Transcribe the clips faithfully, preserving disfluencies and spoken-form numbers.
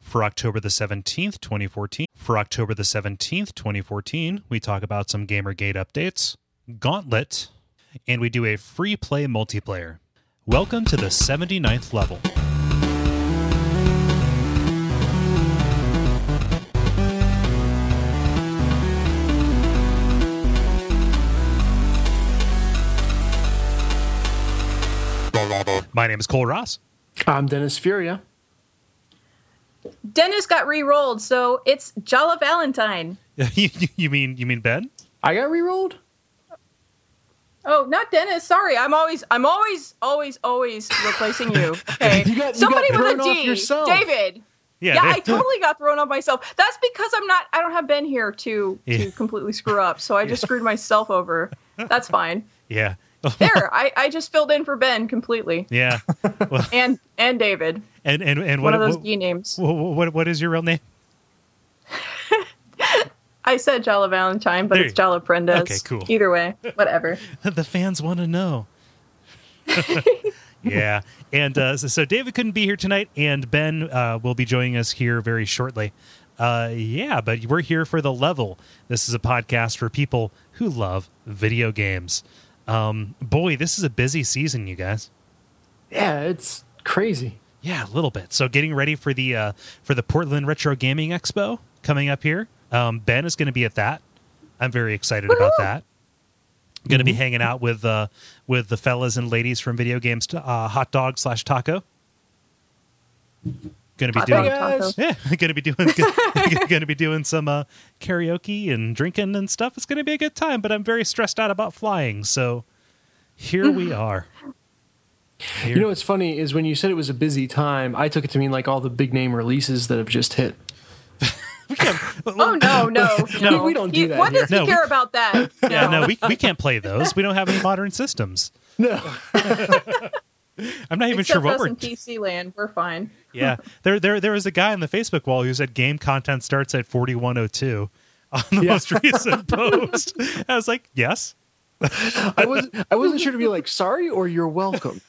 For October the seventeenth, twenty fourteen. For October the seventeenth, twenty fourteen, we talk about some Gamergate updates, Gauntlet, and we do a free play multiplayer. Welcome to the seventy-ninth level. My name is Cole Ross. I'm Dennis Furia. Dennis got re-rolled, so it's Jolly Valentine. you, you mean you mean Ben? I got re-rolled? Oh, not Dennis. Sorry, I'm always, I'm always, always, always replacing you. Okay, you got, you somebody got with a thrown D. off yourself. David. Yeah, yeah, I totally got thrown off myself. That's because I'm not. I don't have Ben here to yeah. to completely screw up. So I just screwed myself over. That's fine. Yeah. There, I, I just filled in for Ben completely. Yeah. Well, and and David. And and and one what, of those what, D names. What, what what is your real name? I said Jolly Valentine, but there it's Jolly Prendes. Okay, cool. Either way, whatever. The fans want to know. Yeah. And uh, so, so David couldn't be here tonight, and Ben uh, will be joining us here very shortly. Uh, yeah, but we're here for The Level. This is a podcast for people who love video games. Um, boy, this is a busy season, you guys. Yeah, it's crazy. Yeah, a little bit. So getting ready for the uh, for the Portland Retro Gaming Expo coming up here. Um, Ben is going to be at that. I'm very excited Woo-hoo! about that. Going to be Mm-hmm. hanging out with uh, with the fellas and ladies from Video Games uh, Hot Dog slash Taco. Going to be Hot doing, dog taco. yeah, going to be doing, going to be doing some uh, karaoke and drinking and stuff. It's going to be a good time, but I'm very stressed out about flying. So here we are. Here. You know what's funny is when you said it was a busy time, I took it to mean like all the big name releases that have just hit. Oh no, no, no! We don't do he, that What here. does he No, care we- about that? Yeah, no, we we can't play those. We don't have any modern systems. No. I'm not even Except sure what us we're. in P C land, we're fine. Yeah, there, there, there was a guy on the Facebook wall who said game content starts at forty-one oh two on the Yeah. most recent post. I was like, yes. I wasn't I wasn't sure to be like sorry or you're welcome.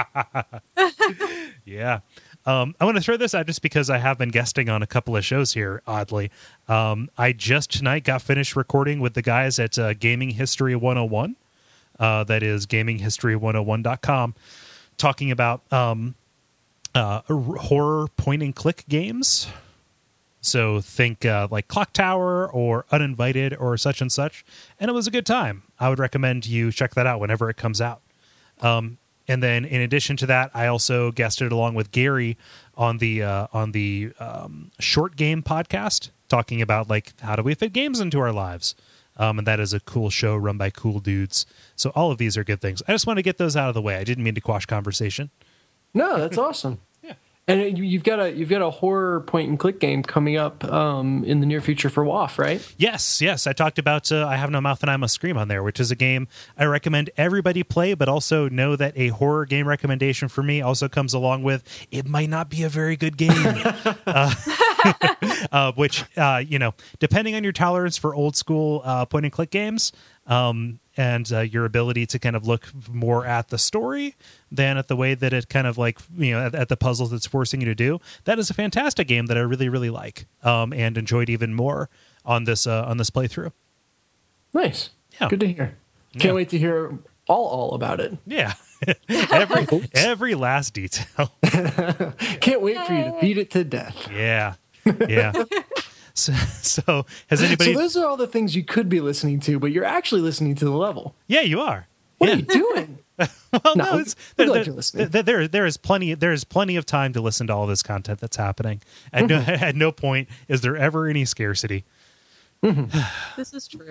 Yeah. Um, I want to throw this out just because I have been guesting on a couple of shows here, oddly. Um, I just tonight got finished recording with the guys at uh, Gaming History one oh one. Uh, that is gaming history one oh one dot com, talking about um, uh, horror point-and-click games. So think uh, like Clock Tower or Uninvited or such and such. And it was a good time. I would recommend you check that out whenever it comes out. Um, and then in addition to that, I also guested along with Gary on the uh, on the um, Short Game podcast, talking about like how do we fit games into our lives. Um, and that is a cool show run by cool dudes. So all of these are good things. I just want to get those out of the way. I didn't mean to quash conversation. No, that's awesome. Yeah. And you- you've got a you've got a horror point and click game coming up um, in the near future for W A F, right? Yes, yes. I talked about uh, I Have No Mouth and I Must Scream on there, which is a game I recommend everybody play, but also know that a horror game recommendation for me also comes along with it might not be a very good game. uh, uh, which, uh, you know, depending on your tolerance for old school uh, point and click games, um, and uh, your ability to kind of look more at the story than at the way that it kind of like, you know, at, at the puzzles it's forcing you to do. That is a fantastic game that I really, really like, um, and enjoyed even more on this uh, on this playthrough. Nice. Yeah. Good to hear. Can't Yeah. wait to hear all all about it. Yeah, every every last detail. Can't wait for you to beat it to death. Yeah, yeah. So, so has anybody? So those are all the things you could be listening to, but you're actually listening to The Level. Yeah, you are. What yeah. are you doing? Well, no, No, it's, we're there, glad there, you're listening. there, there, there is plenty. There is plenty of time to listen to all this content that's happening. At no, at no point is there ever any scarcity. This is true.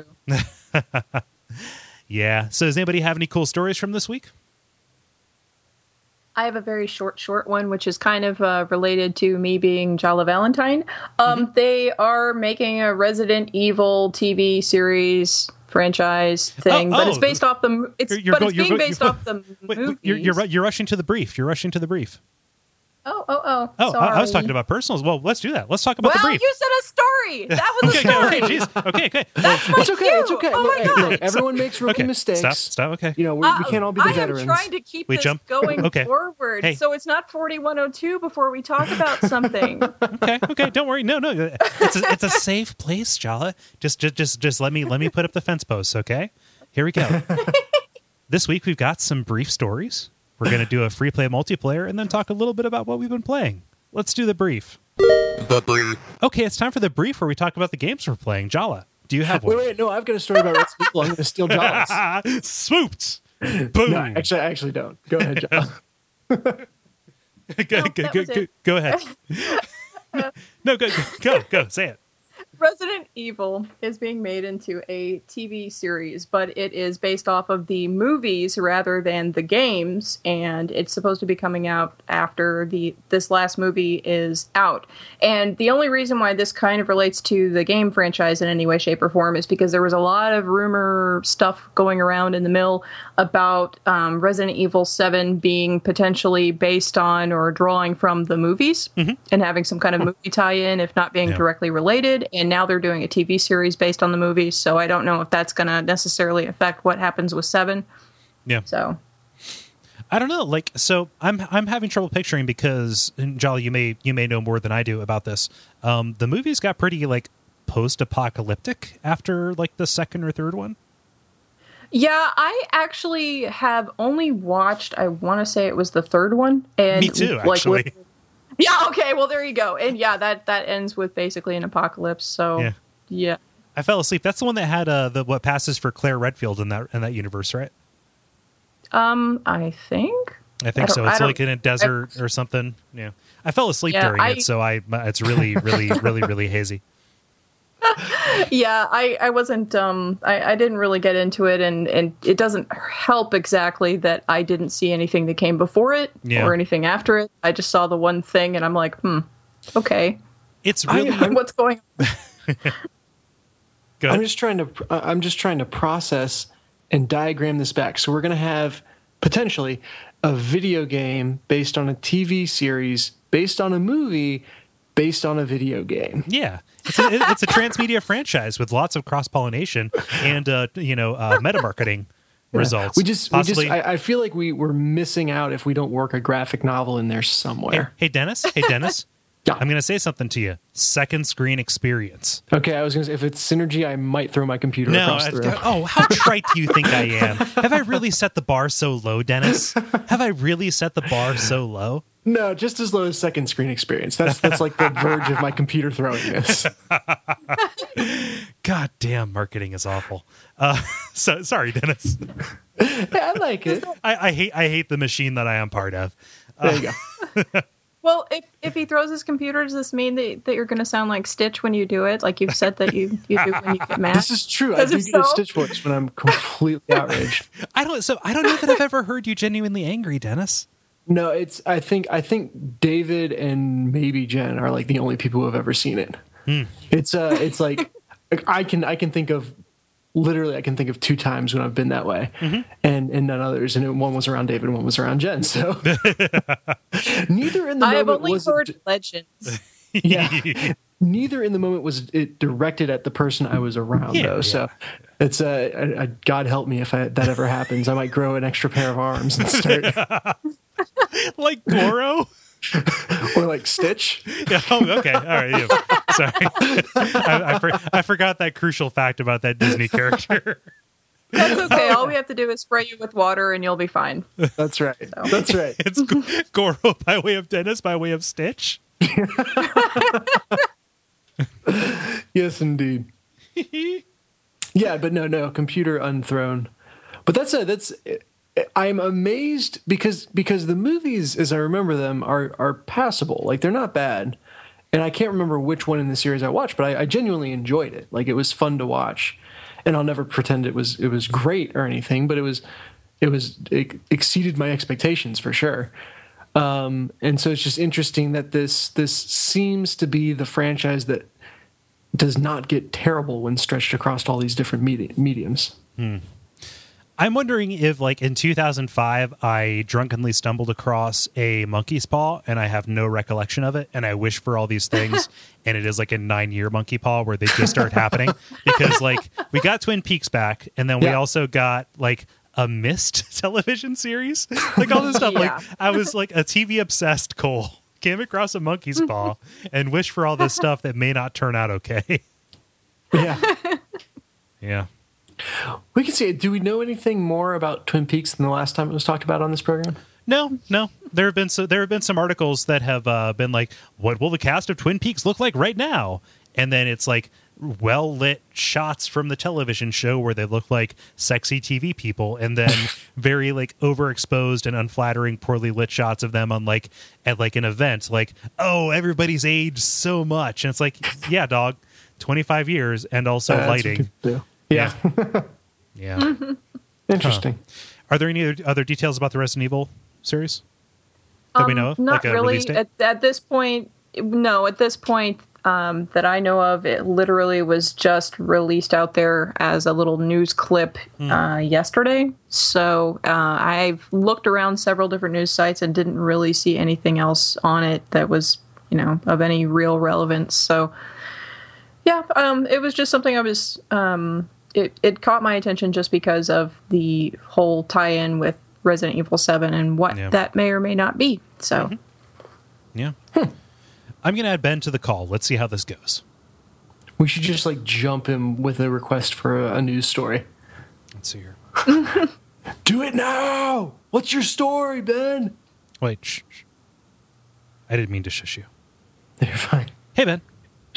Yeah. So, does anybody have any cool stories from this week? I have a very short, short one, which is kind of uh, related to me being Jolly Valentine. Um, mm-hmm. They are making a Resident Evil T V series franchise thing, oh, but oh. it's based off the. It's You're, you're but go, it's you're being go, based you're, off the wait, movies. You're, you're you're rushing to the brief. You're rushing to the brief. Oh, oh, oh. Oh, I, I was sorry. talking about personals. Well, let's do that. Let's talk about Well, the brief. you said a story. That was a okay, story. okay, okay, jeez. Okay, okay. That's my It's okay. It's cue. okay. Oh Look, my hey, god. look, everyone makes rookie Okay, mistakes. stop, stop, okay. You know, we, we can't all be the I veterans. am trying to keep We this jump? going Okay. forward, Hey. so it's not forty-one oh two before we talk about something. Okay, okay, don't worry. No, no. It's a, it's a safe place, Jala. Just just just just let me let me put up the fence posts, okay? Here we go. This week we've got some brief stories. We're going to do a free play multiplayer and then talk a little bit about what we've been playing. Let's do the brief. The brief. Okay, it's time for the brief where we talk about the games we're playing. Jala, do you have Wait, one? wait, no, I've got a story about Resident Evil. I'm going to steal Jaws. Swooped. Boom. No, actually, I actually don't. Go ahead, Jaws. go, No, go, that go, was go, it. go ahead. no, go, go, go, go. Say it. Resident Evil is being made into a T V series, but it is based off of the movies rather than the games, and it's supposed to be coming out after the this last movie is out. And the only reason why this kind of relates to the game franchise in any way, shape, or form is because there was a lot of rumor stuff going around in the mill about um, Resident Evil seven being potentially based on or drawing from the movies and having some kind of movie tie-in, if not being Yeah. directly related. And now they're doing a T V series based on the movies, so I don't know if that's going to necessarily affect what happens with seven. Yeah. So I don't know. Like, so I'm I'm having trouble picturing because, and Jolly, you may you may know more than I do about this. Um, the movies got pretty like post-apocalyptic after like the second or third one. yeah, I actually have only watched, I want to say it was the third one. And Me too, like, actually. with- yeah, okay, well there you go. And yeah, that that ends with basically an apocalypse. So Yeah. yeah. I fell asleep. That's the one that had uh, the what passes for Claire Redfield in that in that universe, right? Um, I think. I think I so. don't- It's I like don't- in a desert or something. Yeah, I fell asleep Yeah, during I- it, so I it's really, really, really, really hazy. Yeah, I, I wasn't um I, I didn't really get into it, and, and it doesn't help exactly that I didn't see anything that came before it Yeah. or anything after it. I just saw the one thing and I'm like, hmm, okay. It's really What's going on? good. I'm just trying to uh, I'm just trying to process and diagram this back. So we're going to have potentially a video game based on a T V series, based on a movie, based on a video game. Yeah, it's a, it's a transmedia franchise with lots of cross pollination and uh, you know uh, meta marketing results. We just, we Possibly. just I, I feel like we we're missing out if we don't work a graphic novel in there hey, somewhere. hey, Dennis. Hey, Dennis. Yeah. I'm going to say something to you. Second screen experience. Okay, I was going to say if it's synergy, I might throw my computer No. across the I- room. oh, how trite do you think I am? Have I really set the bar so low, Dennis? Have I really set the bar so low? No, just as low as second screen experience. That's that's like the verge of my computer throwing this. God damn, marketing is awful. Uh, so sorry, Dennis. Yeah, I like it. I, I hate I hate the machine that I am part of. There you go. Well, if if he throws his computer, does this mean that, that you're going to sound like Stitch when you do it? Like you've said that you, you do when you get mad? This is true. I Is do it get a so? Stitch voice when I'm completely outraged. I don't. So I don't know that I've ever heard you genuinely angry, Dennis. No, it's. I think. I think David and maybe Jen are like the only people who have ever seen it. It's. Uh. It's like I can. I can think of. Literally, I can think of two times when I've been that way, and and none others. And one was around David, and one was around Jen. So neither in the I have moment only was heard it, legends. yeah. Neither in the moment was it directed at the person I was around, Yeah, though. yeah. So it's uh, I, I, God help me if I, that ever happens. I might grow an extra pair of arms and start, Like Goro. or like Stitch. Yeah, oh, okay. All right. Yeah. Sorry. I, I, for, I forgot that crucial fact about that Disney character. That's okay. All we have to do is spray you with water and you'll be fine. That's right. That's right. It's G- Goro by way of Dennis, by way of Stitch. Yes, indeed. Yeah, but no, no, computer unthrown. But that's a that's. I'm amazed because because the movies, as I remember them, are are passable. Like they're not bad, and I can't remember which one in the series I watched, but I, I genuinely enjoyed it. Like it was fun to watch, and I'll never pretend it was it was great or anything, but it was it was it exceeded my expectations for sure. Um, and so it's just interesting that this this seems to be the franchise that does not get terrible when stretched across all these different medi- mediums. I'm wondering if, like, in two thousand five, I drunkenly stumbled across a monkey's paw, and I have no recollection of it, and I wish for all these things, and it is like a nine-year monkey paw where they just start happening. Because, like, we got Twin Peaks back, and then we Yeah. also got, like, a Mist television series. Like, all this stuff. Yeah. Like, I was, like, a T V-obsessed Cole. Came across a monkey's paw and wish for all this stuff that may not turn out okay. Yeah. Yeah. We can see it. Do we know anything more about Twin Peaks than the last time it was talked about on this program? No, no. There have been so there have been some articles that have uh, been like, "What will the cast of Twin Peaks look like right now?" And then it's like well lit shots from the television show where they look like sexy T V people, and then very like overexposed and unflattering, poorly lit shots of them on like at like an event. Like, oh, everybody's aged so much, and it's like, yeah, dog, twenty five years, and also Uh, that's lighting. what we do. Yeah. Yeah. Interesting. Are there any other, other details about the Resident Evil series that we know of? Um, Not like a really. release date? At, at this point, no. At this point, um, that I know of, it literally was just released out there as a little news clip uh, yesterday. So uh, I've looked around several different news sites and didn't really see anything else on it that was, you know, of any real relevance. So yeah, um, it was just something I was. Um, it it caught my attention just because of the whole tie-in with Resident Evil seven and what Yeah. that may or may not be. So. Yeah. I'm going to add Ben to the call. Let's see how this goes. We should just like jump him with a request for a, a news story. Let's see here. Do it now. What's your story, Ben? Wait. Shh, shh. I didn't mean to shush you. You're fine. Hey, Ben.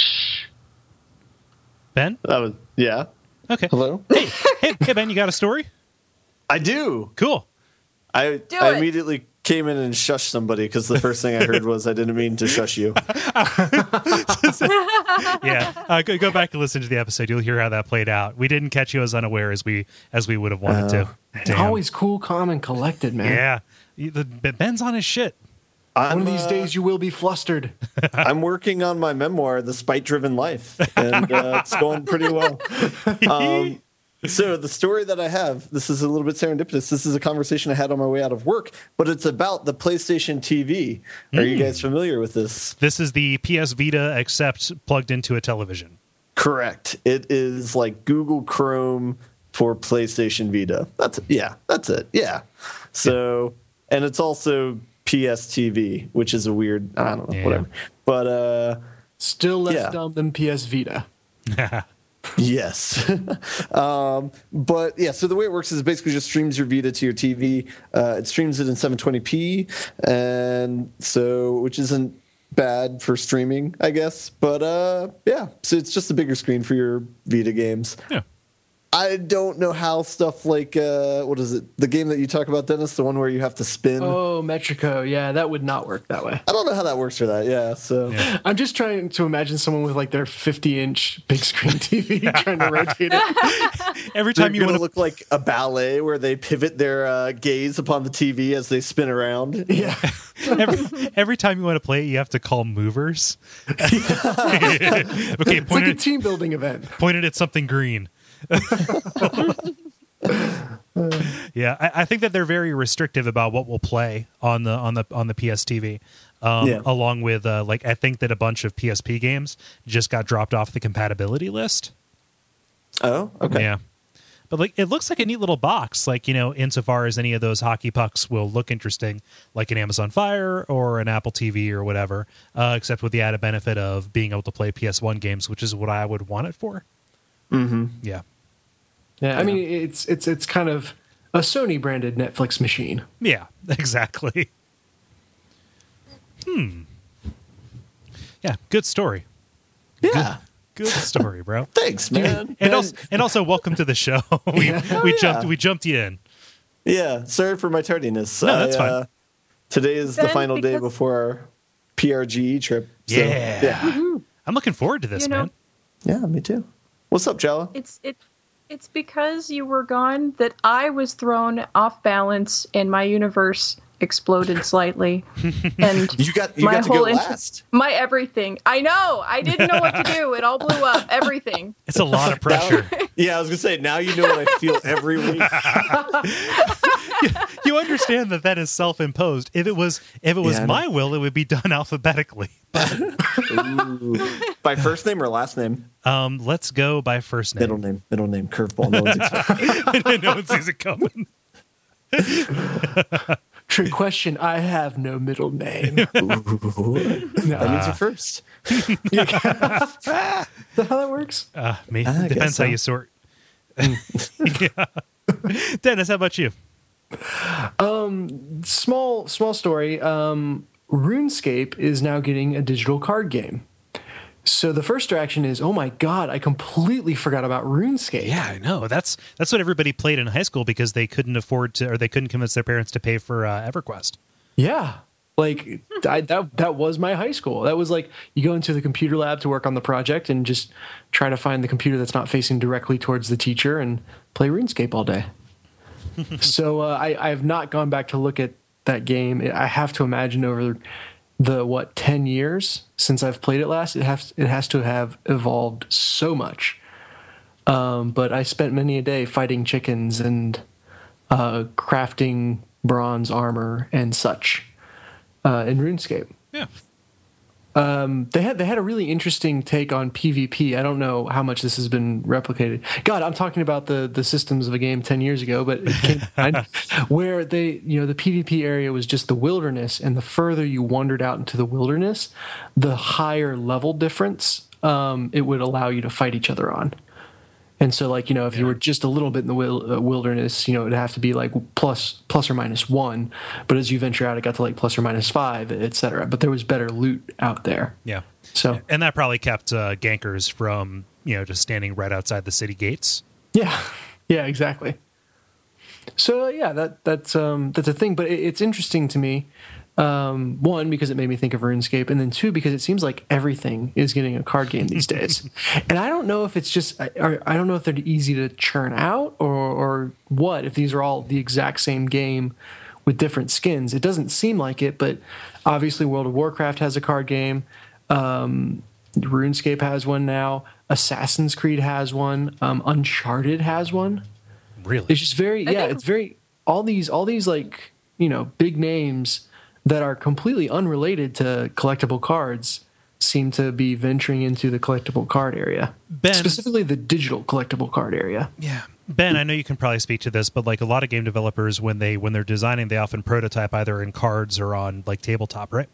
Ben? That was yeah. Okay. Hello. Hey, hey, hey, Ben, you got a story? I do. Cool. I Do I it. immediately came in and shushed somebody because the first thing I heard was I didn't mean to shush you. Yeah. Uh, go, go back and listen to the episode. You'll hear how that played out. We didn't catch you as unaware as we as we would have wanted to. Damn. Always cool, calm, and collected, man. Yeah. You- the- Ben's on his shit. I'm, One of these uh, days you will be flustered. I'm working on my memoir, The Spite-Driven Life, and uh, it's going pretty well. Um, so the story that I have, this is a little bit serendipitous. This is a conversation I had on my way out of work, but it's about the PlayStation T V. Are you guys familiar with this? This is the P S Vita, except plugged into a television. Correct. It is like Google Chrome for PlayStation Vita. That's yeah, that's it. Yeah. So, and it's also P S T V, which is a weird, I don't know, Yeah. whatever. But uh Still less Yeah. dumb than P S Vita. yes. um, but yeah, so the way it works is it basically just streams your Vita to your T V. Uh, it streams it in seven twenty p, and so which isn't bad for streaming, I guess. But uh, yeah, so it's just a bigger screen for your Vita games. Yeah. I don't know how stuff like uh, what is it? The game that you talk about, Dennis, the one where you have to spin. Oh, Metrico. Yeah, that would not work that way. I don't know how that works for that. Yeah, so Yeah. I'm just trying to imagine someone with like their fifty inch big screen T V trying to rotate it. Every they're time you going want to look like a ballet where they pivot their uh, gaze upon the T V as they spin around. Yeah. every, every time you want to play it, you have to call movers. Okay, It's like point a it, team building event. point it at something green. Yeah, I, I think that they're very restrictive about what will play on the on the on the P S T V. Um, Yeah. Along with uh, like, I think that a bunch of P S P games just got dropped off the compatibility list. Oh, okay. Yeah. But like, it looks like a neat little box, like, you know, insofar as any of those hockey pucks will look interesting, like an Amazon Fire or an Apple T V or whatever, uh, except with the added benefit of being able to play P S one games, which is what I would want it for. Mm-hmm. Yeah. Yeah, I mean it's it's it's kind of a Sony branded Netflix machine. Yeah, exactly. Hmm. Yeah, good story. Yeah. Good story, bro. Thanks, man. And also, and also, welcome to the show. we Yeah. we Oh, jumped yeah. we jumped you in. Yeah. Sorry for my tardiness. No, that's I, fine. Uh, today is the Ben, final day because- before our P R G E trip. So, Yeah. Yeah. I'm looking forward to this, You know- man. Yeah, me too. What's up, Jala? It's it it's because you were gone that I was thrown off balance and my universe exploded slightly, and You got you my got to whole go inter- last. my everything. I know. I didn't know what to do. It all blew up. Everything. It's a lot of pressure. Yeah, I was gonna say. Now you know what I feel every week. You understand that that is self-imposed. If it was if it was Yeah, I know. my will, it would be done alphabetically. Ooh. By first name or last name? Um, let's go by first name. Middle name. Middle name. Curveball. No one's expecting. No one sees it coming. Trick question. I have no middle name. That means you're first. Is that how that works? Uh, me. I guess Depends how so. you sort. Yeah. Dennis, how about you? Small small story. Um, RuneScape is now getting a digital card game. So the first reaction is, oh my god, I completely forgot about RuneScape. Yeah, I know. That's that's what everybody played in high school because they couldn't afford to, or they couldn't convince their parents to pay for uh, EverQuest. Yeah. Like I, that that was my high school. That was like you go into the computer lab to work on the project and just try to find the computer that's not facing directly towards the teacher and play RuneScape all day. So uh, I, I have not gone back to look at that game. I have to imagine over the what ten years since I've played it last, it has it has to have evolved so much. Um, but I spent many a day fighting chickens and uh, crafting bronze armor and such uh, in RuneScape. Yeah. Um, they had they had a really interesting take on PvP. I don't know how much this has been replicated. God, I'm talking about the the systems of a game ten years ago, but it came, I, where they you know the PvP area was just the wilderness, and the further you wandered out into the wilderness, the higher level difference um, it would allow you to fight each other on. And so, like, you know, if you were just a little bit in the wil- uh, wilderness, you know, it'd have to be like plus plus or minus one. But as you venture out, it got to like plus or minus five, et cetera. But there was better loot out there. Yeah. So, And that probably kept uh, gankers from, you know, just standing right outside the city gates. yeah, yeah, exactly. So, uh, yeah, that that's um, that's a thing. But it, it's interesting to me. Um, one, because it made me think of RuneScape, and then two, because it seems like everything is getting a card game these days. And I don't know if it's just, I, I don't know if they're easy to churn out or, or what, if these are all the exact same game with different skins. It doesn't seem like it, but obviously World of Warcraft has a card game. Um, RuneScape has one now. Assassin's Creed has one. Um, Uncharted has one. Really? It's just very, I yeah, think- it's very, all these, all these like, you know, big names that are completely unrelated to collectible cards seem to be venturing into the collectible card area. Ben- Specifically the digital collectible card area. Yeah. Ben, I know you can probably speak to this, but like a lot of game developers, when they when they're designing, they often prototype either in cards or on like tabletop, right?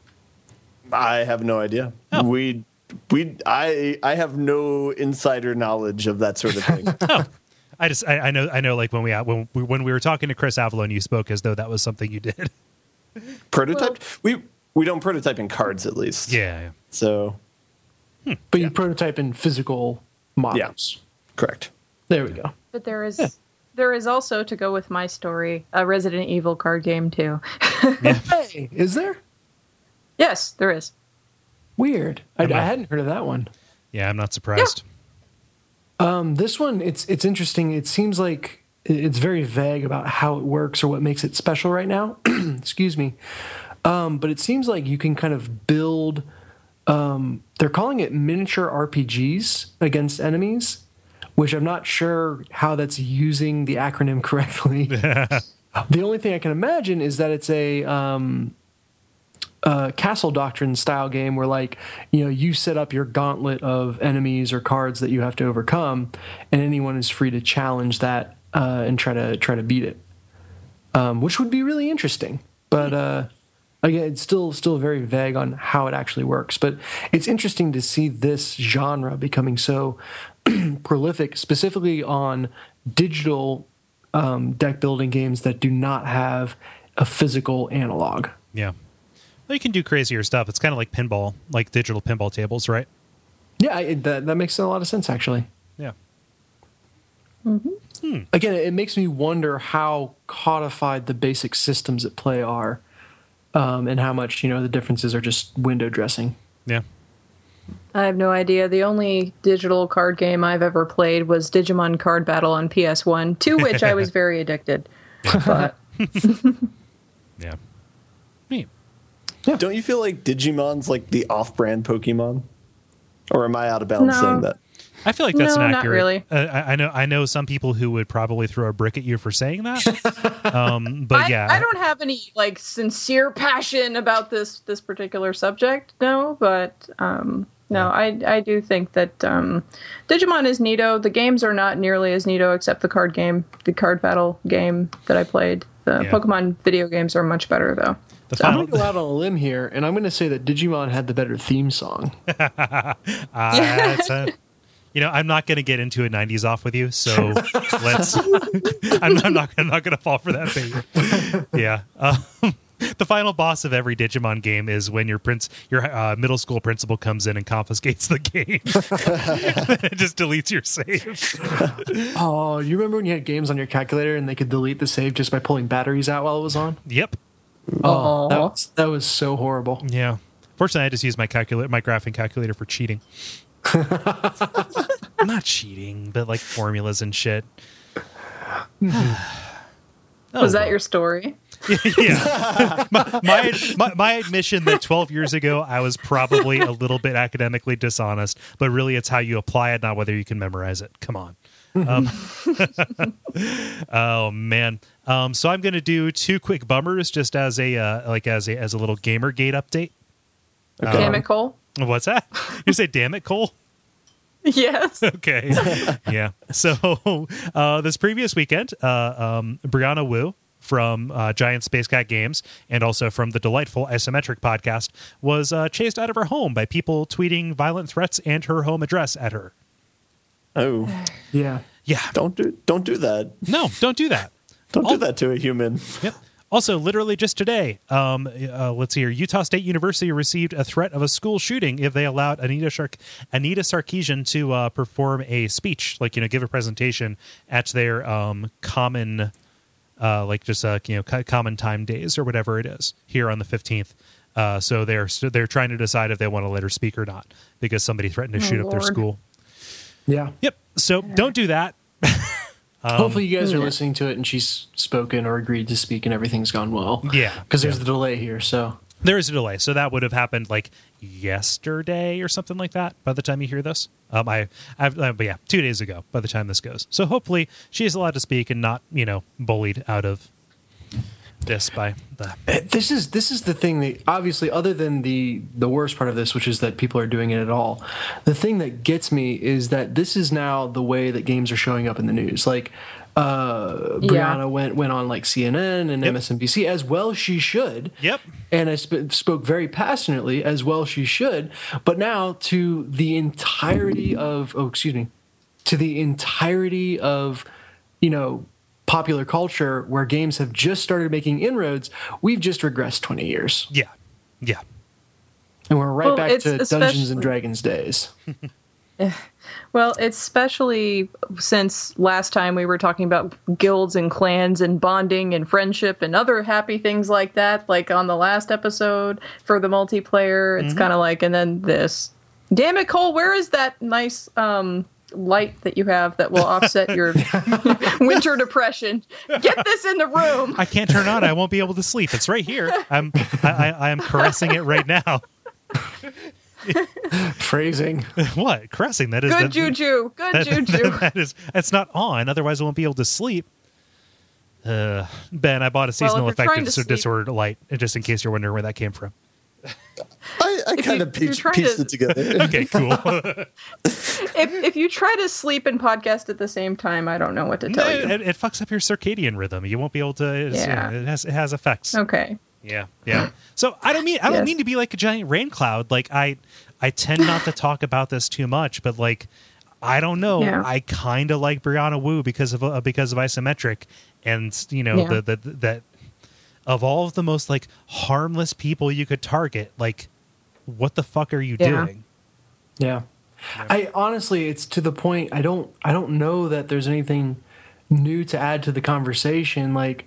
I have no idea. Oh. We we I I have no insider knowledge of that sort of thing. I just I, I know I know like when we when we when we were talking to Chris Avalon, you spoke as though that was something you did. Prototyped? we we don't prototype in cards, at least. Yeah. yeah. So But you prototype in physical models. correct. There we go. But there is there is also, to go with my story, a Resident Evil card game too. Hey, is there? Yes, there is. Weird. I, Am I- I hadn't heard of that one. Yeah, I'm not surprised. Um, this one, it's it's interesting. It seems like it's very vague about how it works or what makes it special right now. Excuse me. Um, but it seems like you can kind of build. Um, they're calling it miniature R P Gs against enemies, which I'm not sure how that's using the acronym correctly. The only thing I can imagine is that it's a um, uh, Castle Doctrine style game where, like, you know, you set up your gauntlet of enemies or cards that you have to overcome, and anyone is free to challenge that uh, and try to try to beat it, um, which would be really interesting. But uh, again, it's still still very vague on how it actually works. But it's interesting to see this genre becoming so prolific, specifically on digital um, deck building games that do not have a physical analog. Yeah. Well, you can do crazier stuff. It's kind of like pinball, like digital pinball tables, right? Yeah, I, that that makes a lot of sense, actually. Yeah. Again, it makes me wonder how codified the basic systems at play are, um, and how much, you know, the differences are just window dressing. Yeah. I have no idea. The only digital card game I've ever played was Digimon Card Battle on P S one, to which I was very addicted. But Yeah. Neat. Don't you feel like Digimon's like the off-brand Pokemon? Or am I out of bounds No. saying that? I feel like that's No, an not accurate. really. Uh, I, I know. I know some people who would probably throw a brick at you for saying that. um, but I, yeah, I don't have any like sincere passion about this this particular subject. No, but um, no, I I do think that um, Digimon is neato. The games are not nearly as neato, except the card game, the card battle game that I played. The Yeah. Pokemon video games are much better though. the I'm final. going to go out on a limb here, and I'm going to say that Digimon had the better theme song. Uh, it's a- you know, I'm not going to get into a nineties off with you, so let's. I'm, I'm not. I'm not going to fall for that bait. Yeah. Um, the final boss of every Digimon game is when your prince, your uh, middle school principal comes in and confiscates the game. It just deletes your save. Oh, you remember when you had games on your calculator and they could delete the save just by pulling batteries out while it was on? Yep. Oh, that Aw. was, that was so horrible. Yeah. Fortunately, I just use my calculator, my graphing calculator for cheating. Not cheating, but like formulas and shit. Oh, Was that well. your story? Yeah. my, my, my my admission that twelve years ago I was probably a little bit academically dishonest, but really it's how you apply it, not whether you can memorize it. Come on. Um, oh man. Um, so I'm going to do two quick bummers just as a uh, like as a as a little Gamergate update. Damn it, Cole. What's that? You say damn it, Cole? Yes. Okay. Yeah. So uh, this previous weekend, uh, um, Brianna Wu from uh, Giant Space Cat Games and also from the delightful Isometric podcast was uh, chased out of her home by people tweeting violent threats and her home address at her. Oh, Yeah. Yeah. don't do don't do that. No, don't do that. Don't All- do that to a human. Yep. Also, literally just today, um, uh, let's see here. Utah State University received a threat of a school shooting if they allowed Anita Shark- Anita Sarkeesian to uh, perform a speech, like, you know, give a presentation at their um, common, uh, like just uh, you know, co- common time days or whatever it is here on the fifteenth. Uh, so they're they're trying to decide if they want to let her speak or not because somebody threatened to Oh, shoot up their Lord. school. Yeah. Yep. So don't do that. Hopefully you guys are yeah. listening to it and she's spoken or agreed to speak and everything's gone well. Yeah. Because there's Yeah. the delay here. So There is a delay, so that would have happened like yesterday or something like that. By the time you hear this, um, I, I've, uh, but yeah, two days ago. By the time this goes, so hopefully she is allowed to speak and not, you know, bullied out of this by the. Uh, this is this is the thing that obviously, other than the the worst part of this, which is that people are doing it at all, the thing that gets me is that this is now the way that games are showing up in the news. Like uh, Yeah. Brianna went went on like C N N and Yep. M S N B C, as well she should. Yep. And I sp- spoke very passionately, as well she should. But now to the entirety of oh excuse me, to the entirety of you know. popular culture where games have just started making inroads, we've just regressed twenty years. Yeah. Yeah. And we're right Well, back it's to Dungeons especially- and Dragons days. Well, especially since last time we were talking about guilds and clans and bonding and friendship and other happy things like that, like on the last episode for the multiplayer, it's kind of like, and then this. Damn it, Cole, where is that nice um, light that you have that will offset your winter depression? Get this in the room. I can't turn on. I won't be able to sleep. It's right here. I'm. I, I, I am caressing it right now. Phrasing. What caressing? That is Good that- juju. Good that- juju. that is. It's not on. Otherwise, I won't be able to sleep. Uh, Ben, I bought a seasonal you're trying affective to dis- sleep- disorder light, just in case you're wondering where that came from. I, I If kind you- of if you're pieced, trying pieced to- it together. Okay, cool. if if you try to sleep and podcast at the same time, I don't know what to No, tell you. it, it fucks up your circadian rhythm. You won't be able to. It's, Yeah. you know, it has it has effects. Okay. Yeah, yeah. So I don't mean I don't Yes. mean to be like a giant rain cloud. Like I I tend not to talk about this too much, but like I don't know. Yeah. I kind of like Brianna Wu because of uh, because of isometric, and you know Yeah. the, the the that of all of the most like harmless people you could target, like what the fuck are you Yeah. doing? Yeah. I honestly, it's to the point. I don't. I don't know that there's anything new to add to the conversation. Like,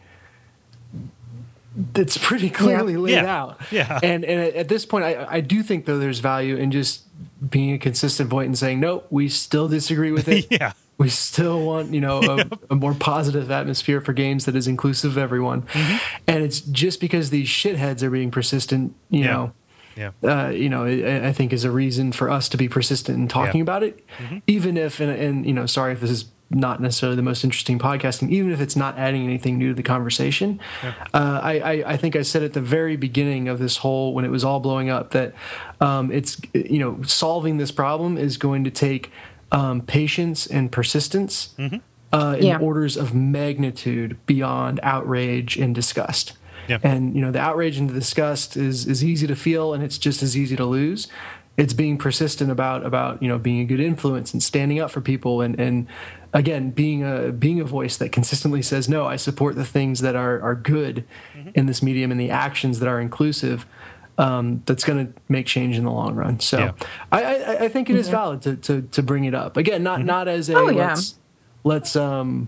it's pretty clearly laid Yeah. out. Yeah. And and at this point, I I do think though there's value in just being a consistent point and saying no, we still disagree with it. Yeah. We still want, you know, a, Yep. a more positive atmosphere for games that is inclusive of everyone. Mm-hmm. And it's just because these shitheads are being persistent, you Yeah. know, Yeah. uh, you know, I, I think is a reason for us to be persistent in talking Yeah. about it, Mm-hmm. even if, and, and, you know, sorry if this is not necessarily the most interesting podcasting, even if it's not adding anything new to the conversation. Yeah. Uh, I, I, I think I said at the very beginning of this whole, when it was all blowing up, that um, it's, you know, solving this problem is going to take um, patience and persistence Mm-hmm. uh, in Yeah. orders of magnitude beyond outrage and disgust. Yeah. And, you know, the outrage and the disgust is, is easy to feel, and it's just as easy to lose. It's being persistent about, about, you know, being a good influence and standing up for people, and, and again, being a, being a voice that consistently says, no, I support the things that are, are good Mm-hmm. in this medium and the actions that are inclusive. Um, that's going to make change in the long run. So Yeah. I, I, I think it is valid to, to, to bring it up. Again, not, not as a, Oh, yeah. let's, let's, um,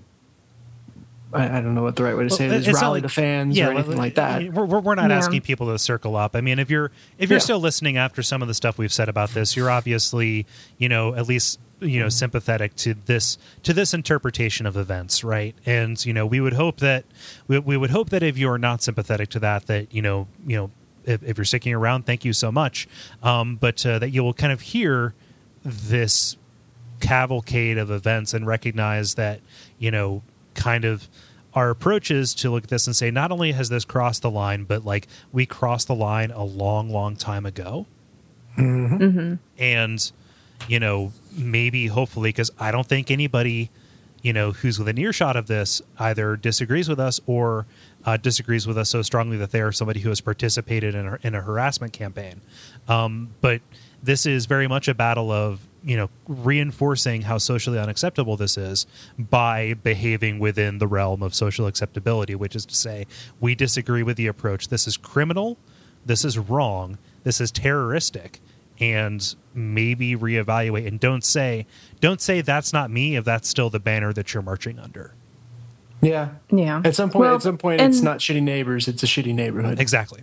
I, I don't know what the right way to say Well, it is, it's not rally like- the fans yeah, or anything well, like that. We're, we're we're not Yeah. asking people to circle up. I mean, if you're if you're Yeah. still listening after some of the stuff we've said about this, you're obviously, you know, at least, you know, sympathetic to this to this interpretation of events, right? And you know, we would hope that we, we would hope that if you're not sympathetic to that, that you know, you know, if, if you're sticking around, thank you so much. Um, but uh, that you will kind of hear this cavalcade of events and recognize that, you know, kind of our approach is to look at this and say, not only has this crossed the line, but like we crossed the line a long, long time ago. Mm-hmm. And, you know, maybe hopefully, because I don't think anybody, you know, who's within earshot of this either disagrees with us or uh, disagrees with us so strongly that they are somebody who has participated in a, in a harassment campaign. Um, but this is very much a battle of, you know, reinforcing how socially unacceptable this is by behaving within the realm of social acceptability, which is to say, we disagree with the approach. This is criminal. This is wrong. This is terroristic. And maybe reevaluate, and don't say, don't say that's not me if that's still the banner that you're marching under. Yeah. Yeah. At some point, Well, at some point, and- it's not shitty neighbors; it's a shitty neighborhood. Exactly.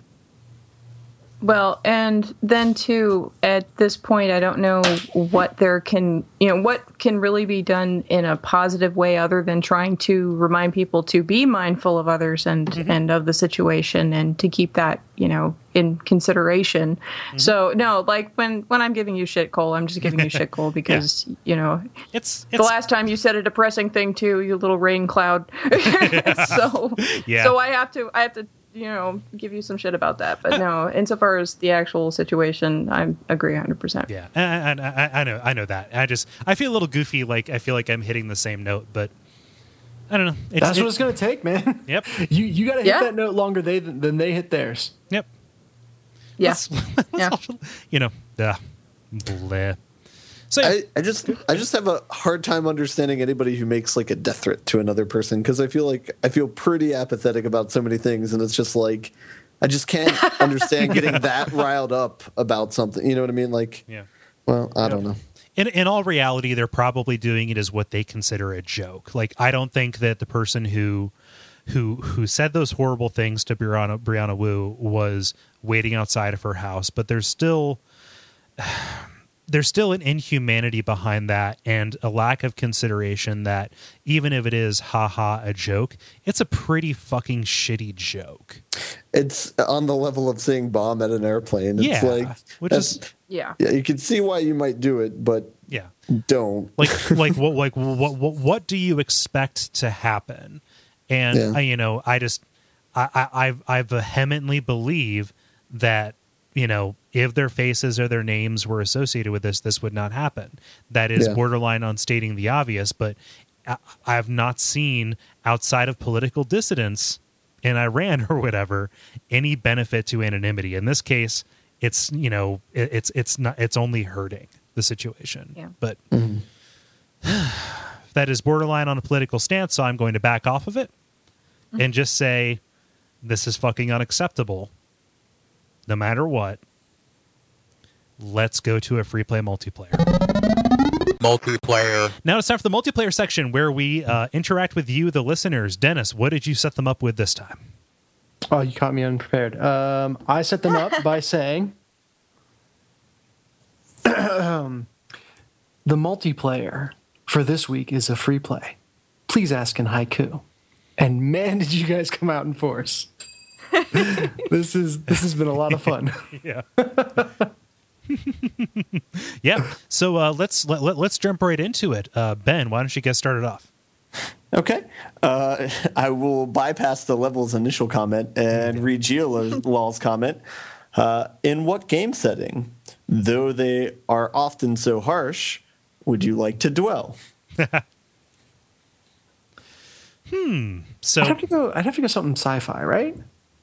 Well, and then too, at this point, I don't know what there can, you know, what can really be done in a positive way other than trying to remind people to be mindful of others and, Mm-hmm. and of the situation and to keep that, you know, in consideration. Mm-hmm. So no, like when, when I'm giving you shit, Cole, I'm just giving you shit, Cole, because, you know, It's, the it's last time you said a depressing thing too, you little rain cloud. so, Yeah. so I have to, I have to, you know, give you some shit about that. But no, insofar as the actual situation, I agree one hundred percent. yeah, and I, I, I know, I know that. I just, I feel a little goofy. Like I feel like I'm hitting the same note, but I don't know. It's, That's it- what it's going to take, man. Yep. You you got to hit Yeah. that note longer they than they hit theirs. Yep. Yeah. Let's- let's Yeah. also- you know, uh, bleh. So I, I just I just have a hard time understanding anybody who makes like a death threat to another person, because I feel like I feel pretty apathetic about so many things, and it's just like I just can't understand getting that riled up about something. You know what I mean? Like, yeah. well, I don't know. In, in all reality, they're probably doing it as what they consider a joke. Like, I don't think that the person who who who said those horrible things to Brianna, Brianna Wu was waiting outside of her house, but there's still there's still an inhumanity behind that and a lack of consideration that even if it is haha a joke, it's a pretty fucking shitty joke. It's on the level of saying bomb at an airplane. It's Yeah, like which that's- is Yeah. yeah, you can see why you might do it, but yeah. don't. like like what like what, what what do you expect to happen? And Yeah. I, you know, I just I, I I I vehemently believe that, you know, if their faces or their names were associated with this, this would not happen. That is Yeah. borderline on stating the obvious, but I, I have not seen outside of political dissidents in Iran or whatever any benefit to anonymity. In this case, it's, you know, it, it's it's not it's only hurting the situation. Yeah. But that is borderline on a political stance, so I'm going to back off of it and just say this is fucking unacceptable. No matter what, let's go to a free play multiplayer. Multiplayer. Now it's time for the multiplayer section where we uh, interact with you, the listeners. Dennis, what did you set them up with this time? Oh, you caught me unprepared. Um, I set them up by saying the multiplayer for this week is a free play. Please ask in haiku. And man, did you guys come out in force. This is this has been a lot of fun. Yeah. Yeah. So uh, let's let, let, let's jump right into it. Uh, Ben, why don't you get started off? Okay. Uh, I will bypass the level's initial comment and read Geolaw's comment. Uh, in what game setting, though they are often so harsh, would you like to dwell? hmm. So I'd have to go I'd have to go something sci-fi, right?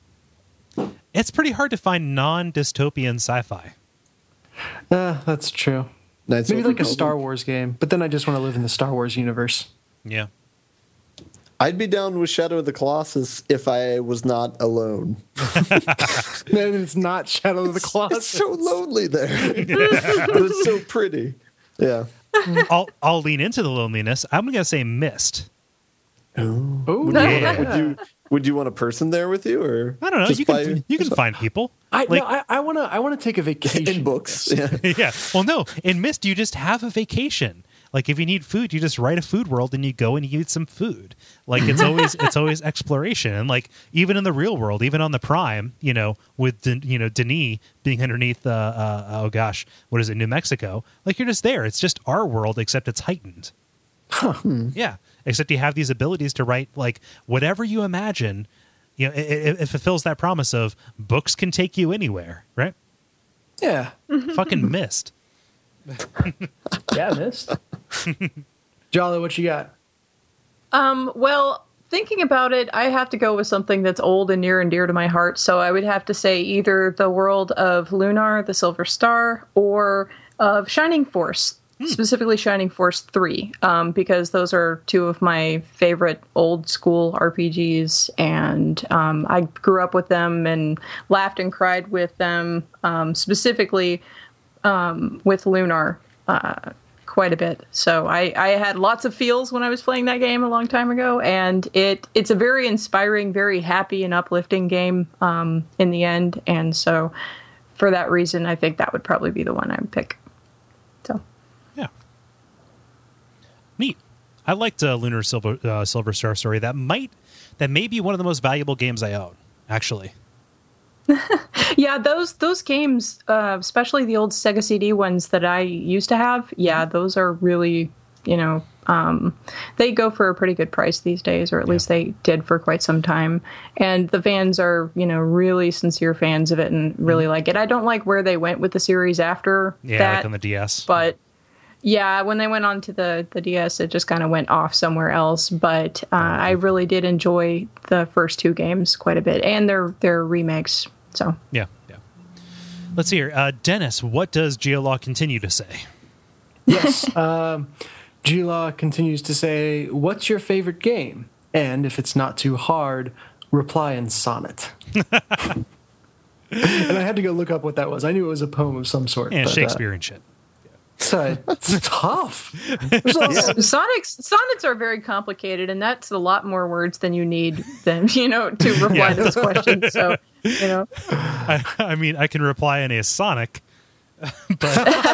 it's pretty hard to find non-dystopian sci-fi. Uh, that's true. Knights Maybe of like a Republic. Star Wars game, but then I just want to live in the Star Wars universe. Yeah. I'd be down with Shadow of the Colossus if I was not alone. Man, it's not Shadow of the Colossus. It's so lonely there. But it's so pretty. Yeah. I'll I'll lean into the loneliness. I'm gonna say Myst. Oh, Would, Yeah. you, would you would you want a person there with you, or I don't know. just You by can you can yourself? find people. I Like- no, I, I wanna I wanna take a vacation in books? Yeah. Yeah. Well, no. In Myst, you just have a vacation. Like if you need food, you just write a food world and you go and you eat some food. Like it's always it's always exploration. And like even in the real world, even on the Prime, you know, with Den- you know Denis being underneath, uh, uh, oh gosh, what is it, New Mexico? Like you're just there. It's just our world, except it's heightened. Yeah. Except you have these abilities to write like whatever you imagine. You know, it, it, it fulfills that promise of books can take you anywhere, right? Yeah. Fucking Myst. Yeah, missed. Jolly, what you got? Um, well, thinking about it, I have to go with something that's old and near and dear to my heart. So I would have to say either the world of Lunar, the Silver Star, or of Shining Force, specifically Shining Force three, um, because those are two of my favorite old school R P Gs. And um, I grew up with them and laughed and cried with them, um, specifically um, with Lunar. Uh, quite a bit. So I, I had lots of feels when I was playing that game a long time ago, and it it's a very inspiring, very happy and uplifting game um, in the end. And so for that reason, I think that would probably be the one I would pick. So Yeah. Neat. I liked uh, Lunar Silver uh, Silver Star Story. That might that may be one of the most valuable games I own, actually. yeah, those those games, uh, especially the old Sega C D ones that I used to have, yeah, those are really, you know, um, they go for a pretty good price these days, or at Yeah. least they did for quite some time. And the fans are, you know, really sincere fans of it and really mm-hmm. like it. I don't like where they went with the series after Yeah, that, like on the D S. but yeah, when they went on to the, the D S, it just kind of went off somewhere else. But uh, I really did enjoy the first two games quite a bit, and their their remakes. So Yeah, yeah. Let's see here. Uh, Dennis, what does Geolaw continue to say? Yes. um, G-Law continues to say, what's your favorite game? And if it's not too hard, reply in sonnet. And I had to go look up what that was. I knew it was a poem of some sort. And but, Shakespeare and shit. Uh, so it's tough. There's a lot of- Sonics sonnets are very complicated, and that's a lot more words than you need than you know to reply Yeah. to those questions. So you know, I, I mean, I can reply in a Sonic, but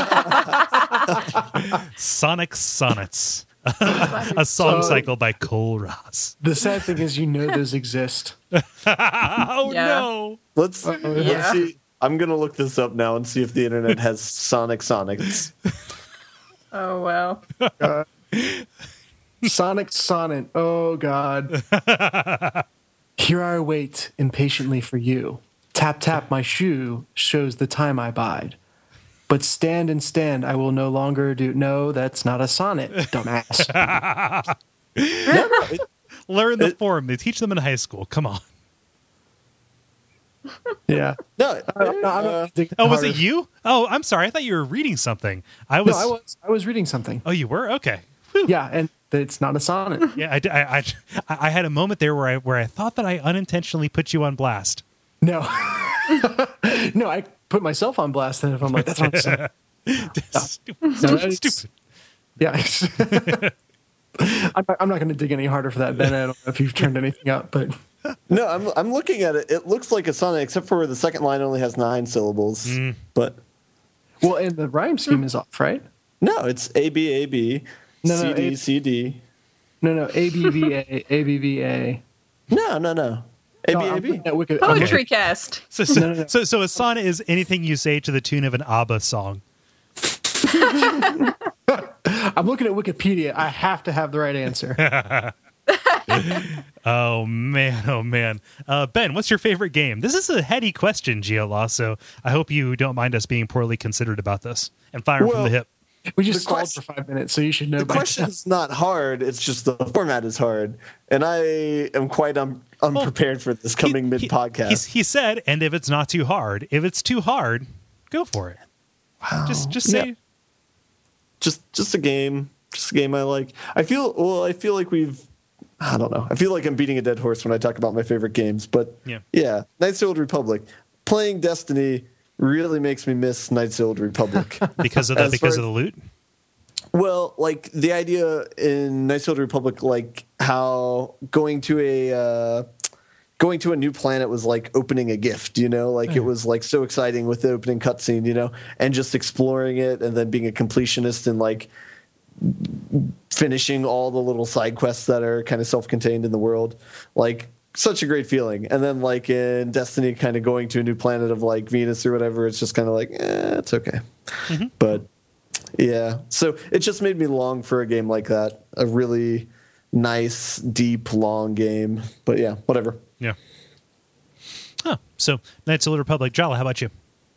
Sonic Sonnets, a song So- cycle by Cole Ross. The sad thing is, you know those exist. Oh Yeah. no! Let's, Yeah. let's see. I'm gonna look this up now and see if the internet has Sonic Sonics. oh wow, Sonic Sonnet. Oh, God. Here I wait impatiently for you. Tap, tap, my shoe shows the time I bide. But stand and stand, I will no longer do. No, that's not a sonnet, dumbass. No, no, it- Learn the It- form. They teach them in high school. Come on. Yeah. no. I'm not- I'm uh, not digging Oh, was harder. it you? Oh, I'm sorry. I thought you were reading something. I No, was. I was. I was reading something. Oh, you were? Okay. Whew. Yeah, and it's not a sonnet. Yeah, I, d- I, I- I had a moment there where I where I thought that I unintentionally put you on blast. No. No, I put myself on blast, and if I'm like, that's not a sonnet. Stupid. No, Stupid. it's- Stupid. Yeah. I'm not, I'm not going to dig any harder for that, Ben. I don't know if you've turned anything up, but No, I'm I'm looking at it. It looks like a sonnet, except for the second line only has nine syllables. But well, and the rhyme scheme is off, right? no, it's A B A B, No, no, C D, A- C D. No, no, A B V A, A B V A. No, no, no. A B A B. No, Wiki- Poetry Okay. cast. So, so, No, no, no. so, so a sonnet is anything you say to the tune of an ABBA song. I'm looking at Wikipedia. I have to have the right answer. Oh man, oh man. Uh, Ben, what's your favorite game? This is a heady question, Gio, so I hope you don't mind us being poorly considered about this and firing from Well, the hip. We just The stalled question- for five minutes, so you should know. The by now. question's not hard. It's just the format is hard. And I am quite un- unprepared for this coming He- mid he- podcast. He, he said, and if it's not too hard, if it's too hard, go for it. Wow. Just, just say, Yeah. Just just a game. Just a game I like. I feel well, I feel like we've I don't know. I feel like I'm beating a dead horse when I talk about my favorite games, but Yeah. yeah, Knights of the Old Republic. Playing Destiny really makes me miss Knights of the Old Republic. because of the As because far of the loot. Well, like the idea in Knights of the Old Republic, like how going to a uh, going to a new planet was like opening a gift, you know, like it was like so exciting with the opening cutscene, you know, and just exploring it and then being a completionist and like finishing all the little side quests that are kind of self-contained in the world, like such a great feeling. And then like in Destiny, kind of going to a new planet of like Venus or whatever, it's just kind of like, eh, it's okay. Mm-hmm. But yeah, so it just made me long for a game like that, a really nice, deep, long game. But yeah, whatever. Yeah. Oh, so Knights of the Old Republic. Jala, how about you?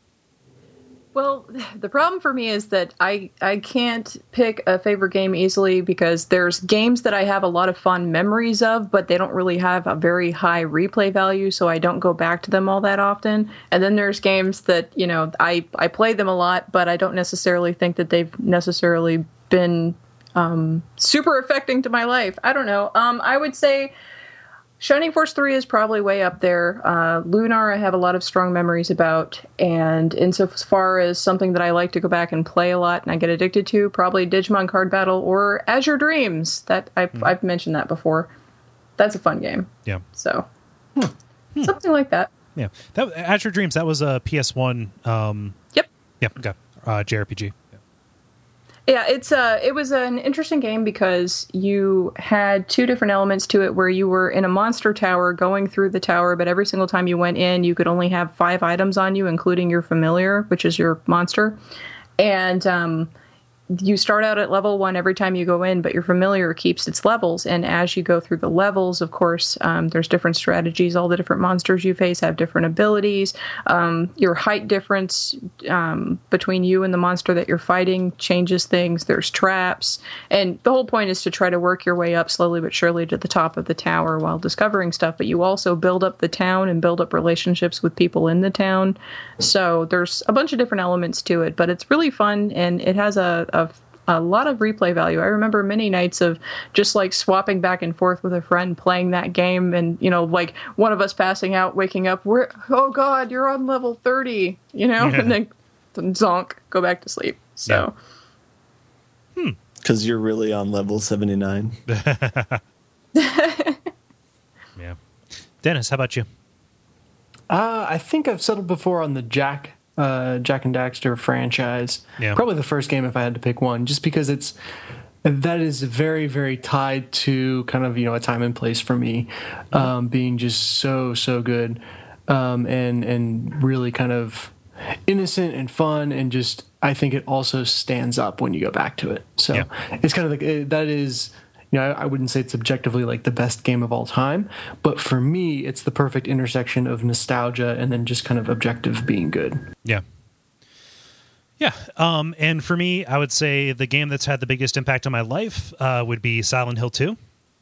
Well, the problem for me is that I I can't pick a favorite game easily because there's games that I have a lot of fond memories of, but they don't really have a very high replay value, so I don't go back to them all that often. And then there's games that, you know, I, I play them a lot, but I don't necessarily think that they've necessarily been um, super affecting to my life. I don't know. Um, I would say Shining Force three is probably way up there. Uh, Lunar, I have a lot of strong memories about. And insofar as something that I like to go back and play a lot and I get addicted to, probably Digimon Card Battle or Azure Dreams. That I've, mm. I've mentioned that before. That's a fun game. Yeah. So, hmm. something like that. Yeah. That Azure Dreams, that was a P S one. Um, yep. Yep. Okay. Uh, J R P G. Yeah, it's uh it was an interesting game because you had two different elements to it where you were in a monster tower going through the tower, but every single time you went in, you could only have five items on you, including your familiar, which is your monster. And um, you start out at level one every time you go in, but your familiar keeps its levels. And as you go through the levels, of course, um, there's different strategies. All the different monsters you face have different abilities. Um, your height difference um, between you and the monster that you're fighting changes things. There's traps. And the whole point is to try to work your way up slowly but surely to the top of the tower while discovering stuff. But you also build up the town and build up relationships with people in the town. So there's a bunch of different elements to it, but it's really fun and it has a A, a lot of replay value. I remember many nights of just like swapping back and forth with a friend playing that game and, you know, like one of us passing out, waking up, we're, oh God, you're on level thirty, you know, Yeah. and then, then zonk, go back to sleep. So. Yeah. Hmm. Because you're really on level seventy-nine. Yeah. Dennis, how about you? Uh, I think I've settled before on the Jack uh, Jack and Daxter franchise. Yeah. Probably the first game if I had to pick one, just because it's that is very, very tied to kind of, you know, a time and place for me, um, being just so, so good, um, and and really kind of innocent and fun, and just I think it also stands up when you go back to it. So Yeah. it's kind of like it, that is. You know, I wouldn't say it's objectively like the best game of all time, but for me, it's the perfect intersection of nostalgia and then just kind of objective being good. Yeah. Yeah. Um, and for me, I would say the game that's had the biggest impact on my life uh, would be Silent Hill two.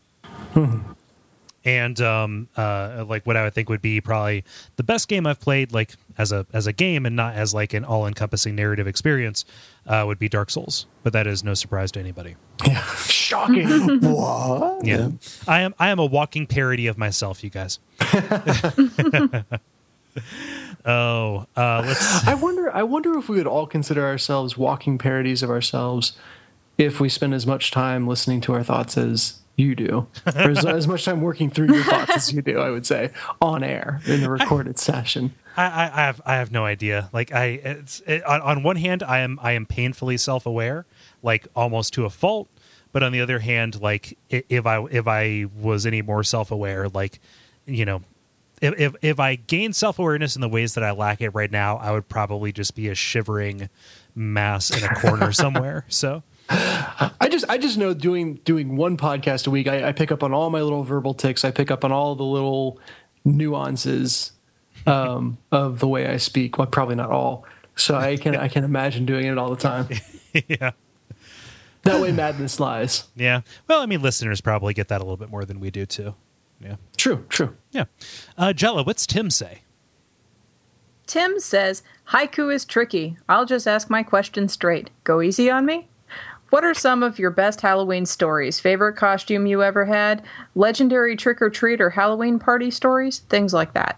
And um, uh, like what I would think would be probably the best game I've played, like as a as a game and not as like an all-encompassing narrative experience, uh, would be Dark Souls. But that is no surprise to anybody. Yeah, shocking. What? Yeah, I am. I am a walking parody of myself, you guys. oh, uh, let's. I wonder. I wonder if we would all consider ourselves walking parodies of ourselves if we spend as much time listening to our thoughts as you do, or as, as much time working through your thoughts as you do. I would say on air in the recorded session. I, I, I have I have no idea. Like I, it's it, on, on one hand, I am I am painfully self-aware, like almost to a fault. But on the other hand, like i- if I if I was any more self-aware, like, you know, if if, if I gained self-awareness in the ways that I lack it right now, I would probably just be a shivering mass in a corner somewhere. So I just I just know doing doing one podcast a week, I, I pick up on all my little verbal tics. I pick up on all the little nuances um, of the way I speak. Well, probably not all. So I can I can imagine doing it all the time. yeah. That way madness lies. Yeah. Well, I mean, listeners probably get that a little bit more than we do too. Yeah. True, true. Yeah. Uh, Jella, what's Tim say? Tim says, haiku is tricky. I'll just ask my question straight. Go easy on me? What are some of your best Halloween stories? Favorite costume you ever had? Legendary trick-or-treat or Halloween party stories? Things like that.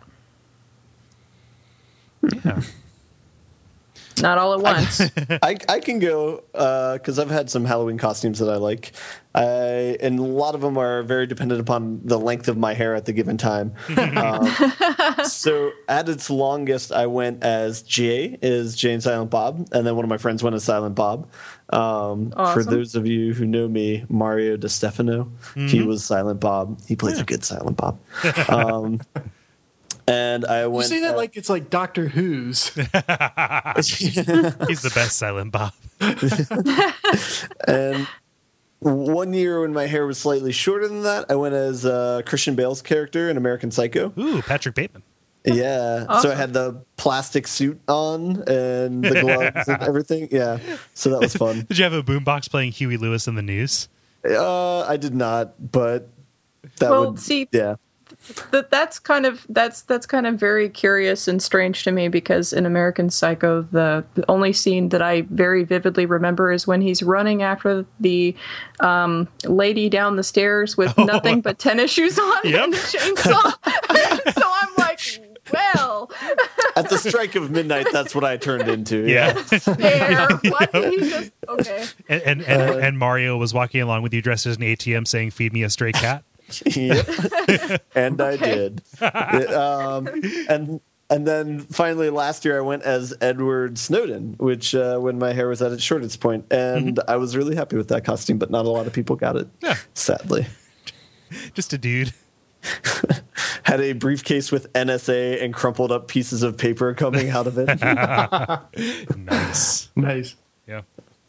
Yeah. Not all at once. I, I can go because I've had some Halloween costumes that I like. I, and a lot of them are very dependent upon the length of my hair at the given time. um, so at its longest, I went as Jay, is Jay and Silent Bob, and then one of my friends went as Silent Bob. Um, awesome. For those of you who know me, Mario DiStefano, mm-hmm. he was Silent Bob. He plays yeah. a good Silent Bob. Um, And I went. You say that uh, like it's like Doctor Who's. He's the best Silent Bob. And one year when my hair was slightly shorter than that, I went as uh, Christian Bale's character in American Psycho. Ooh, Patrick Bateman. Yeah. Awesome. So I had the plastic suit on and the gloves and everything. Yeah. So that was fun. Did you have a boombox playing Huey Lewis in the news? Uh, I did not, but that well, would. see, yeah. That that's kind of that's that's kind of very curious and strange to me because in American Psycho, the, the only scene that I very vividly remember is when he's running after the um, lady down the stairs with oh, nothing wow. but tennis shoes on Yep. and the chainsaw. So I'm like, well, at the strike of midnight, that's what I turned into. Yeah. there. What did he just? Okay. And and, and, uh, and Mario was walking along with you dressed as an A T M saying, "Feed me a stray cat." Yep. And I did. um, and and then finally last year I went as Edward Snowden, which uh, when my hair was at its shortest point, and mm-hmm. I was really happy with that costume, but not a lot of people got it. Yeah. Sadly. Just a dude. Had a briefcase with N S A and crumpled up pieces of paper coming out of it. Nice. Nice. Yeah.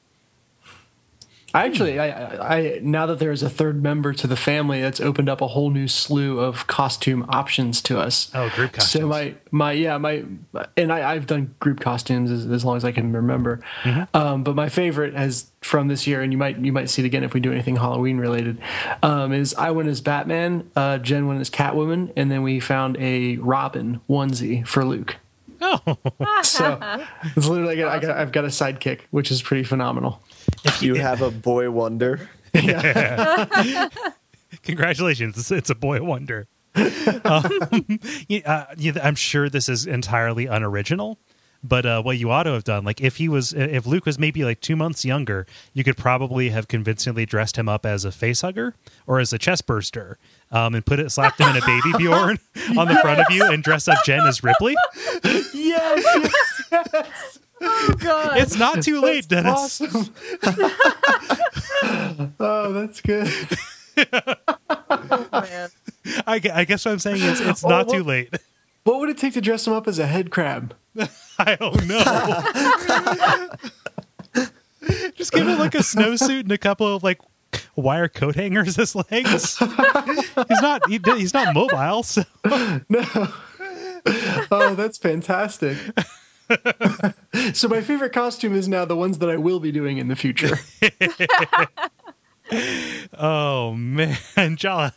Actually, I, I now that there is a third member to the family, that's opened up a whole new slew of costume options to us. Oh, group costumes. So my my yeah my and I, I've done group costumes as, as long as I can remember. Mm-hmm. Um, but my favorite has from this year, and you might you might see it again if we do anything Halloween related. Um, is I went as Batman, uh, Jen went as Catwoman, and then we found a Robin onesie for Luke. Oh, so it's literally like I got, I've got a sidekick, which is pretty phenomenal. If you have a boy wonder. Yeah. Congratulations. It's, it's a boy wonder. Um, yeah, uh, yeah, I'm sure this is entirely unoriginal, but uh, what you ought to have done, like if he was, if Luke was maybe like two months younger, you could probably have convincingly dressed him up as a face hugger or as a chest burster, um, and put it, slapped him in a baby Bjorn on the yes! front of you and dress up Jen as Ripley. Yes, yes, yes. Oh God! It's not too late, that's Dennis. Awesome. Oh, that's good. Oh, man. I, I guess what I'm saying is it's oh, not what, too late. What would it take to dress him up as a head crab? I don't know. Just give him like a snowsuit and a couple of like wire coat hangers as legs. He's not he, he's not mobile. So. No. Oh, that's fantastic. So my favorite costume is now the ones that I will be doing in the future. Oh man, Jala.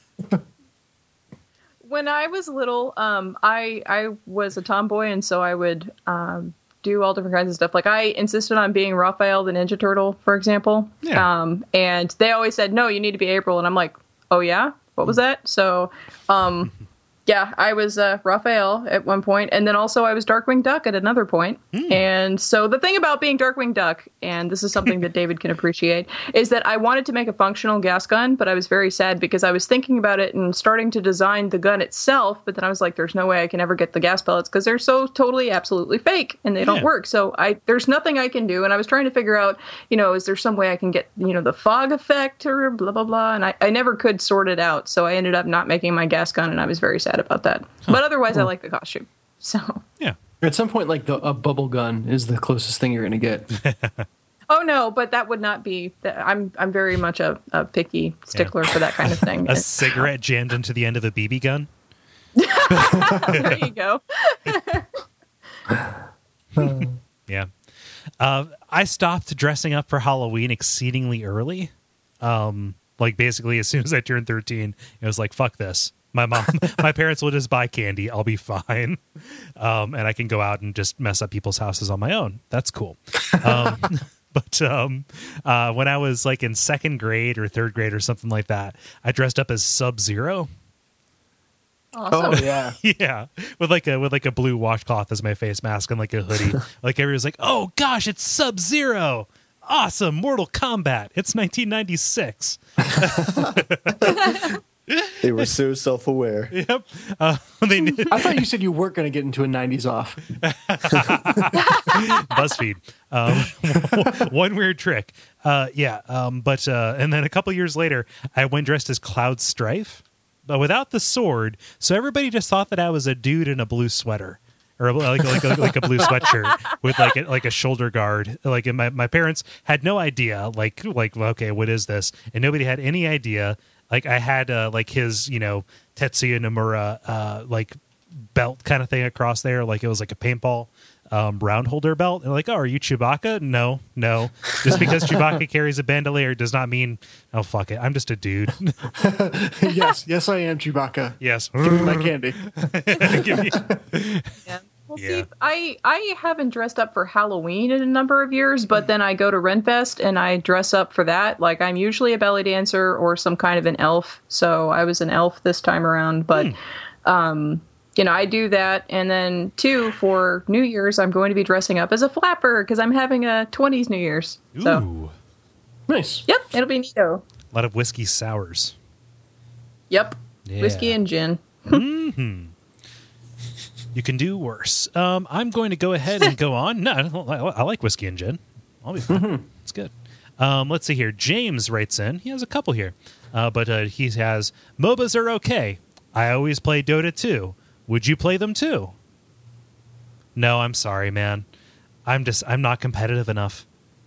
When I was little, um, I I was a tomboy, and so I would um, do all different kinds of stuff. Like I insisted on being Raphael the Ninja Turtle, for example. Yeah. Um, and they always said, "No, you need to be April," and I'm like, "Oh yeah, what was that?" So, um, Yeah, I was uh, Raphael at one point, and then also I was Darkwing Duck at another point. Mm. And so the thing about being Darkwing Duck, and this is something that David can appreciate, is that I wanted to make a functional gas gun, but I was very sad because I was thinking about it and starting to design the gun itself, but then I was like, there's no way I can ever get the gas pellets because they're so totally, absolutely fake, and they don't yeah. work. So I there's nothing I can do, and I was trying to figure out, you know, is there some way I can get, you know, the fog effect or blah, blah, blah, and I, I never could sort it out, so I ended up not making my gas gun, and I was very sad about that. Huh. But otherwise, cool. I like the costume. So yeah, at some point, like the a bubble gun is the closest thing you're going to get. Oh no, but that would not be. I'm I'm very much a, a picky stickler yeah. for that kind of thing. A cigarette jammed into the end of a B B gun. There you go. Yeah, uh, I stopped dressing up for Halloween exceedingly early. Um, like basically, as soon as I turned thirteen, it was like, "Fuck this." My mom, my parents will just buy candy. I'll be fine. Um, and I can go out and just mess up people's houses on my own. That's cool. Um, but um, uh, when I was like in second grade or third grade or something like that, I dressed up as Sub-Zero. Awesome. Oh yeah, yeah, with like a with like a blue washcloth as my face mask and like a hoodie. Like everyone's like, "Oh gosh, it's Sub-Zero! Awesome, Mortal Kombat! It's nineteen ninety-six." They were so self-aware. Yep. Uh, they knew- I thought you said you weren't going to get into a nineties off. BuzzFeed. Um, one weird trick. Uh, yeah. Um, but uh, and then a couple years later, I went dressed as Cloud Strife, but without the sword. So everybody just thought that I was a dude in a blue sweater. Or like like like, like a blue sweatshirt with like a, like a shoulder guard. Like and my my parents had no idea. Like like okay, what is this? And nobody had any idea. Like I had uh, like his, you know, Tetsuya Nomura uh, like belt kind of thing across there. Like it was like a paintball um, round holder belt. And like, oh, are you Chewbacca? No, no. Just because Chewbacca carries a bandolier does not mean, oh, fuck it. I'm just a dude. yes, yes, I am Chewbacca. Yes. Give me my candy. Give me- Yeah. Well, Yeah. see, I, I haven't dressed up for Halloween in a number of years, but then I go to Renfest and I dress up for that. Like, I'm usually a belly dancer or some kind of an elf. So I was an elf this time around. But, mm. um, you know, I do that. And then, two, for New Year's, I'm going to be dressing up as a flapper because I'm having a twenties New Year's. Ooh. So, nice. Yep, it'll be neato. A lot of whiskey sours. Yep, Yeah. whiskey and gin. Mm-hmm. You can do worse. Um, I'm going to go ahead and go on. No, I, don't, I, I like whiskey and gin. I'll be fine. Mm-hmm. It's good. Um, let's see here. James writes in. He has a couple here. Uh, but uh, he has, M O B As are okay. I always play Dota two. Would you play them too? No, I'm sorry, man. I'm just, I'm not competitive enough.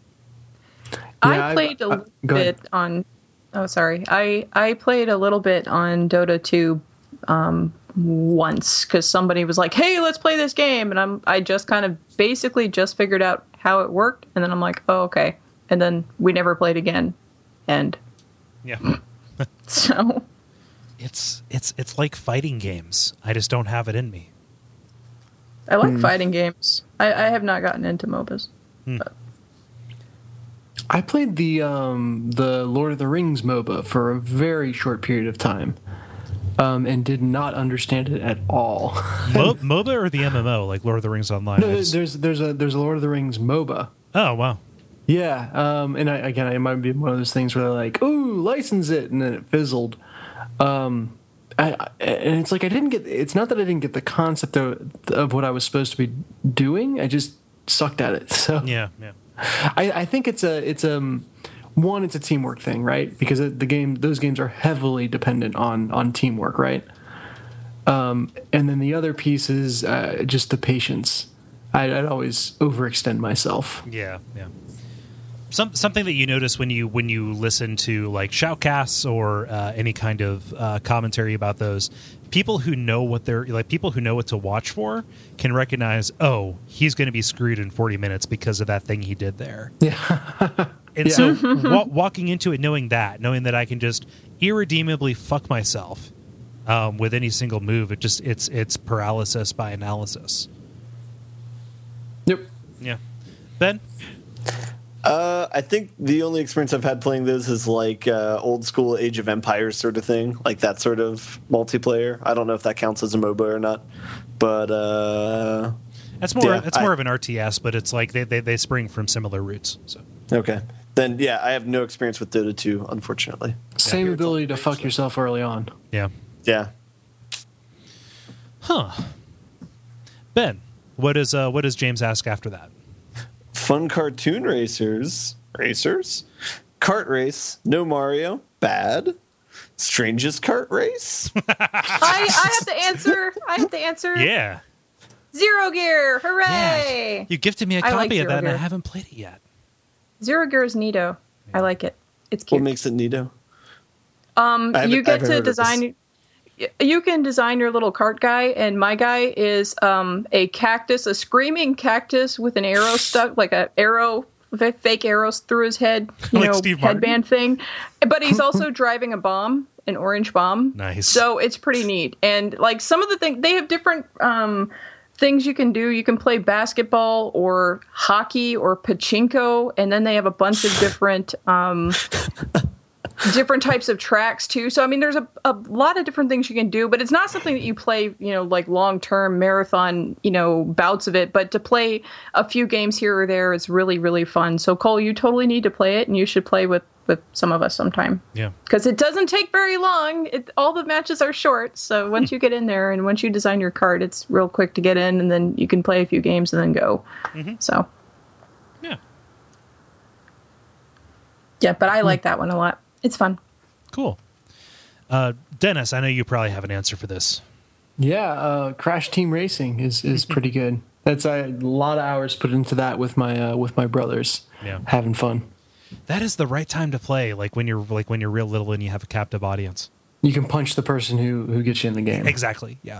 I Yeah, played a I- little go bit ahead. on. Oh, sorry. I I played a little bit on Dota two um, once because somebody was like, "Hey, let's play this game," and I'm I just kind of basically just figured out how it worked, and then I'm like, "Oh, okay," and then we never played again, and Yeah. so It's, it's, it's like fighting games. I just don't have it in me. I like fighting games. I, I have not gotten into M O B As. But. I played the um, the Lord of the Rings MOBA for a very short period of time, um, and did not understand it at all. Mo- MOBA or the M M O, like Lord of the Rings Online? No, I just- there's there's a there's a Lord of the Rings MOBA. Oh, wow. Yeah, um, and I, again, it might be one of those things where they're like, "Ooh, license it," and then it fizzled. Um, I, I, and it's like I didn't get. It's not that I didn't get the concept of, of what I was supposed to be doing. I just sucked at it. So Yeah, yeah. I, I think it's a it's um one it's a teamwork thing, right? Because the game those games are heavily dependent on on teamwork, right? Um, and then the other piece is uh, just the patience. I'd, I'd always overextend myself. Yeah, yeah. Some something that you notice when you when you listen to like shoutcasts or uh, any kind of uh, commentary about those, people who know what they're like, people who know what to watch for can recognize, oh, he's going to be screwed in forty minutes because of that thing he did there. Yeah. And Yeah. so wa- walking into it, knowing that, knowing that I can just irredeemably fuck myself um, with any single move, it just it's it's paralysis by analysis. Yep. Yeah, Ben. Uh, I think the only experience I've had playing those is like uh, old school Age of Empires sort of thing, like that sort of multiplayer. I don't know if that counts as a MOBA or not, but uh, That's more. Yeah, that's I- more of an R T S, but it's like they, they they spring from similar roots. So okay. Then yeah, I have no experience with Dota two, unfortunately. Same ability to fuck yourself early on. yeah, Yeah. huh? Ben, what is uh what does James ask after that? Fun cartoon racers. Racers? Kart race. No Mario. Bad. Strangest kart race. I, I have to answer. I have to answer. Yeah, Zero Gear. yeah. Hooray! You gifted me a I like copy of Zero that, and I Gear. haven't played it yet. Zero Gear is neato. I like it. It's What cute. makes it neato? Um, I haven't- you I get haven't to heard of this. design. You can design your little cart guy, and my guy is um, a cactus, a screaming cactus with an arrow stuck, like a arrow, f- fake arrows through his head, you Like know, Steve Martin? headband thing. But he's also driving a bomb, an orange bomb. Nice. So it's pretty neat. And like some of the things, they have different um, things you can do. You can play basketball or hockey or pachinko, and then they have a bunch of different. Um, different types of tracks too. So I mean, there's a, a lot of different things you can do, but it's not something that you play, you know, like long term marathon, you know, bouts of it. But to play a few games here or there is really, really fun. So Cole, you totally need to play it, and you should play with with some of us sometime Yeah, because it doesn't take very long. It, all the matches are short, so once you get in there and once you design your card, it's real quick to get in, and then you can play a few games and then go. So yeah, yeah, but I like that one a lot. It's fun. cool. Uh, Dennis, I know you probably have an answer for this. Yeah, uh, Crash Team Racing is, is pretty good. That's I, a lot of hours put into that with my uh, with my brothers. Yeah. Having fun. That is the right time to play, like when you're like when you're real little and you have a captive audience. You can punch the person who, who gets you in the game. Exactly. Yeah.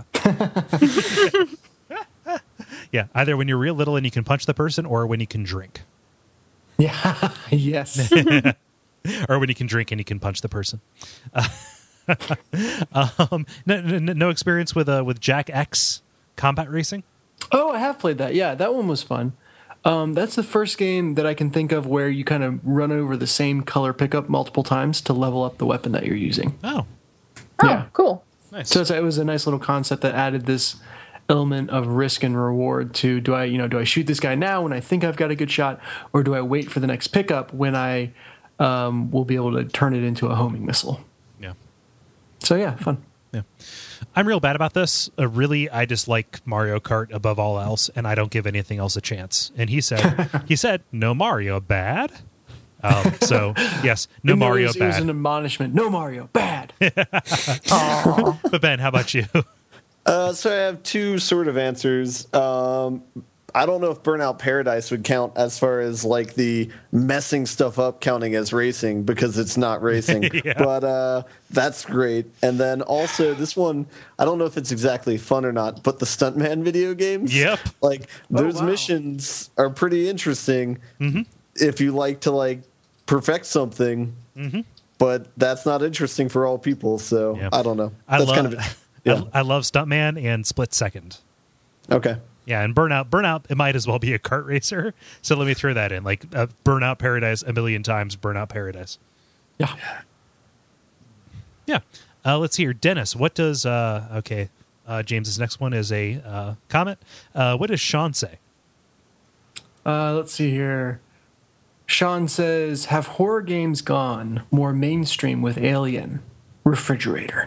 Yeah. Either when you're real little and you can punch the person, or when you can drink, Yeah. Yes. or when you can drink and you can punch the person. Uh, um, no, no, no experience with uh, with Jack X combat racing. Oh, I have played that. Yeah, that one was fun. Um, that's the first game that I can think of where you kind of run over the same color pickup multiple times to level up the weapon that you're using. Oh, Oh, Yeah. cool. nice. So it's, it was a nice little concept that added this element of risk and reward to do I you know do I shoot this guy now when I think I've got a good shot, or do I wait for the next pickup when I um, will be able to turn it into a homing missile? Yeah. So yeah, fun. Yeah. I'm real bad about this. Uh, really, I just like Mario Kart above all else, and I don't give anything else a chance. And he said, he said, no Mario, bad. Um, so yes, no And there Mario, was- It was bad. an admonishment. No Mario, bad. But Ben, how about you? Uh, so I have two sort of answers. Um, I don't know if Burnout Paradise would count as far as like the messing stuff up counting as racing, because it's not racing. Yeah. But uh, that's great. And then also this one, I don't know if it's exactly fun or not, but the Stuntman video games. Yep. Like those wow. missions are pretty interesting if you like to like perfect something. But that's not interesting for all people. So Yeah. I don't know. I That's love, kind of yeah. I, I love Stuntman and Split Second. Okay. Yeah, and Burnout, Burnout, it might as well be a kart racer. So let me throw that in, like uh, Burnout Paradise a million times. Burnout Paradise. Yeah. Yeah. Uh, let's hear, Dennis. What does? Uh, okay, uh, James's next one is a uh, comment. Uh, what does Sean say? Uh, let's see here. Sean says, "Have horror games gone more mainstream with Alien? Refrigerator."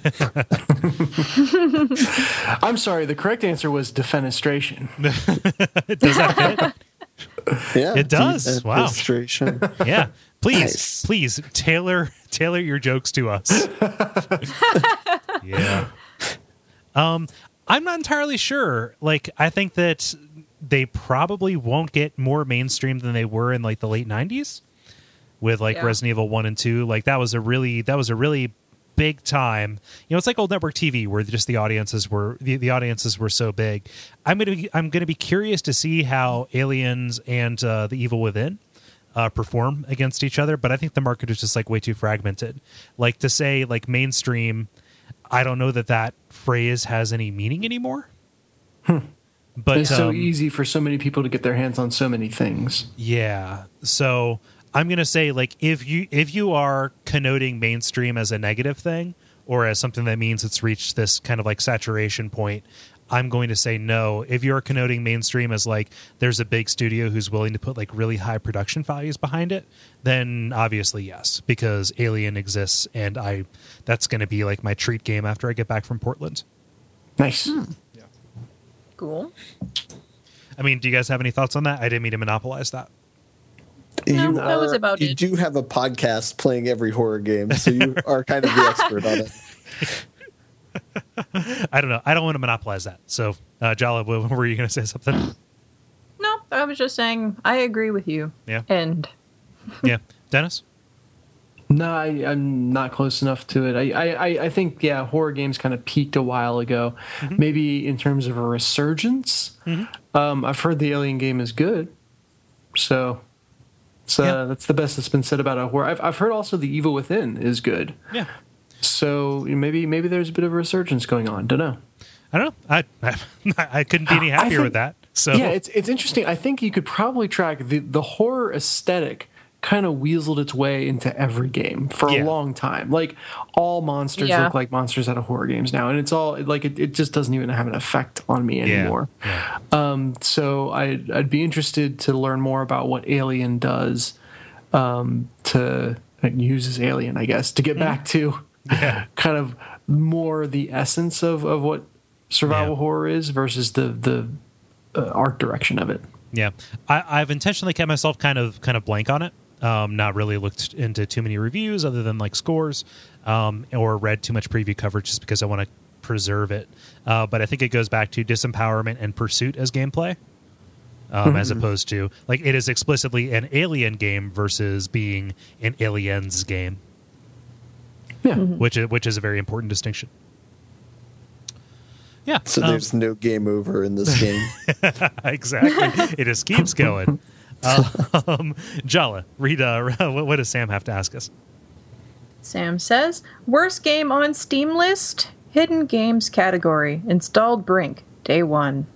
I'm sorry. The correct answer was defenestration. Does that fit? Yeah, It does. Wow. Demonstration. Yeah. Please, Nice. please tailor tailor your jokes to us. Yeah. Um, I'm not entirely sure. Like, I think that they probably won't get more mainstream than they were in like the late nineties with like Yeah. Resident Evil one and two. Like that was a really that was a really big time. You know, it's like old network T V where just the audiences were the, the audiences were so big. I'm gonna be, I'm gonna be curious to see how Aliens and uh, The Evil Within uh, perform against each other. But I think the market is just like way too fragmented. Like to say like mainstream, I don't know that that phrase has any meaning anymore. But it's so um, easy for so many people to get their hands on so many things. Yeah. So I'm going to say, like, if you if you are connoting mainstream as a negative thing or as something that means it's reached this kind of like saturation point, I'm going to say no. If you're connoting mainstream as like there's a big studio who's willing to put like really high production values behind it, then obviously yes, because Alien exists, and I that's going to be like my treat game after I get back from Portland. Nice. Hmm. Cool. I mean, do you guys have any thoughts on that? I didn't mean to monopolize that. No, You that was are- about you it. do have a podcast playing every horror game, so you are kind of the expert on it. I don't know. I don't want to monopolize that. So, uh, Jala, what, were you going to say something? No, I was just saying I agree with you. Yeah. And Yeah. Dennis? No, I, I'm not close enough to it. I, I, I think, yeah, horror games kind of peaked a while ago. Mm-hmm. Maybe in terms of a resurgence. Mm-hmm. Um, I've heard the Alien game is good. So, so Yeah. that's the best that's been said about a horror. I've, I've heard also The Evil Within is good. Yeah. So maybe maybe there's a bit of a resurgence going on. Don't know. I don't know. I I, I couldn't be any I happier think- with that. So Yeah, it's it's interesting. I think you could probably track the, the horror aesthetic kind of weaseled its way into every game for Yeah. a long time. Like all monsters Yeah. look like monsters out of horror games now, and it's all like it, it just doesn't even have an effect on me Yeah. anymore. Yeah. Um, so I'd I'd be interested to learn more about what Alien does um, to like, uses Alien, I guess, to get back to Yeah. kind of more the essence of, of what survival Yeah. horror is versus the the uh, art direction of it. Yeah, I, I've intentionally kept myself kind of kind of blank on it. Um, not really looked into too many reviews other than like scores, um, or read too much preview coverage just because I want to preserve it. Uh, but I think it goes back to disempowerment and pursuit as gameplay, um, Mm-hmm. as opposed to like it is explicitly an Alien game versus being an Aliens game, Yeah. which is, which is a very important distinction. Yeah, So um, there's no game over in this game. exactly. It just keeps going. Um, Jala, read. Uh, what, what does Sam have to ask us? Sam says, worst game on Steam list? Hidden games category. Installed Brink. Day one.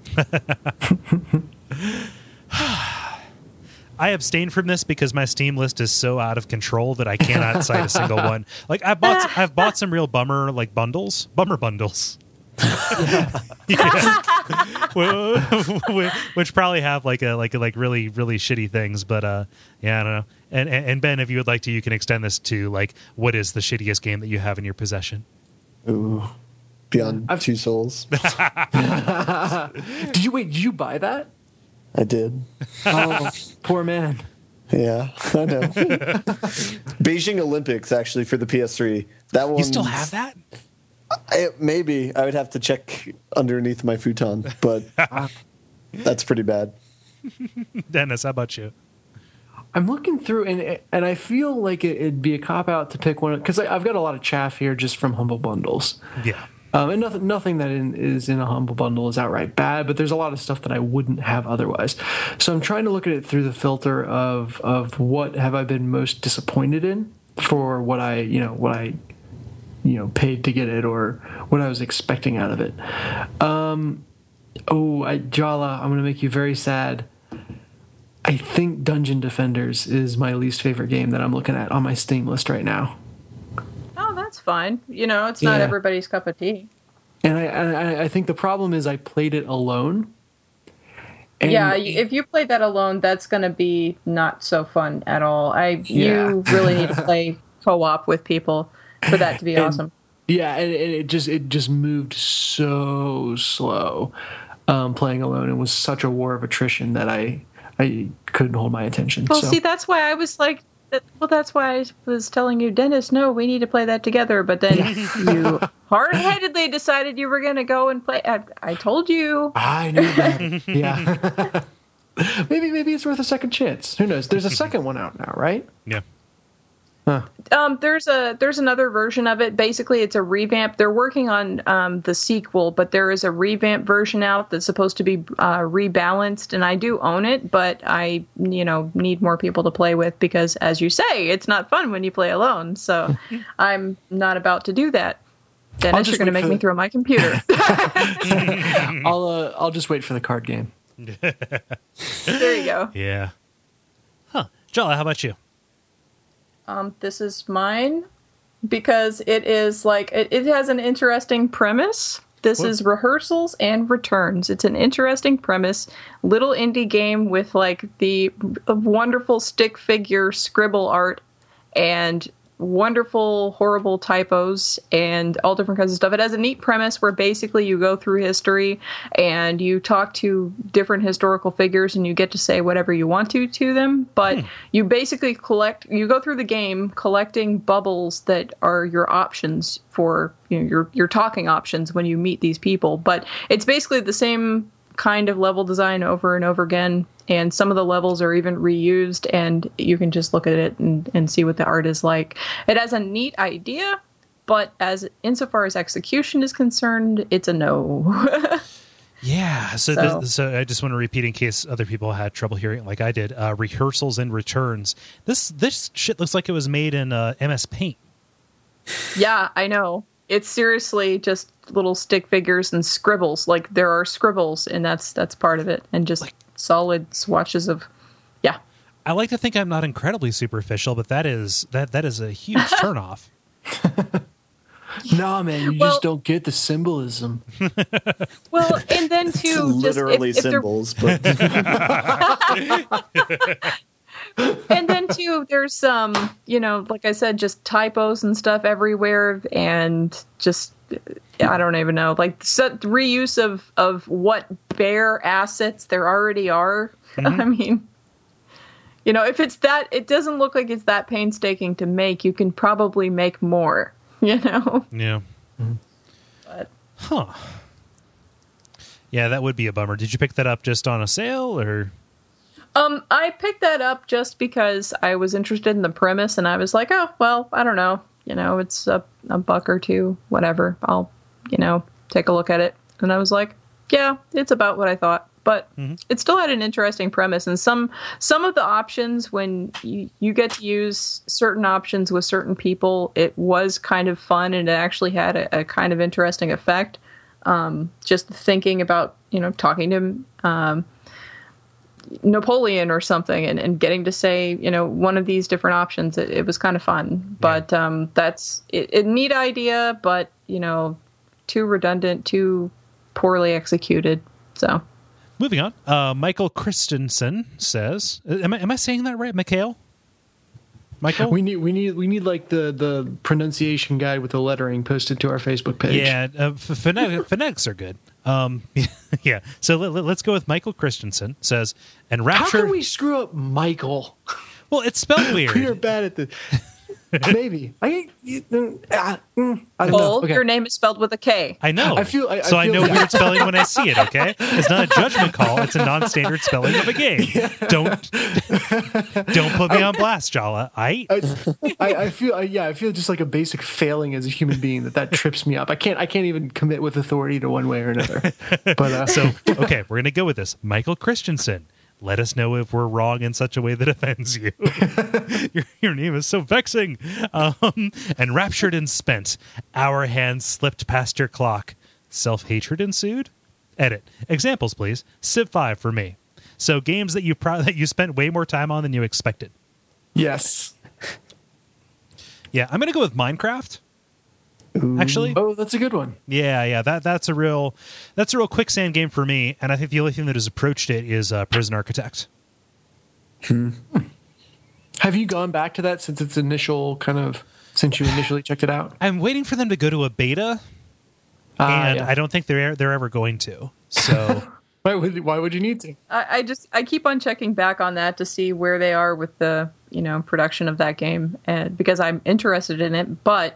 I abstain from this because my Steam list is so out of control that I cannot cite a single one. Like I bought, I've bought some real bummer like bundles, bummer bundles, Yeah. which probably have like a like a, like really really shitty things. But uh, yeah, I don't know. And, and and Ben, if you would like to, you can extend this to like what is the shittiest game that you have in your possession. Ooh, Beyond I've- Two Souls. Did you wait? Did you buy that? I did. Oh, poor man. Yeah, I know. Beijing Olympics actually for the P S three. That one You still have that? I, maybe I would have to check underneath my futon, but that's pretty bad. Dennis, how about you? I'm looking through, and and I feel like it, it'd be a cop out to pick one because I've got a lot of chaff here just from Humble Bundles. Yeah. Um, and nothing, nothing that in, is in a Humble Bundle is outright bad, but there's a lot of stuff that I wouldn't have otherwise. So I'm trying to look at it through the filter of of what have I been most disappointed in for what I you know what I you know paid to get it or what I was expecting out of it. Um, oh, I, Jala, I'm going to make you very sad. I think Dungeon Defenders is my least favorite game that I'm looking at on my Steam list right now. Oh, that's fine. You know, it's not Yeah. everybody's cup of tea. And I, I, I think the problem is I played it alone. And yeah, y- if you play that alone, that's going to be not so fun at all. I Yeah. You really need to play co-op with people for that to be And- awesome. yeah, and, and it just it just moved so slow um, playing alone. It was such a war of attrition that I I couldn't hold my attention. Well, so. see, that's why I was like, that- well, that's why I was telling you, Dennis, no, we need to play that together. But then you hard-headedly decided you were going to go and play. I, I told you. I knew that. Yeah. maybe maybe it's worth a second chance. Who knows? There's a second one out now, right? Yeah. Um, there's a there's another version of it. Basically, it's a revamp. They're working on um, the sequel, but there is a revamp version out that's supposed to be uh, rebalanced, and I do own it, but I you know need more people to play with because, as you say, it's not fun when you play alone. So I'm not about to do that. Dennis, you're going to make me the... throw my computer. I'll uh, I'll just wait for the card game. There you go. Yeah. Huh. Jala, how about you? Um, this is mine because it is like it, it has an interesting premise. This What? is Rehearsals and Returns. It's an interesting premise. Little indie game with like the wonderful stick figure scribble art and wonderful, horrible typos and all different kinds of stuff. It has a neat premise where basically you go through history and you talk to different historical figures and you get to say whatever you want to to them. But hmm. you basically collect, you go through the game collecting bubbles that are your options for, you know, your, your talking options when you meet these people. But it's basically the same kind of level design over and over again. And some of the levels are even reused, and you can just look at it and, and see what the art is like. It has a neat idea, but as insofar as execution is concerned, it's a no. Yeah. So, So- This, so I just want to repeat in case other people had trouble hearing it like I did. Uh, Rehearsals and Returns. This this shit looks like it was made in uh, M S Paint. Yeah, I know. It's seriously just little stick figures and scribbles. Like there are scribbles, and that's that's part of it, and just Like- solid swatches of, yeah. I like to think I'm not incredibly superficial, but that is that that is a huge turnoff. Nah, man, you Well- just don't get the symbolism. Well, and then too, just Literally if, if they're- symbols, but and then too, there's um, you know, like I said, just typos and stuff everywhere, and just I don't even know, like so, reuse of of what bare assets there already are. Mm-hmm. I mean, you know, if it's that, it doesn't look like it's that painstaking to make. You can probably make more. You know, Yeah. but Huh. Yeah, that would be a bummer. Did you pick that up just on a sale or? Um, I picked that up just because I was interested in the premise, and I was like, oh, well, I don't know. You know, it's a, a buck or two, whatever. I'll, you know, take a look at it. And I was like, yeah, it's about what I thought. But Mm-hmm. it still had an interesting premise. And some some of the options, when you, you get to use certain options with certain people, it was kind of fun, and it actually had a, a kind of interesting effect. Um, just thinking about, you know, talking to um, Napoleon or something, and, and getting to say, you know, one of these different options, it, it was kind of fun. But um, that's it, a neat idea, but, you know, too redundant, too poorly executed. So, Moving on. Uh, Michael Christensen says, am I, am I saying that right, Mikhail? Michael? We need we need we need like the the pronunciation guide with the lettering posted to our Facebook page. Yeah, uh, ph- phonetic, phonetics are good. Um, yeah, so let, let, let's go with Michael Christensen says, and How Rapture. can we screw up Michael? Well, it's spelled weird. We are bad at this. Maybe I. You, ah, mm, I don't know. Cole, Okay. your name is spelled with a K. I know. I feel- I- I so I feel know like- weird spelling when I see it. Okay, it's not a judgment call. It's a non-standard spelling of a game. Don't don't put me on blast, Jala. I I, I, I feel I, yeah I feel just like a basic failing as a human being that that trips me up. I can't I can't even commit with authority to one way or another. But uh, so okay, we're gonna go with this. Michael Christensen. Let us know if we're wrong in such a way that offends you. your, your name is so vexing. Um, and raptured and spent, our hands slipped past your clock. Self-hatred ensued? Edit. Examples, please. Civ five for me. So games that you pro- that you spent way more time on than you expected. yes. Yeah, I'm going to go with Minecraft. Actually, Oh, that's a good one. yeah, yeah, that that's a real that's a real quicksand game for me, and I think the only thing that has approached it is uh, Prison Architect. Have you gone back to that since its initial kind of since you initially checked it out? I'm waiting for them to go to a beta, Ah, and yeah. I don't think they're they're ever going to. So Why would why would you need to? I, I just I keep on checking back on that to see where they are with the, you know, production of that game, and because I'm interested in it, but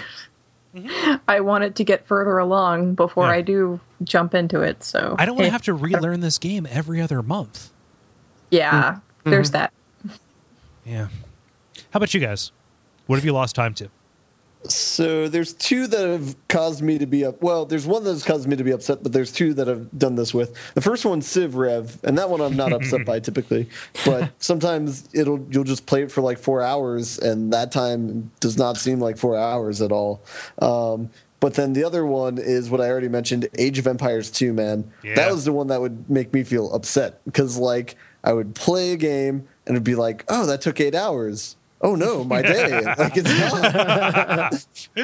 I want it to get further along before Yeah. I do jump into it. So I don't want to eh, have to relearn this game every other month. Yeah, there's that. Yeah. How about you guys? What have you lost time to? So there's two that have caused me to be up. Well, there's one that has caused me to be upset, but there's two that I've done this with. The first one's Civ Rev, and that one I'm not upset by typically. But sometimes it'll you'll just play it for like four hours, and that time does not seem like four hours at all. Um, But then the other one is what I already mentioned, Age of Empires two, man. Yeah. That was the one that would make me feel upset because, like, I would play a game and it'd be like, oh, that took eight hours. Oh, no, my day. Like, it's not.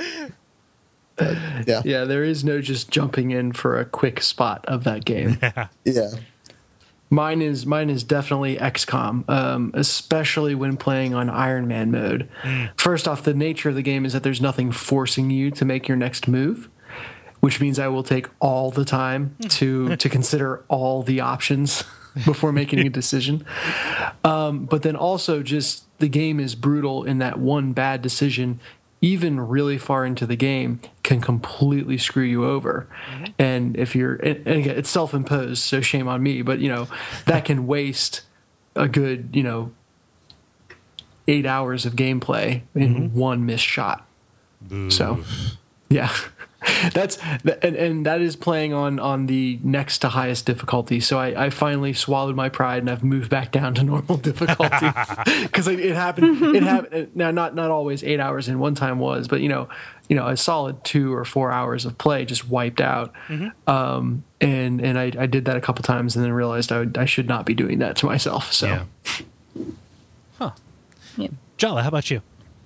But, yeah. Yeah, there is no just jumping in for a quick spot of that game. Yeah. Mine is mine is definitely X COM, um, especially when playing on Iron Man mode. Mm. First off, the nature of the game is that there's nothing forcing you to make your next move, which means I will take all the time to to consider all the options before making a decision. Um, but then also just the game is brutal in that one bad decision, even really far into the game, can completely screw you over. Mm-hmm. And if you're, and again, it's self-imposed, so shame on me, but you know, that can waste a good, you know, eight hours of gameplay in mm-hmm. one missed shot. Boo. So, yeah. That's and, and that is playing on on the next to highest difficulty. So I, I finally swallowed my pride and I've moved back down to normal difficulty because it, it happened. It happened now. Not not always eight hours in. One time was, but you know, you know, a solid two or four hours of play just wiped out. Mm-hmm. Um, and and I, I did that a couple times and then realized I would, I should not be doing that to myself. So, yeah. Huh. Yeah. Jala, how about you?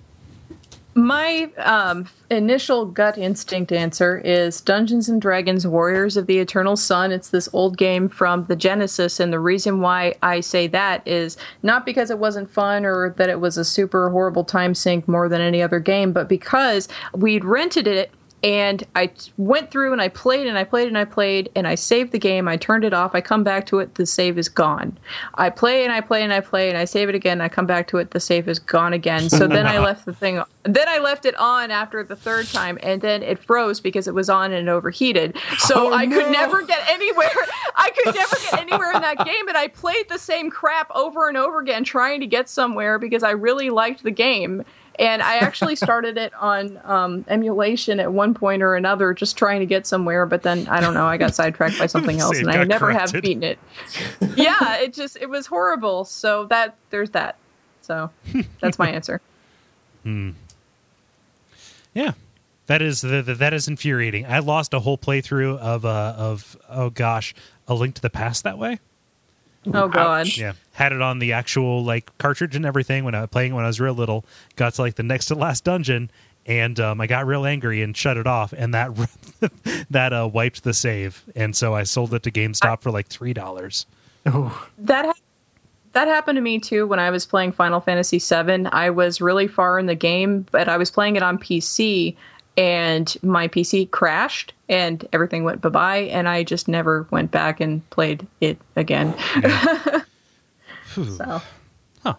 My um, initial gut instinct answer is Dungeons and Dragons Warriors of the Eternal Sun. It's this old game from the Genesis, and the reason why I say that is not because it wasn't fun or that it was a super horrible time sink more than any other game, but because we'd rented it. And I went through and I played and I played and I played and I saved the game. I turned it off. I come back to it. The save is gone. I play and I play and I play and I save it again. I come back to it. The save is gone again. So then I left the thing. Then I left it on after the third time, and then it froze because it was on and it overheated. So oh, I no. could never get anywhere. I could never get anywhere in that game. And I played the same crap over and over again, trying to get somewhere because I really liked the game. And I actually started it on um, emulation at one point or another, just trying to get somewhere. But then, I don't know, I got sidetracked by something else, and I never corrected. have beaten it. Yeah, it just, it was horrible. So that, there's that. So that's my answer. Hmm. Yeah, that is, that is infuriating. I lost a whole playthrough of, uh, of oh gosh, A Link to the Past that way. Oh God! Yeah, had it on the actual like cartridge and everything when I was playing when I was real little. Got to like the next to last dungeon, and um, I got real angry and shut it off, and that that uh, wiped the save. And so I sold it to GameStop I, for like three dollars. Oh, that ha- that happened to me too when I was playing Final Fantasy seven. I was really far in the game, but I was playing it on P C. And my P C crashed and everything went bye-bye, and I just never went back and played it again. Yeah. So, huh.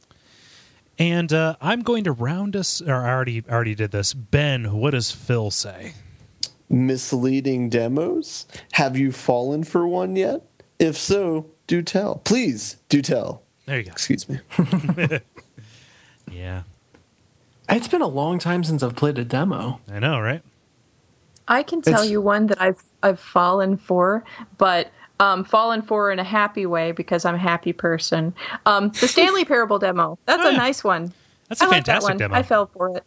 And uh, I'm going to round us, or I already, already did this. Ben, what does Phil say? Misleading demos? Have you fallen for one yet? If so, do tell. Please, do tell. There you go. Excuse me. Yeah. It's been a long time since I've played a demo. I know, right? I can tell It's- you one that I've I've fallen for, but um, fallen for in a happy way because I'm a happy person. Um, the Stanley Parable demo. That's Oh, a yeah. nice one. That's a I like that fantastic one. demo. I fell for it.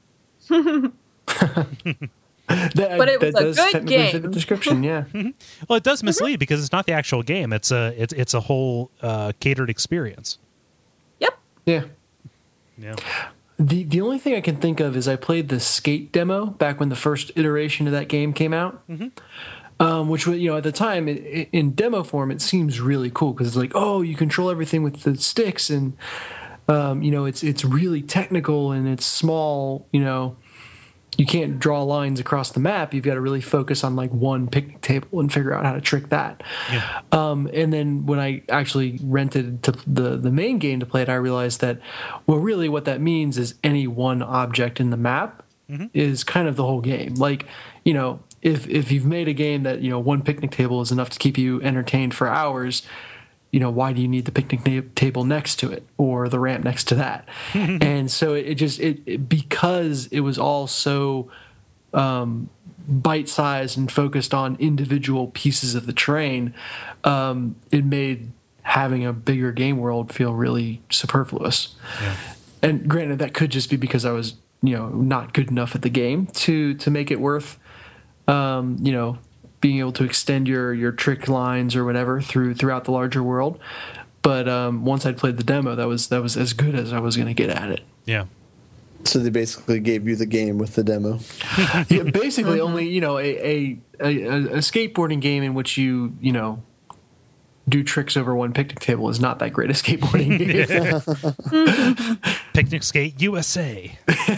That, But it was that a does good technically fit the game. description, yeah. Well, it does mislead because it's not the actual game. It's a it's it's a whole uh, catered experience. Yep. Yeah. Yeah. The the only thing I can think of is I played the Skate demo back when the first iteration of that game came out. Mm-hmm. Um, which was, you know, at the time it, it, in demo form, it seems really cool because it's like, oh, you control everything with the sticks, and um, you know, it's it's really technical and it's small. You know, you can't draw lines across the map. You've got to really focus on like one picnic table and figure out how to trick that. Yeah. Um, and then when I actually rented to the the main game to play it, I realized that, well, really what that means is any one object in the map mm-hmm. is kind of the whole game. Like, you know, if if you've made a game that, you know, one picnic table is enough to keep you entertained for hours, you know, why do you need the picnic na- table next to it or the ramp next to that? And so it, it just it, it because it was all so um, bite-sized and focused on individual pieces of the terrain, um, it made having a bigger game world feel really superfluous. Yeah. And granted, that could just be because I was, you know, not good enough at the game to to make it worth um, you know, being able to extend your your trick lines or whatever through throughout the larger world. But um, once I'd played the demo, that was that was as good as I was going to get at it. Yeah. So they basically gave you the game with the demo. Yeah, basically only, you know, a, a a a skateboarding game in which you you know do tricks over one picnic table is not that great a skateboarding game. Picnic Skate U S A.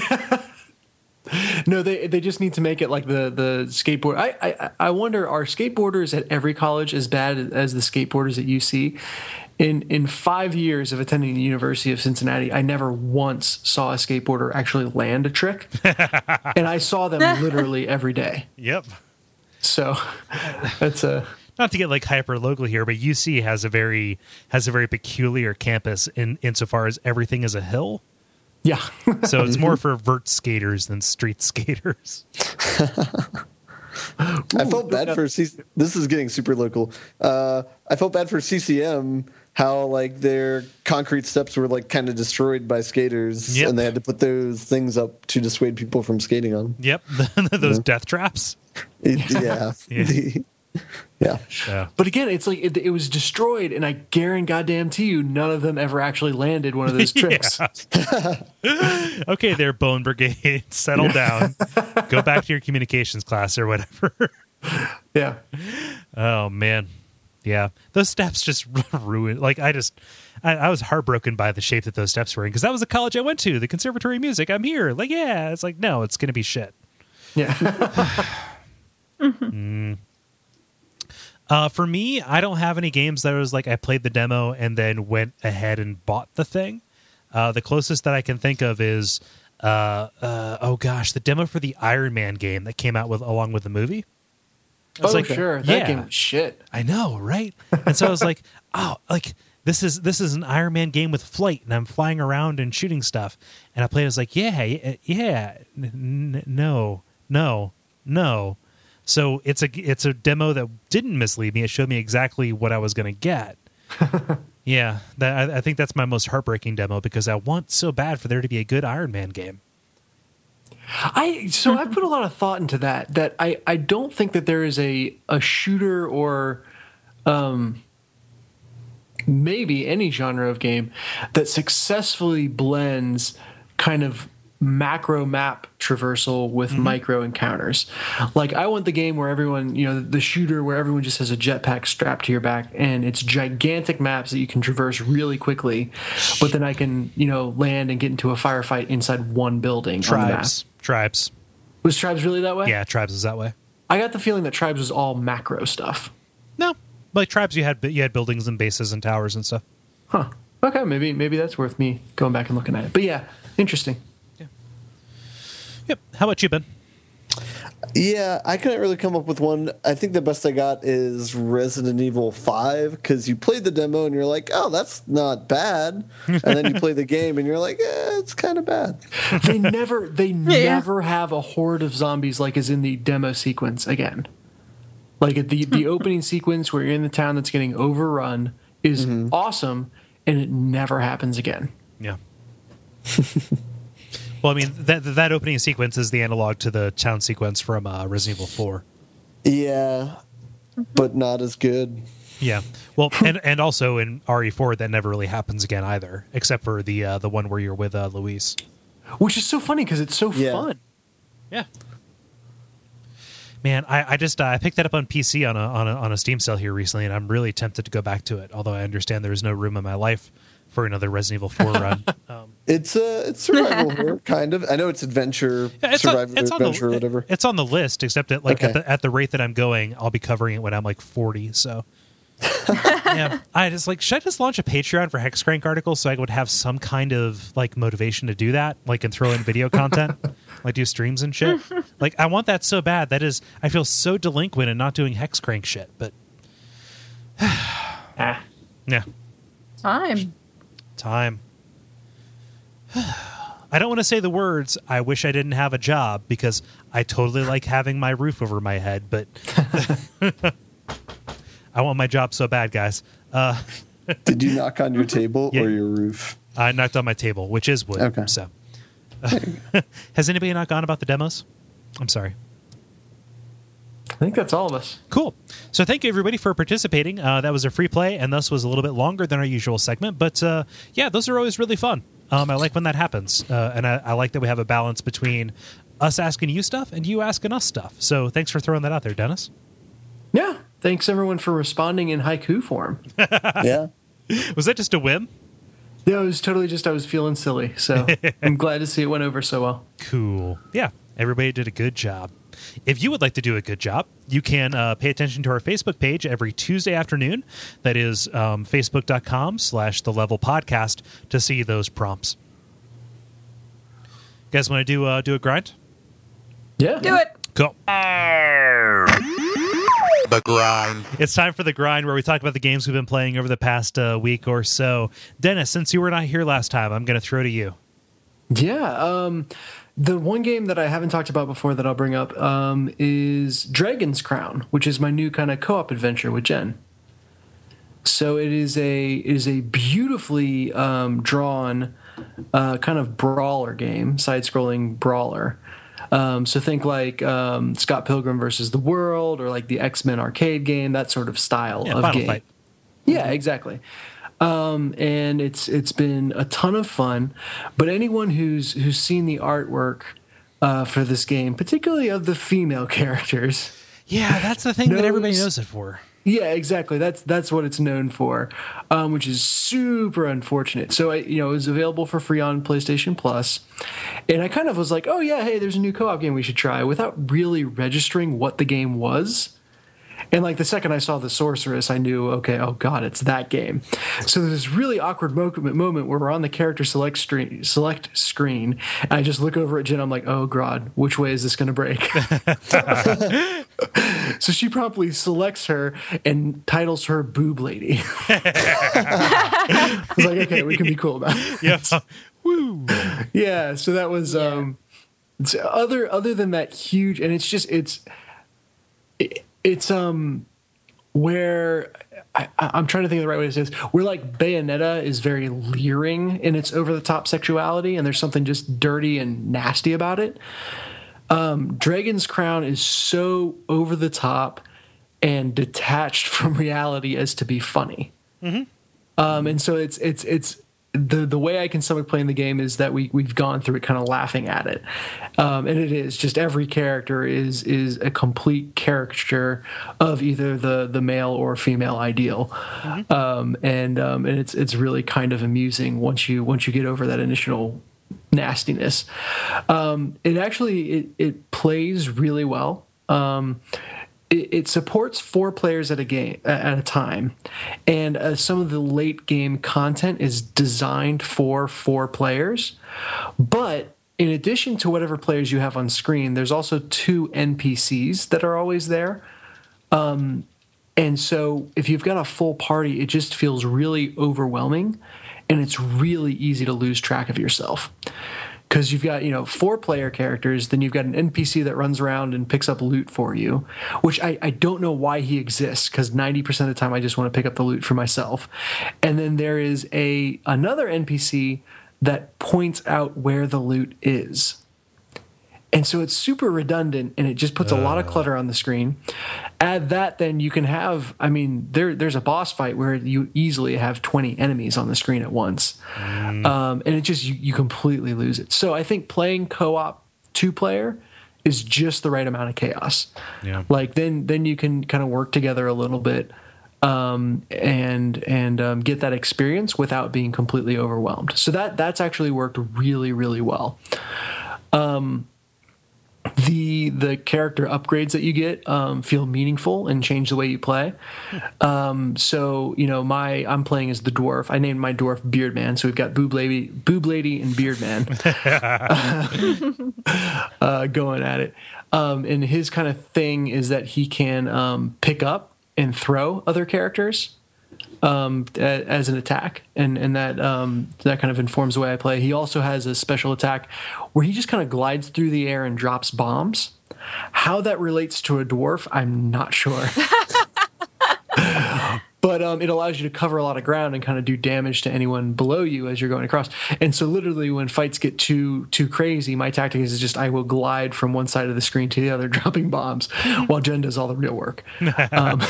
No, they they just need to make it like the the skateboard. I, I I wonder, are skateboarders at every college as bad as the skateboarders at U C? In in five years of attending the University of Cincinnati, I never once saw a skateboarder actually land a trick, and I saw them literally every day. Yep. So that's a. Not to get like hyper local here, but U C has a very has a very peculiar campus in insofar as everything is a hill. Yeah. So it's more for vert skaters than street skaters. I felt bad for C- this is getting super local. Uh, I felt bad for C C M, how like their concrete steps were like kind of destroyed by skaters, Yep. and they had to put those things up to dissuade people from skating on. Yep. Those Yeah. death traps. It, yeah, Yeah. The- yeah. Yeah. But again, it's like it, it was destroyed, and I guarantee goddamn to you, none of them ever actually landed one of those tricks. Okay, there, Bone Brigade, settle down. Go back to your communications class or whatever. Yeah. Oh man, yeah, those steps just ruined. Like I just, I, I was heartbroken by the shape that those steps were in because that was the college I went to, the Conservatory of Music. I'm here, like yeah. It's like no, it's gonna be shit. Yeah. mm. Uh, for me, I don't have any games that was like I played the demo and then went ahead and bought the thing. Uh, the closest that I can think of is, uh, uh, oh gosh, the demo for the Iron Man game that came out with along with the movie. I was Oh, like, sure. That yeah. game was shit. I know, right? And so I was like, oh, like this is this is an Iron Man game with flight, and I'm flying around and shooting stuff. And I played. I was like, yeah, yeah, yeah. N- n- no, no, no. So it's a it's a demo that didn't mislead me. It showed me exactly what I was going to get. Yeah, that, I, I think that's my most heartbreaking demo because I want so bad for there to be a good Iron Man game. I so I put a lot of thought into that. That I, I don't think that there is a a shooter or um maybe any genre of game that successfully blends kind of macro map traversal with mm-hmm. micro encounters. Like I want the game where everyone, you know, the shooter where everyone just has a jetpack strapped to your back and it's gigantic maps that you can traverse really quickly, but then I can, you know, land and get into a firefight inside one building. Tribes. Tribes. Was Tribes really that way? Yeah, Tribes is that way. I got the feeling that Tribes was all macro stuff. No. Like Tribes you had you had buildings and bases and towers and stuff. Huh. Okay, maybe maybe that's worth me going back and looking at it. But yeah, interesting. Yep. How about you, Ben? Yeah, I couldn't really come up with one. I think the best I got is Resident Evil five because you played the demo and you're like, oh, that's not bad. And then you play the game and you're like, eh, it's kind of bad. They never they yeah. never have a horde of zombies like is in the demo sequence again. Like the, the opening sequence where you're in the town that's getting overrun is mm-hmm. awesome, and it never happens again. Yeah. Well, I mean, that that opening sequence is the analog to the town sequence from uh, Resident Evil four. Yeah, but not as good. Yeah. Well, and, and also in R E four, that never really happens again either, except for the uh, the one where you're with uh, Luis. Which is so funny because it's so yeah. fun. Yeah. Man, I, I just uh, I picked that up on P C on a, on a on a Steam sale here recently, and I'm really tempted to go back to it. Although I understand there is no room in my life for another Resident Evil four run. Um, it's a it's survival horror, kind of. I know it's adventure, yeah, it's survival on, it's adventure, on the, or whatever. It's on the list, except that like okay. at, the, at the rate that I'm going, I'll be covering it when I'm like forty. So, yeah, I just like should I just launch a Patreon for Hexcrank articles so I would have some kind of like motivation to do that, like and throw in video content, like do streams and shit. Like I want that so bad. That is, I feel so delinquent in not doing Hexcrank shit, but ah. yeah, time. Time. I don't want to say the words, I wish I didn't have a job, because I totally like having my roof over my head, but I want my job so bad, guys. Uh, Did you knock on your table yeah, or your roof? I knocked on my table, which is wood. Okay. So, uh, has anybody not gone about the demos? I'm sorry. think that's all of us. Cool. So thank you, everybody, for participating. Uh, that was a free play, and thus was a little bit longer than our usual segment. But, uh, yeah, those are always really fun. Um, I like when that happens. Uh, and I, I like that we have a balance between us asking you stuff and you asking us stuff. So thanks for throwing that out there, Dennis. Yeah. Thanks, everyone, for responding in haiku form. Yeah. Was that just a whim? Yeah, it was totally just I was feeling silly. So I'm glad to see it went over so well. Cool. Yeah, everybody did a good job. If you would like to do a good job, you can uh, pay attention to our Facebook page every Tuesday afternoon. That is um, facebook.com slash the level podcast to see those prompts. You guys want to do, uh, do a grind? Yeah. Do it. Cool. The grind. It's time for the grind, where we talk about the games we've been playing over the past uh, week or so. Dennis, since you were not here last time, I'm going to throw to you. Yeah. Um, the one game that I haven't talked about before that I'll bring up um, is Dragon's Crown, which is my new kind of co-op adventure with Jen. So it is a it is a beautifully um, drawn uh, kind of brawler game, side-scrolling brawler. Um, so think like um, Scott Pilgrim versus the World, or like the X-Men arcade game, that sort of style Yeah, of Final game. Fight. Yeah, exactly. Um, and it's it's been a ton of fun. But anyone who's who's seen the artwork uh, for this game, particularly of the female characters, Yeah, that's the thing that everybody Knows- knows it for. yeah, exactly. That's that's what it's known for, um, which is super unfortunate. So I, you know, it was available for free on PlayStation Plus, and I kind of was like, oh yeah, hey, there's a new co-op game we should try, without really registering what the game was. And like the second I saw the Sorceress, I knew, okay, oh god, it's that game. So there's this really awkward mo- moment where we're on the character select screen, select screen, and I just look over at Jen. I'm like, oh god, which way is this going to break? So she promptly selects her and titles her Boob Lady. I was like, okay, we can be cool about it. Yeah. Woo. Yeah, so that was um it's other other than that huge, and it's just it's it, it's um where I, I'm trying to think of the right way to say this. Where like Bayonetta is very leering in its over the top sexuality, and there's something just dirty and nasty about it. Um, Dragon's Crown is so over the top and detached from reality as to be funny. Mm-hmm. Um, and so it's it's it's the the way I can stomach playing the game is that we we've gone through it kind of laughing at it, um, and it is just every character is is a complete caricature of either the the male or female ideal, mm-hmm. um, and um, and it's it's really kind of amusing once you once you get over that initial nastiness. Um, it actually it, it plays really well. Um, it, it supports four players at a game at a time, and uh, some of the late game content is designed for four players. But in addition to whatever players you have on screen, there's also two N P Cs that are always there. Um, and so if you've got a full party, it just feels really overwhelming. And it's really easy to lose track of yourself because you've got, you know, four player characters. Then you've got an N P C that runs around and picks up loot for you, which I, I don't know why he exists, because ninety percent of the time I just want to pick up the loot for myself. And then there is a another N P C that points out where the loot is. And so it's super redundant, and it just puts a lot of clutter on the screen. Add that, then you can have, I mean, there there's a boss fight where you easily have twenty enemies on the screen at once. Mm. Um, and it just, you, you completely lose it. So I think playing co-op two-player is just the right amount of chaos. Yeah. Like, then then you can kind of work together a little bit um, and and um, get that experience without being completely overwhelmed. So that that's actually worked really, really well. Um The the character upgrades that you get um, feel meaningful and change the way you play. Um, so you know, my I'm playing as the dwarf. I named my dwarf Beardman. So we've got Boob Lady, Boob Lady, and Beardman uh, uh, going at it. Um, and his kind of thing is that he can um, pick up and throw other characters um, as an attack, and and that um, that kind of informs the way I play. He also has a special attack where he just kind of glides through the air and drops bombs. How that relates to a dwarf, I'm not sure. but um, it allows you to cover a lot of ground and kind of do damage to anyone below you as you're going across. And so literally when fights get too too crazy, my tactic is just I will glide from one side of the screen to the other, dropping bombs, while Jen does all the real work. um,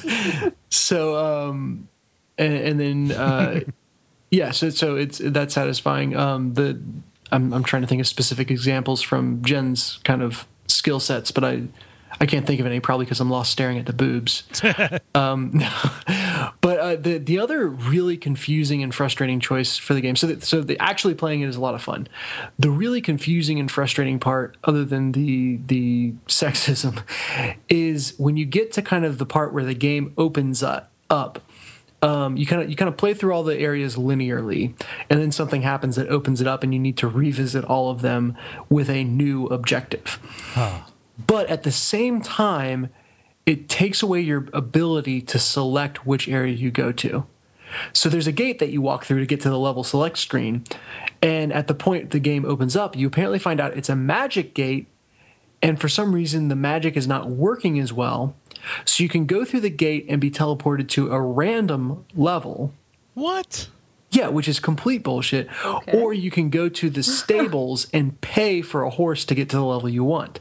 so um, and, and then uh, yeah, so so it's that's satisfying. Um, the I'm I'm trying to think of specific examples from Jen's kind of skill sets, but I. I can't think of any, probably because I'm lost staring at the boobs. um, but uh, the the other really confusing and frustrating choice for the game, so that, so the actually playing it is a lot of fun. The really confusing and frustrating part, other than the the sexism, is when you get to kind of the part where the game opens up. up Um, you kind of you kind of play through all the areas linearly, and then something happens that opens it up, and you need to revisit all of them with a new objective. Huh. But at the same time, it takes away your ability to select which area you go to. So there's a gate that you walk through to get to the level select screen, and at the point the game opens up, you apparently find out it's a magic gate, and for some reason the magic is not working as well. So you can go through the gate and be teleported to a random level. What? Yeah, which is complete bullshit. Okay. Or you can go to the stables and pay for a horse to get to the level you want.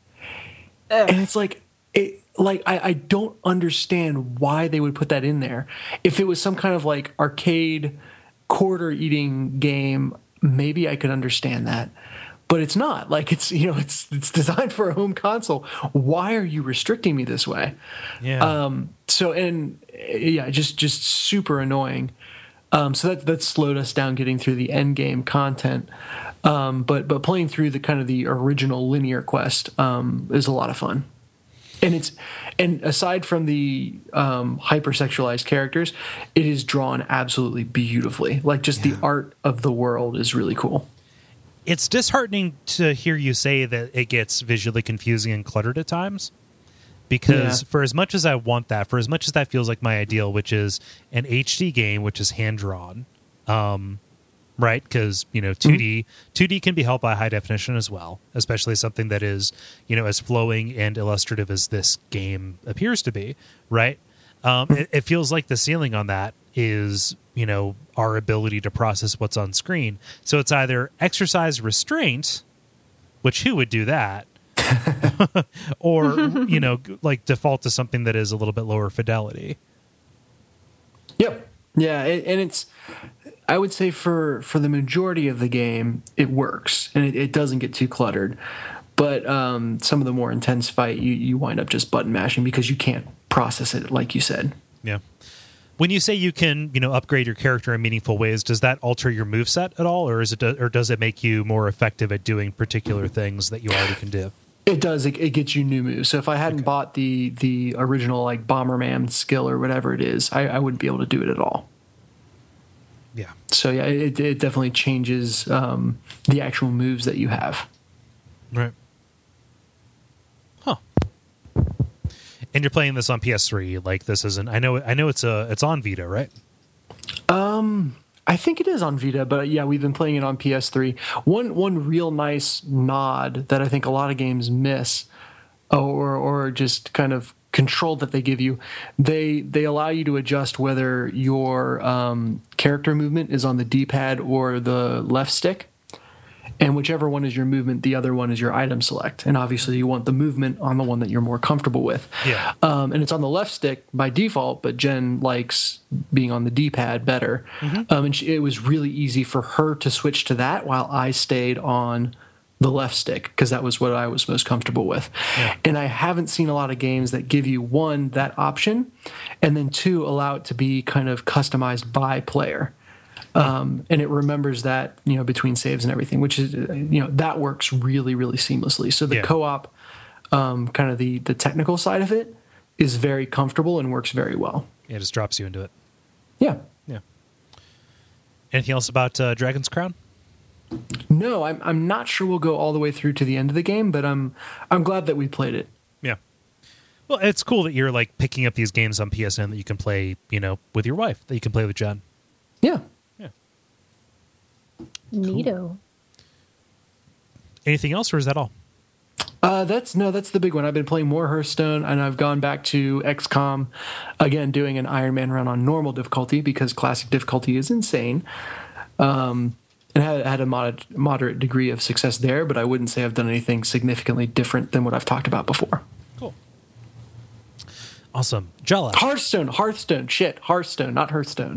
Ugh. And it's like, it, like I, I don't understand why they would put that in there. If it was some kind of like arcade quarter eating game, maybe I could understand that. But it's not. Like it's you know it's it's designed for a home console. Why are you restricting me this way? Yeah. Um. So and yeah, just just super annoying. Um. So that that slowed us down getting through the end game content. Um, but but playing through the kind of the original linear quest um, is a lot of fun, and it's and aside from the um, hypersexualized characters, it is drawn absolutely beautifully. Like just Yeah. the art of the world is really cool. It's disheartening to hear you say that it gets visually confusing and cluttered at times, because Yeah. for as much as I want that, for as much as that feels like my ideal, which is an H D game, which is hand drawn. Um, Right, because you know, two D Mm-hmm. two D can be helped by high definition as well, especially something that is you know as flowing and illustrative as this game appears to be. Right, um, it, it feels like the ceiling on that is you know our ability to process what's on screen. So it's either exercise restraint, which who would do that, or you know like default to something that is a little bit lower fidelity. Yep. Yeah, it, and it's. I would say for, for the majority of the game, it works and it, it doesn't get too cluttered. But um, some of the more intense fight, you, you wind up just button mashing because you can't process it, like you said. Yeah. When you say you can, you know, upgrade your character in meaningful ways, does that alter your moveset at all, or is it, or does it make you more effective at doing particular things that you already can do? It does. It, it gets you new moves. So if I hadn't okay. bought the the original like Bomberman skill or whatever it is, I, I wouldn't be able to do it at all. Yeah. So yeah, it, it definitely changes um, the actual moves that you have. Right. Huh. And you're playing this on P S three. Like this isn't. I know. I know it's a. It's on Vita, right? Um, I think it is on Vita, but yeah, we've been playing it on P S three. One one real nice nod that I think a lot of games miss, or or just kind of control that they give you, they they allow you to adjust whether your um, character movement is on the D-pad or the left stick, and whichever one is your movement, the other one is your item select. And obviously, you want the movement on the one that you're more comfortable with. Yeah. Um, and it's on the left stick by default, but Jen likes being on the D-pad better. Mm-hmm. Um, and she, it was really easy for her to switch to that while I stayed on the left stick because that was what I was most comfortable with. Yeah. And I haven't seen a lot of games that give you, one, that option, and then two, allow it to be kind of customized by player. Um, and it remembers that, you know, between saves and everything, which is, you know, that works really, really seamlessly. So the yeah. co-op, um, kind of the, the technical side of it is very comfortable and works very well. Yeah, it just drops you into it. Yeah. Yeah. Anything else about uh, Dragon's Crown? No, I'm I'm not sure we'll go all the way through to the end of the game, but I'm I'm glad that we played it. Yeah. Well, it's cool that you're like picking up these games on P S N that you can play, you know, with your wife, that you can play with Jen. Yeah. Yeah. Neato. Cool. Anything else, or is that all? Uh, Uh, that's no, that's the big one. I've been playing more Hearthstone, and I've gone back to X COM again, doing an Iron Man run on normal difficulty because classic difficulty is insane. Um, and had had a mod- moderate degree of success there, but I wouldn't say I've done anything significantly different than what I've talked about before. Cool, awesome, Jala. Hearthstone, Hearthstone, shit, Hearthstone, not Hearthstone.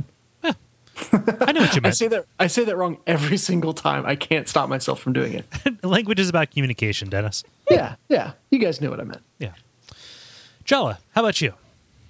I know what you meant. I say that I say that wrong every single time. I can't stop myself from doing it. Language is about communication, Dennis. Yeah, yeah. You guys know what I meant. Yeah. Jala, how about you?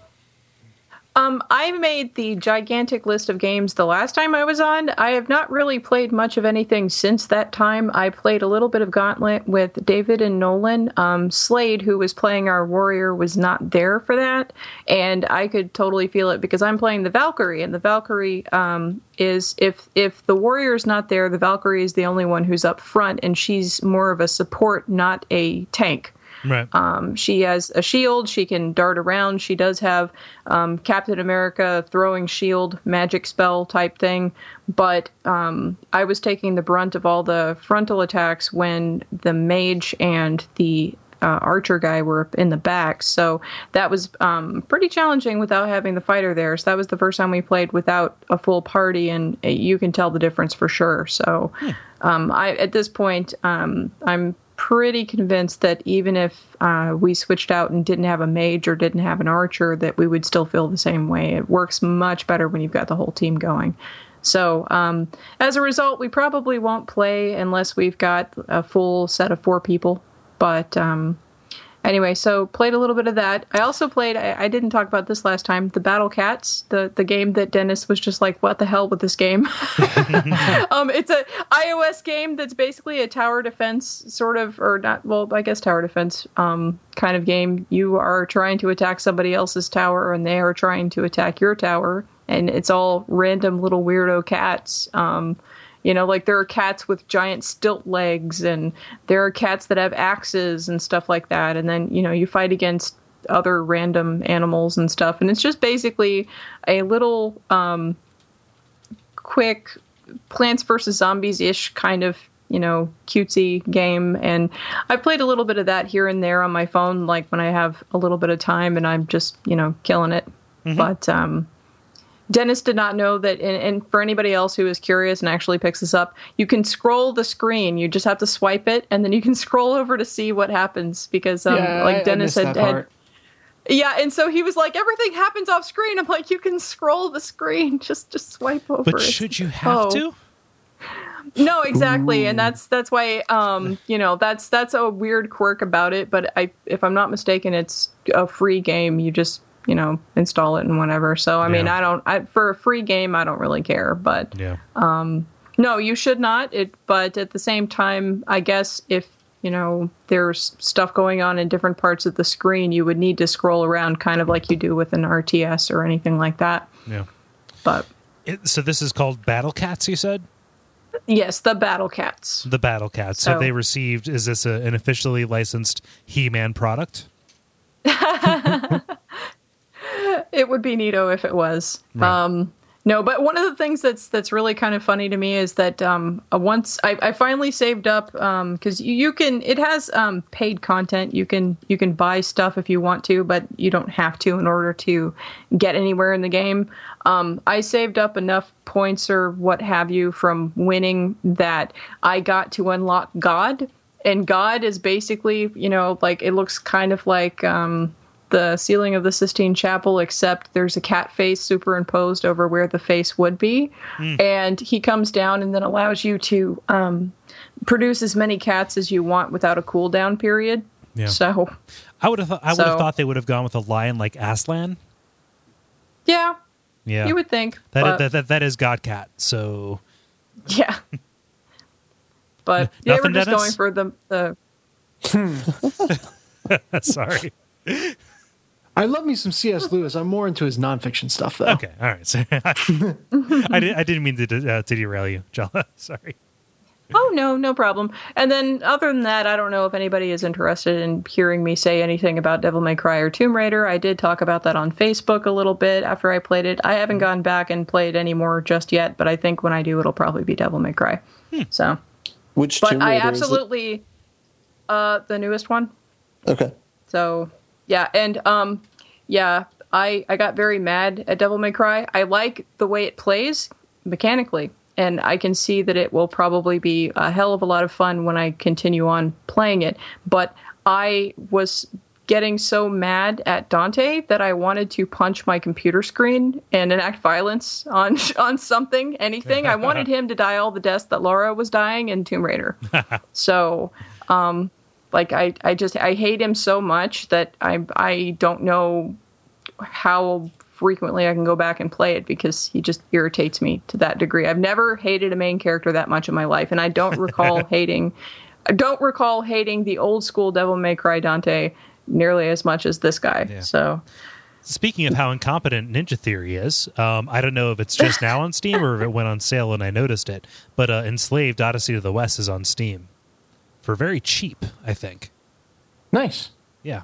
Um, I made the gigantic list of games the last time I was on. I have not really played much of anything since that time. I played a little bit of Gauntlet with David and Nolan. Um, Slade, who was playing our warrior, was not there for that, and I could totally feel it because I'm playing the Valkyrie, and the Valkyrie um, is if if the warrior's not there, the Valkyrie is the only one who's up front, and she's more of a support, not a tank. Right. Um, she has a shield. She can dart around. She does have um, Captain America throwing shield magic spell type thing. But um, I was taking the brunt of all the frontal attacks when the mage and the uh, archer guy were in the back. So that was um, pretty challenging without having the fighter there. So that was the first time we played without a full party, and you can tell the difference for sure. So Hmm. um, I at this point, um, I'm pretty convinced that even if uh, we switched out and didn't have a mage or didn't have an archer, that we would still feel the same way. It works much better when you've got the whole team going. So um, as a result, we probably won't play unless we've got a full set of four people. But um, anyway, so played a little bit of that. I also played, I, I didn't talk about this last time, the Battle Cats, the, the game that Dennis was just like, what the hell with this game? um, it's a iOS game that's basically a tower defense sort of, or not, well, I guess tower defense um, kind of game. You are trying to attack somebody else's tower, and they are trying to attack your tower, and it's all random little weirdo cats. Um, You know, like there are cats with giant stilt legs, and there are cats that have axes and stuff like that. And then, you know, you fight against other random animals and stuff. And it's just basically a little um, quick Plants versus Zombies-ish kind of, you know, cutesy game. And I've played a little bit of that here and there on my phone, like when I have a little bit of time and I'm just, you know, killing it. Mm-hmm. But, um... Dennis did not know that, and, and for anybody else who is curious and actually picks this up, you can scroll the screen. You just have to swipe it, and then you can scroll over to see what happens. Because, um, yeah, like I, Dennis I had, had, yeah, and so he was like, everything happens off screen. I'm like, you can scroll the screen, just just swipe over. But it. should you have oh. to? No, exactly, Ooh. and that's that's why um, you know that's that's a weird quirk about it. But I, if I'm not mistaken, it's a free game. You just you know, install it and whatever. So, I yeah. mean, I don't, I, for a free game, I don't really care, but, yeah. um, no, you should not. It, but at the same time, I guess if, you know, there's stuff going on in different parts of the screen, you would need to scroll around kind of like you do with an R T S or anything like that. Yeah. But. It, so this is called Battle Cats, you said? Yes, the Battle Cats. The Battle Cats. So, Have they received, is this a, an officially licensed He-Man product? It would be neato if it was. Right. Um, no, but one of the things that's that's really kind of funny to me is that um, once I, I finally saved up because um, you, you can it has um, paid content. You can you can buy stuff if you want to, but you don't have to in order to get anywhere in the game. Um, I saved up enough points or what have you from winning that I got to unlock God, and God is basically, you know, like it looks kind of like. Um, the ceiling of the Sistine Chapel, except there's a cat face superimposed over where the face would be. Mm. And he comes down and then allows you to um, produce as many cats as you want without a cooldown period. Yeah. So I would have th- I would so, have thought they would have gone with a lion like Aslan. Yeah. Yeah. You would think. That but, that, that that is God Cat. So yeah. But they were just Dennis? going for the the Sorry. I love me some C S. Lewis. I'm more into his nonfiction stuff, though. Okay, all right. So, I, did, I didn't mean to, uh, to derail you, Jala. Sorry. Oh, no, no problem. And then other than that, I don't know if anybody is interested in hearing me say anything about Devil May Cry or Tomb Raider. I did talk about that on Facebook a little bit after I played it. I haven't gone back and played any more just yet, but I think when I do, it'll probably be Devil May Cry. Hmm. So, Which but Tomb I Raider absolutely, is it? Uh, the newest one. Okay. So yeah, and um, yeah, I I got very mad at Devil May Cry. I like the way it plays mechanically, and I can see that it will probably be a hell of a lot of fun when I continue on playing it. But I was getting so mad at Dante that I wanted to punch my computer screen and enact violence on on something, anything. I wanted him to die all the deaths that Laura was dying in Tomb Raider. So, um, like I, I just I hate him so much that I I don't know how frequently I can go back and play it because he just irritates me to that degree. I've never hated a main character that much in my life, and I don't recall hating I don't recall hating the old school Devil May Cry Dante nearly as much as this guy. Yeah. So, speaking of how incompetent Ninja Theory is, um, I don't know if it's just now on Steam or if it went on sale and I noticed it, but uh, Enslaved Odyssey to the West is on Steam for very cheap, I think. Nice. Yeah.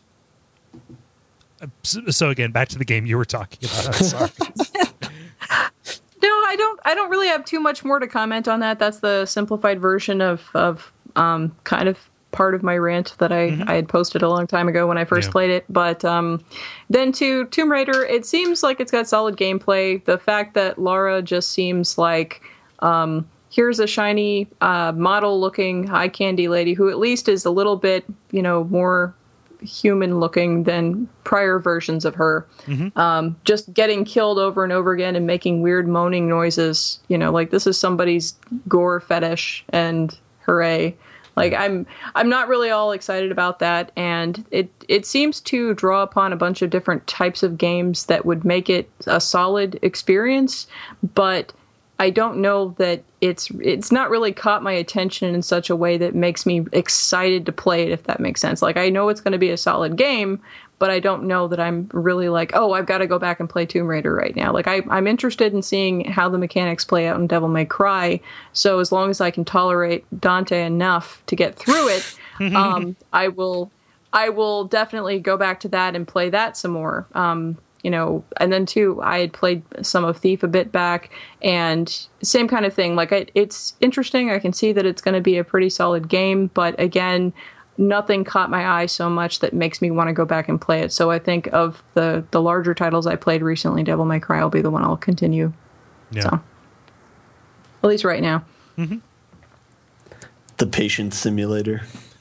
So, so again, back to the game you were talking about. I'm sorry. No, I don't. I don't really have too much more to comment on that. That's the simplified version of of um, kind of part of my rant that I, mm-hmm. I had posted a long time ago when I first yeah. played it. But um, then to Tomb Raider, it seems like it's got solid gameplay. The fact that Lara just seems like um, here's a shiny uh, model-looking eye candy lady who at least is a little bit, you know, more human-looking than prior versions of her. Mm-hmm. Um, just getting killed over and over again and making weird moaning noises. You know, like this is somebody's gore fetish, and hooray. Like I'm, I'm not really all excited about that, and it it seems to draw upon a bunch of different types of games that would make it a solid experience. But I don't know that it's it's not really caught my attention in such a way that makes me excited to play it. If that makes sense. Like I know it's going to be a solid game, but I don't know that I'm really like, oh, I've got to go back and play Tomb Raider right now. Like I, I'm interested in seeing how the mechanics play out in Devil May Cry. So as long as I can tolerate Dante enough to get through it, um, I will, I will definitely go back to that and play that some more. Um, you know, and then too, I had played some of Thief a bit back, and same kind of thing. Like I, it's interesting. I can see that it's going to be a pretty solid game, but again, nothing caught my eye so much that makes me want to go back and play it. So I think of the the larger titles I played recently, Devil May Cry will be the one I'll continue. Yeah. So, at least right now. Mm-hmm. The patient simulator.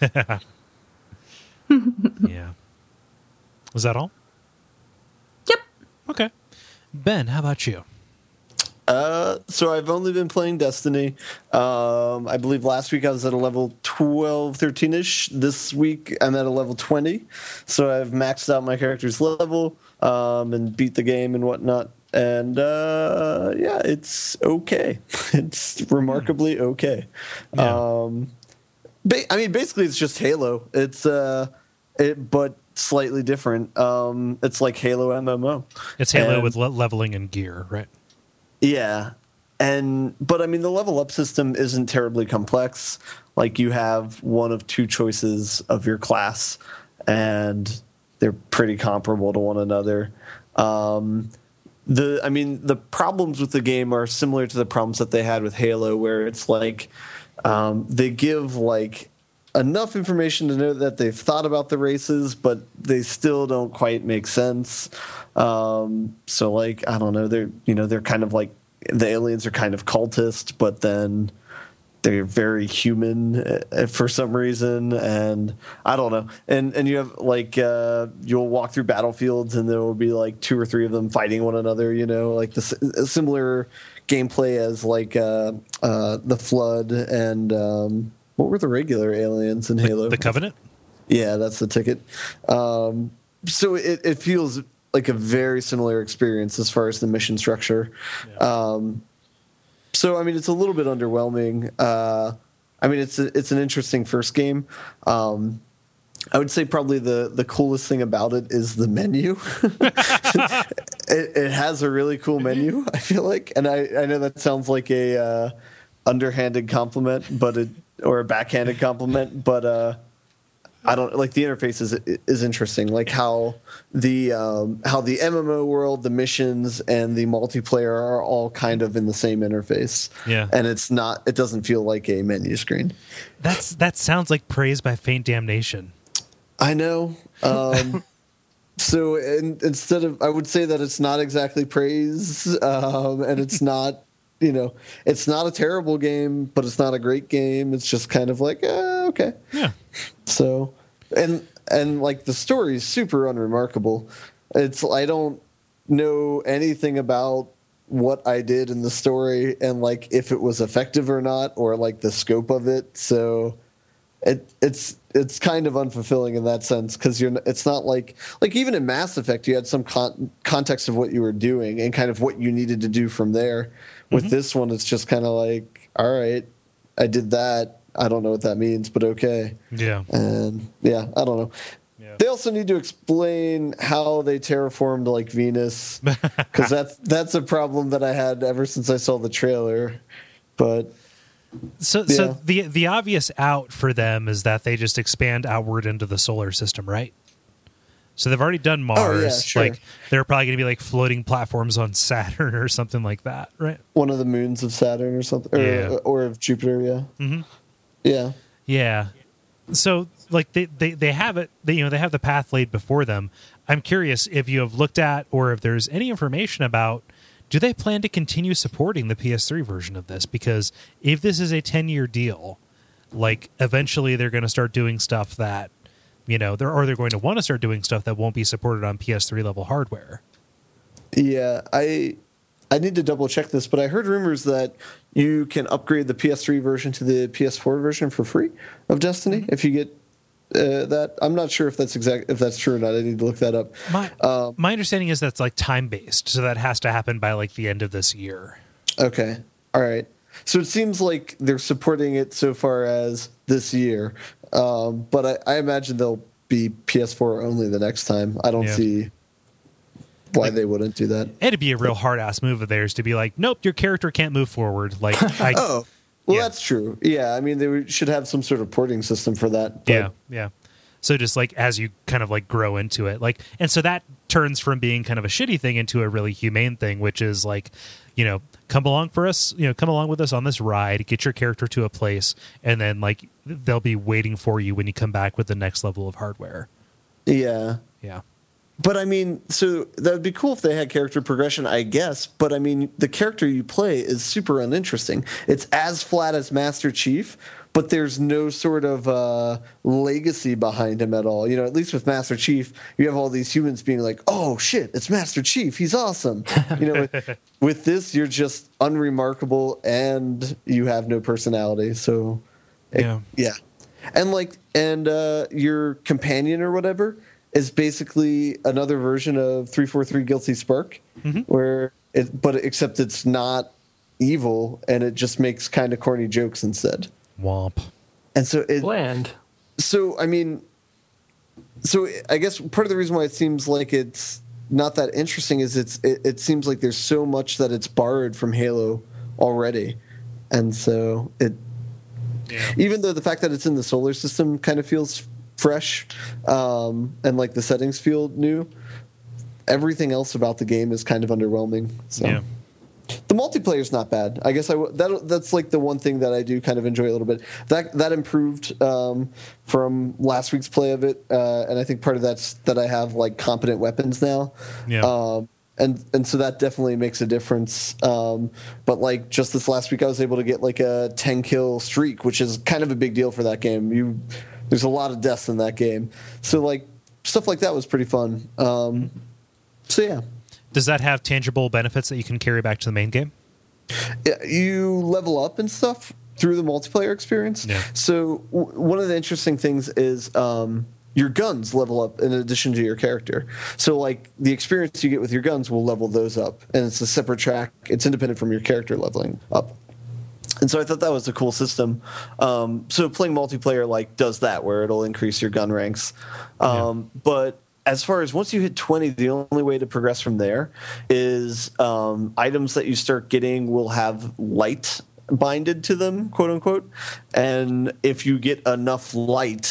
Yeah. Was that all? Yep. Okay. Ben, how about you? Uh, so I've only been playing Destiny. Um, I believe last week I was at a level twelve, thirteen-ish. This week I'm at a level twenty. So I've maxed out my character's level um, and beat the game and whatnot. And uh, yeah, it's okay. It's remarkably okay. Yeah. Um, ba- I mean, basically it's just Halo. It's uh, it, but slightly different. Um, it's like Halo M M O. It's Halo and, with le- leveling and gear, right? Yeah. And but I mean the level up system isn't terribly complex. Like you have one of two choices of your class and they're pretty comparable to one another. Um, the I mean the problems with the game are similar to the problems that they had with Halo, where it's like um, they give like enough information to know that they've thought about the races, but they still don't quite make sense. Um, so like, I don't know, they're, you know, they're kind of like, the aliens are kind of cultist, but then they're very human uh, for some reason. And I don't know. And, and you have like, uh, you'll walk through battlefields and there will be like two or three of them fighting one another, you know, like the similar gameplay as like, uh, uh, the Flood and, um, what were the regular aliens in Halo? The Covenant? Yeah, that's the ticket. Um, so it, it feels like a very similar experience as far as the mission structure. Yeah. Um, so, I mean, it's a little bit underwhelming. Uh, I mean, it's a, it's an interesting first game. Um, I would say probably the, the coolest thing about it is the menu. it, it has a really cool menu, I feel like. And I, I know that sounds like a uh, underhanded compliment, but it or a backhanded compliment, but uh, I don't like the interface is is interesting. Like how the um, how the M M O world, the missions, and the multiplayer are all kind of in the same interface. Yeah, and it's not. It doesn't feel like a menu screen. That's that sounds like praise by faint damnation. I know. Um, so in, instead of, I would say that it's not exactly praise, um, and it's not, you know, it's not a terrible game, but it's not a great game. It's just kind of like, eh, okay. Yeah. So, and and like the story is super unremarkable. It's I don't know anything about what I did in the story and like if it was effective or not, or like the scope of it. So it it's it's kind of unfulfilling in that sense, because you're it's not like like even in Mass Effect you had some con- context of what you were doing and kind of what you needed to do from there. With mm-hmm. this one, it's just kind of like, all right, I did that. I don't know what that means, but okay. Yeah. And yeah, I don't know. Yeah. They also need to explain how they terraformed like Venus, because that's that's a problem that I had ever since I saw the trailer. But so yeah. so the the obvious out for them is that they just expand outward into the solar system, right? So they've already done Mars. Oh, yeah, sure. Like they're probably going to be like floating platforms on Saturn or something like that, right? One of the moons of Saturn or something, or, yeah. or of Jupiter. Yeah. Mm-hmm. Yeah. Yeah. So like they, they, they have it, they, you know, they have the path laid before them. I'm curious if you have looked at, or if there's any information about, do they plan to continue supporting the P S three version of this? Because if this is a ten year deal, like eventually they're going to start doing stuff that, you know, they're, or they're going to want to start doing stuff that won't be supported on P S three level hardware. Yeah, I I need to double check this, but I heard rumors that you can upgrade the P S three version to the P S four version for free of Destiny mm-hmm. if you get uh, that. I'm not sure if that's exact if that's true or not. I need to look that up. My um, my understanding is that's like time based, so that has to happen by like the end of this year. Okay, all right. So it seems like they're supporting it so far as this year, um, but I, I imagine they'll be P S four only the next time. I don't yeah. see why like, they wouldn't do that. It'd be a real hard ass move of theirs to be like, nope, your character can't move forward. Like, I, oh, well, yeah. that's true. Yeah, I mean, they should have some sort of porting system for that. But. Yeah, yeah. So just like as you kind of like grow into it, like, and so that turns from being kind of a shitty thing into a really humane thing, which is like, you know, come along for us, you know, come along with us on this ride, get your character to a place, and then like they'll be waiting for you when you come back with the next level of hardware. Yeah. Yeah. But I mean, so that would be cool if they had character progression, I guess. But I mean, the character you play is super uninteresting. It's as flat as Master Chief, but there's no sort of uh, legacy behind him at all. You know, at least with Master Chief, you have all these humans being like, "Oh shit, it's Master Chief. He's awesome." You know, with, with this, you're just unremarkable and you have no personality. So, it, yeah, yeah, and like, and uh, your companion or whatever is basically another version of three forty-three Guilty Spark, mm-hmm. where it, but except it's not evil and it just makes kind of corny jokes instead. Womp. And so it bland. So I mean, so I guess part of the reason why it seems like it's not that interesting is it's it, it seems like there's so much that it's borrowed from Halo already, and so it yeah. even though the fact that it's in the solar system kind of feels fresh, um, and like the settings feel new, everything else about the game is kind of underwhelming. So. Yeah. The multiplayer is not bad. I guess I w- that that's like the one thing that I do kind of enjoy a little bit. That that improved um, from last week's play of it, uh, and I think part of that's that I have like competent weapons now. Yeah. Um, and and so that definitely makes a difference. Um, but like just this last week, I was able to get like a ten kill streak, which is kind of a big deal for that game. You there's a lot of deaths in that game, so like stuff like that was pretty fun. Um, so yeah. Does that have tangible benefits that you can carry back to the main game? Yeah, you level up and stuff through the multiplayer experience. Yeah. So w- one of the interesting things is um, your guns level up in addition to your character. So like the experience you get with your guns will level those up, and it's a separate track. It's independent from your character leveling up. And so I thought that was a cool system. Um, so playing multiplayer like does that, where it'll increase your gun ranks. Um, yeah. But as far as once you hit twenty, the only way to progress from there is um, items that you start getting will have light binded to them, quote unquote. And if you get enough light,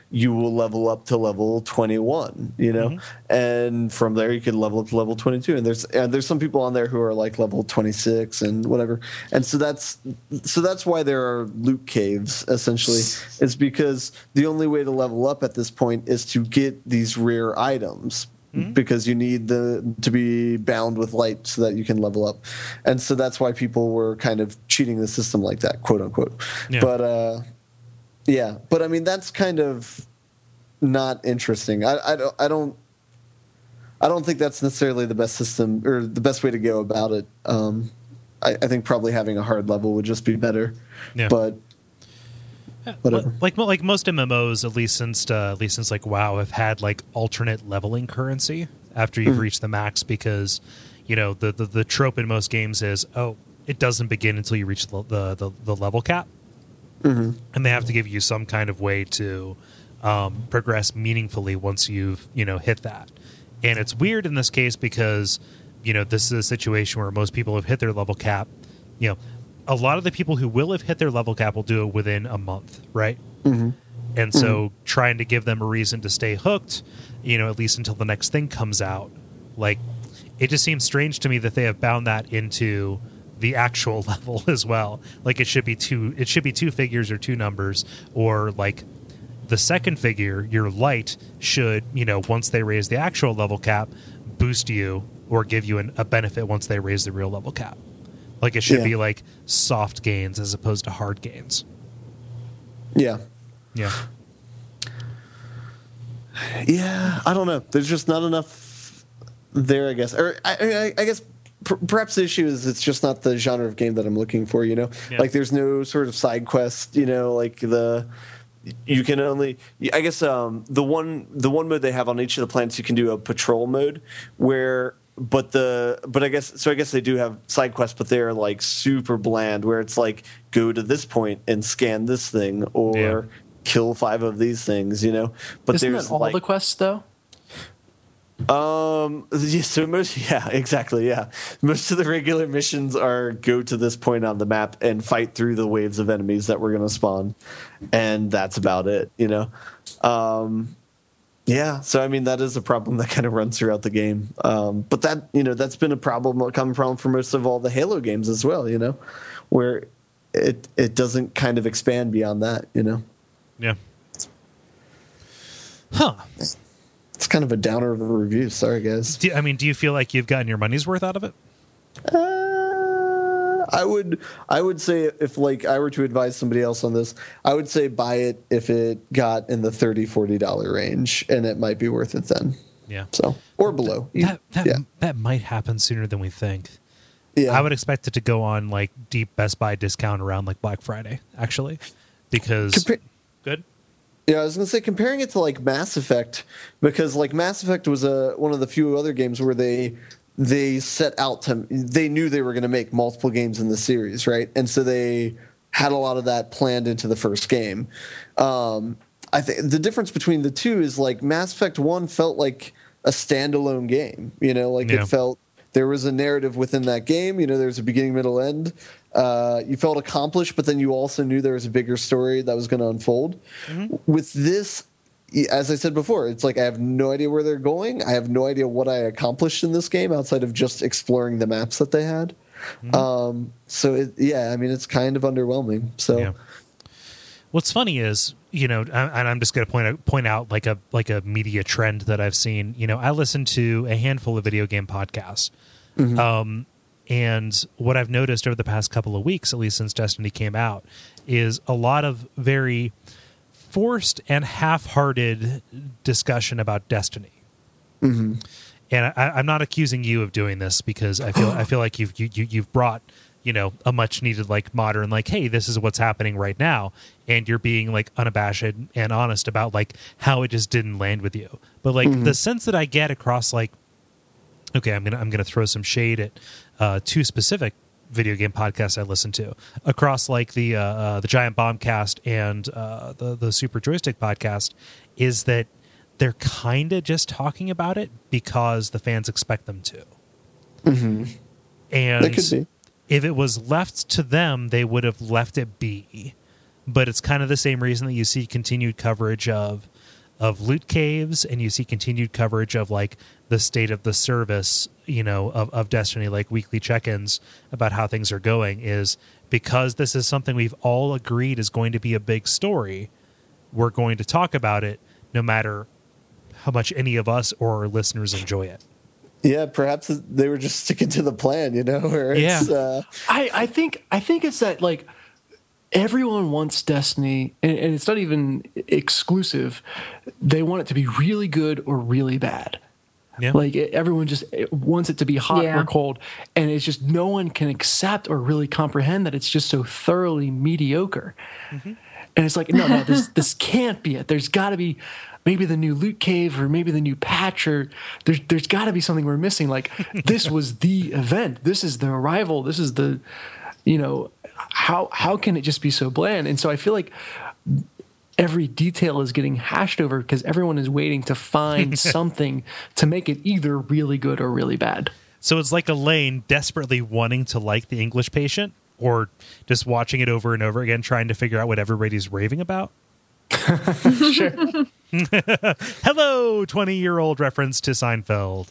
you will level up to level twenty-one, you know, mm-hmm. and from there you can level up to level twenty-two. And there's and there's some people on there who are like level twenty-six and whatever. And so that's so that's why there are loot caves. Essentially, it's because the only way to level up at this point is to get these rare items. Mm-hmm. Because you need the to be bound with light so that you can level up, and so that's why people were kind of cheating the system like that, quote unquote. Yeah. But uh, yeah, but I mean that's kind of not interesting. I, I don't I don't I don't think that's necessarily the best system or the best way to go about it. Um, I, I think probably having a hard level would just be better. Yeah. But whatever. Like like most M M Os, at least since uh, at least since like WoW, have had like alternate leveling currency after you've mm-hmm. reached the max, because you know the, the the trope in most games is, oh, it doesn't begin until you reach the the, the, the level cap, mm-hmm. and they have to give you some kind of way to um, progress meaningfully once you've you know hit that. And it's weird in this case because you know this is a situation where most people have hit their level cap, you know. A lot of the people who will have hit their level cap will do it within a month, right? Mm-hmm. And so mm-hmm. trying to give them a reason to stay hooked, you know, at least until the next thing comes out, like, it just seems strange to me that they have bound that into the actual level as well. Like, it should be two, it should be two figures or two numbers, or like the second figure, your light, should, you know, once they raise the actual level cap, boost you or give you an, a benefit once they raise the real level cap. Like, it should yeah. be, like, soft gains as opposed to hard gains. Yeah. Yeah. Yeah, I don't know. There's just not enough there, I guess. Or, I, I, I guess, per- perhaps the issue is it's just not the genre of game that I'm looking for, you know? Yeah. Like, there's no sort of side quest, you know, like the... You can only, I guess, um, the one the one mode they have on each of the planets, you can do a patrol mode where... But the but I guess so I guess they do have side quests, but they're like super bland, where it's like go to this point and scan this thing or yeah. kill five of these things, you know. But Isn't there's that all like, the quests though? Um. Yeah, so most. Yeah. Exactly. Yeah. Most of the regular missions are go to this point on the map and fight through the waves of enemies that we're going to spawn, and that's about it. You know. Um. Yeah, so I mean that is a problem that kind of runs throughout the game, um, but that you know that's been a problem, a common problem for most of all the Halo games as well. You know, where it it doesn't kind of expand beyond that. You know. Yeah. Huh. It's kind of a downer of a review. Sorry, guys. Do, I mean, do you feel like you've gotten your money's worth out of it? Uh, I would I would say if like I were to advise somebody else on this, I would say buy it if it got in the thirty dollars, forty dollars range, and it might be worth it then. Yeah. So or below. That that, yeah. that might happen sooner than we think. Yeah. I would expect it to go on like deep Best Buy discount around like Black Friday, actually. Because Compa- good. Yeah, I was gonna say comparing it to like Mass Effect, because like Mass Effect was a one of the few other games where they they set out to they knew they were going to make multiple games in the series, right? And so they had a lot of that planned into the first game. Um, I think the difference between the two is like Mass Effect one felt like a standalone game, you know, like yeah. it felt there was a narrative within that game, you know, there's a beginning, middle, end. Uh, you felt accomplished, but then you also knew there was a bigger story that was going to unfold. Mm-hmm. With this, as I said before, it's like I have no idea where they're going. I have no idea what I accomplished in this game outside of just exploring the maps that they had. Mm-hmm. Um, so, it, yeah, I mean, it's kind of underwhelming. So, yeah. What's funny is, you know, and I'm just going to point out, point out like a like a media trend that I've seen. You know, I listen to a handful of video game podcasts. Mm-hmm. Um, and what I've noticed over the past couple of weeks, at least since Destiny came out, is a lot of very forced and half-hearted discussion about Destiny. Mm-hmm. And I, I'm not accusing you of doing this because I feel I feel like you've you, you, you've brought you know a much needed like modern like hey this is what's happening right now, and you're being like unabashed and honest about like how it just didn't land with you. But like mm-hmm. the sense that I get across like okay I'm gonna I'm gonna throw some shade at uh, two specific video game podcasts I listen to across like the uh, uh, the Giant Bombcast and uh, the the Super Joystick podcast is that they're kind of just talking about it because the fans expect them to. Mm-hmm. And that could be. If it was left to them, they would have left it be. But it's kind of the same reason that you see continued coverage of of loot caves, and you see continued coverage of like the state of the service, you know, of, of Destiny, like weekly check-ins about how things are going, is because this is something we've all agreed is going to be a big story. We're going to talk about it no matter how much any of us or our listeners enjoy it. Yeah, perhaps they were just sticking to the plan, you know, where it's, Yeah. uh, I, I think I think it's that like everyone wants Destiny, and, and it's not even exclusive. They want it to be really good or really bad. Yeah. Like it, everyone just wants it to be hot Yeah. or cold, and it's just no one can accept or really comprehend that it's just so thoroughly mediocre. Mm-hmm. And it's like, no, no, this this can't be it. There's got to be maybe the new loot cave or maybe the new patch, or there's there's got to be something we're missing. Like this was the event. This is the arrival. This is the, you know, how how can it just be so bland? And so I feel like every detail is getting hashed over because everyone is waiting to find something to make it either really good or really bad. So it's like Elaine desperately wanting to like The English Patient, or just watching it over and over again, trying to figure out what everybody's raving about. Sure. Hello, twenty-year-old reference to Seinfeld.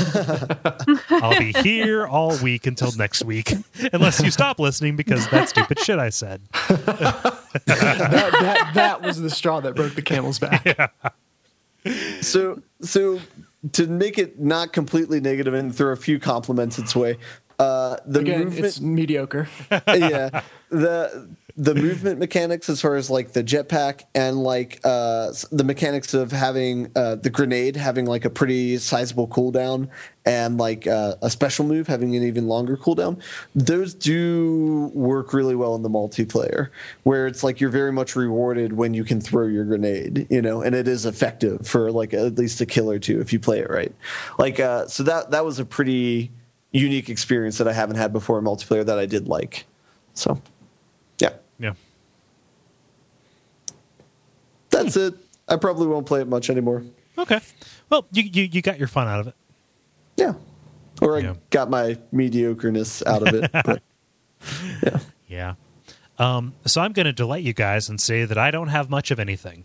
I'll be here all week until next week, unless you stop listening because that stupid shit I said. that, that that was the straw that broke the camel's back. Yeah. so so to make it not completely negative and throw a few compliments its way. Uh, the Again, movement, it's mediocre. yeah, the the movement mechanics as far as like the jetpack and like uh, the mechanics of having uh, the grenade having like a pretty sizable cooldown and like uh, a special move having an even longer cooldown. Those do work really well in the multiplayer, where it's like you're very much rewarded when you can throw your grenade, you know, and it is effective for like at least a kill or two if you play it right. Like uh, so that that was a pretty unique experience that I haven't had before in multiplayer that I did like. So, yeah. Yeah. That's it. I probably won't play it much anymore. Okay. Well, you, you, you got your fun out of it. Yeah. Or I Yeah. got my mediocreness out of it. But, yeah. Yeah. Um, so I'm going to delight you guys and say that I don't have much of anything.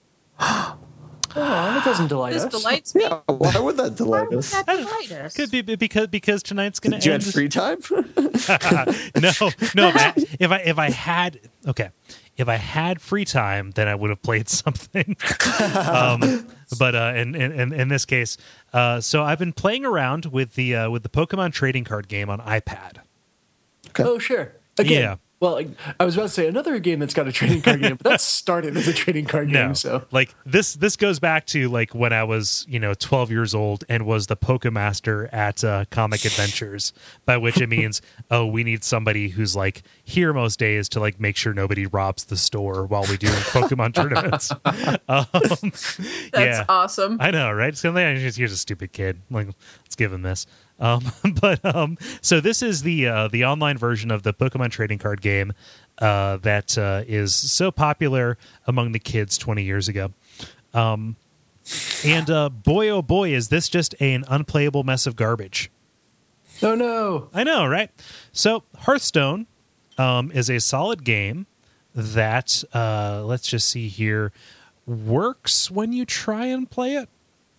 Oh, that doesn't delight This us. delights me. Yeah. Why would that Why delight would us? that delight us? Could be because because tonight's going Did to you end. have free time? no, no. If I, if I if I had okay, if I had free time, then I would have played something. um, but uh, in, in in this case, uh, so I've been playing around with the uh, with the Pokemon trading card game on iPad. Oh, sure. Again, Yeah. well, I, I was about to say another game that's got a trading card game, but that started as a trading card No, game. So like this this goes back to like when I was you know twelve years old and was the Pokemaster at uh, Comic Adventures, by which it means oh we need somebody who's like here most days to like make sure nobody robs the store while we do Pokemon tournaments. Um, That's yeah. awesome. I know, right? So here's, here's a stupid kid. Like, let's give him this. Um, but um, so this is the uh, the online version of the Pokemon trading card game uh, that uh, is so popular among the kids twenty years ago. Um, and uh, boy, oh boy, is this just an unplayable mess of garbage. oh no, I know, right? So Hearthstone um, is a solid game that uh, let's just see here works when you try and play it.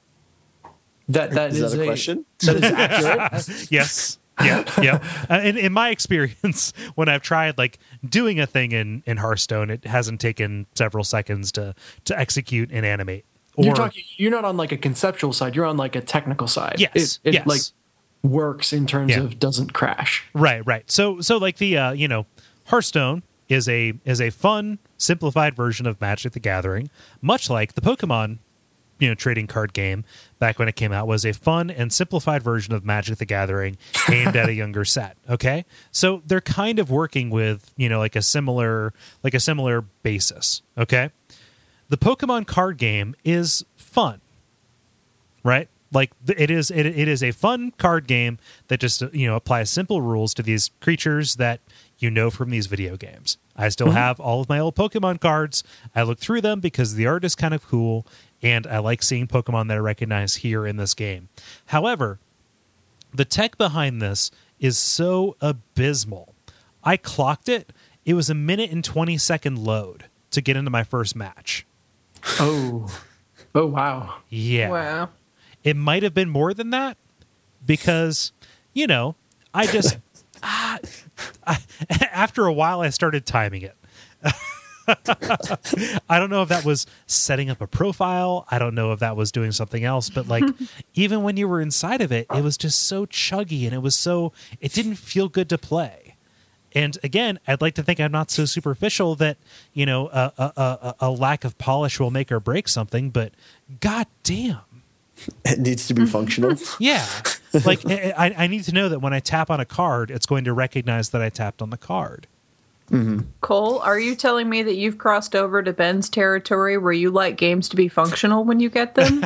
that that Is is, that a question? That is accurate. Yes. Yeah, yeah. Uh, in, in my experience, when I've tried like doing a thing in, in Hearthstone, it hasn't taken several seconds to to execute and animate. Or you're talking. You're not on like a conceptual side. You're on like a technical side. Yes, it, it yes. like works in terms Yeah. of doesn't crash. right, right. So so like the uh, you know Hearthstone is a is a fun simplified version of Magic the Gathering, much like the Pokemon you know trading card game back when it came out was a fun and simplified version of Magic the Gathering aimed at a younger set. Okay, so they're kind of working with you know like a similar like a similar basis. Okay, the Pokemon card game is fun, right? Like th- it is it, it is a fun card game that just you know applies simple rules to these creatures that you know from these video games. I still have all of my old Pokemon cards. I look through them because the art is kind of cool, and I like seeing Pokemon that I recognize here in this game. However, the tech behind this is so abysmal. I clocked it. It was a minute and twenty second load to get into my first match. Oh, Oh, wow. Yeah. Wow. It might have been more than that because, you know, I just, ah, I, after a while, I started timing it. I don't know if that was setting up a profile. I don't know if that was doing something else. But like, even when you were inside of it, it was just so chuggy and it was so, it didn't feel good to play. And again, I'd like to think I'm not so superficial that, you know, a, a, a, a lack of polish will make or break something. But god damn. It needs to be functional. Yeah. Like, I, I need to know that when I tap on a card, it's going to recognize that I tapped on the card. Mm-hmm. Cole, are you telling me that you've crossed over to Ben's territory where you like games to be functional when you get them?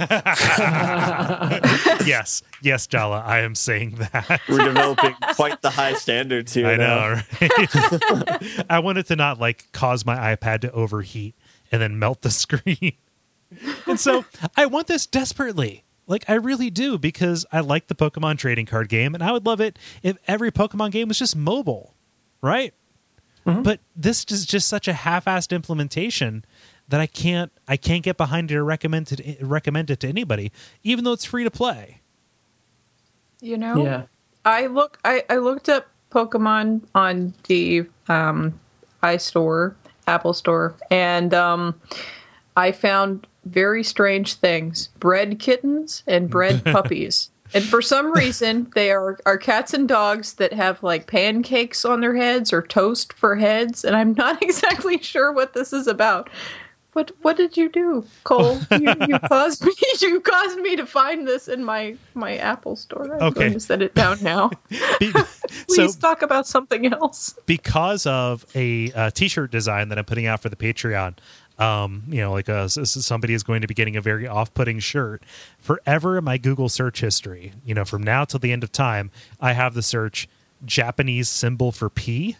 Yes. Yes, Jala, I am saying that. We're developing quite the high standards here. I now. know, right? I want it to not, like, cause my iPad to overheat and then melt the screen. And so I want this desperately. Like, I really do, because I like the Pokemon trading card game, and I would love it if every Pokemon game was just mobile, right? Mm-hmm. But this is just such a half-assed implementation that I can't I can't get behind it or recommend it, recommend it to anybody, even though it's free to play. You know? Yeah. I look I, I looked up Pokemon on the um, iStore, Apple Store, and um, I found very strange things. Bred kittens and bred puppies. And for some reason, they are, are cats and dogs that have like pancakes on their heads or toast for heads. And I'm not exactly sure what this is about. What what did you do, Cole? You, you caused me you caused me to find this in my, my Apple Store. I'm Okay. going to set it down now. Be- Please so talk about something else. because of a uh, t-shirt design that I'm putting out for the Patreon, um, you know, like uh, s- s- somebody is going to be getting a very off-putting shirt. Forever in my Google search history, you know, from now till the end of time, I have the search Japanese symbol for pee.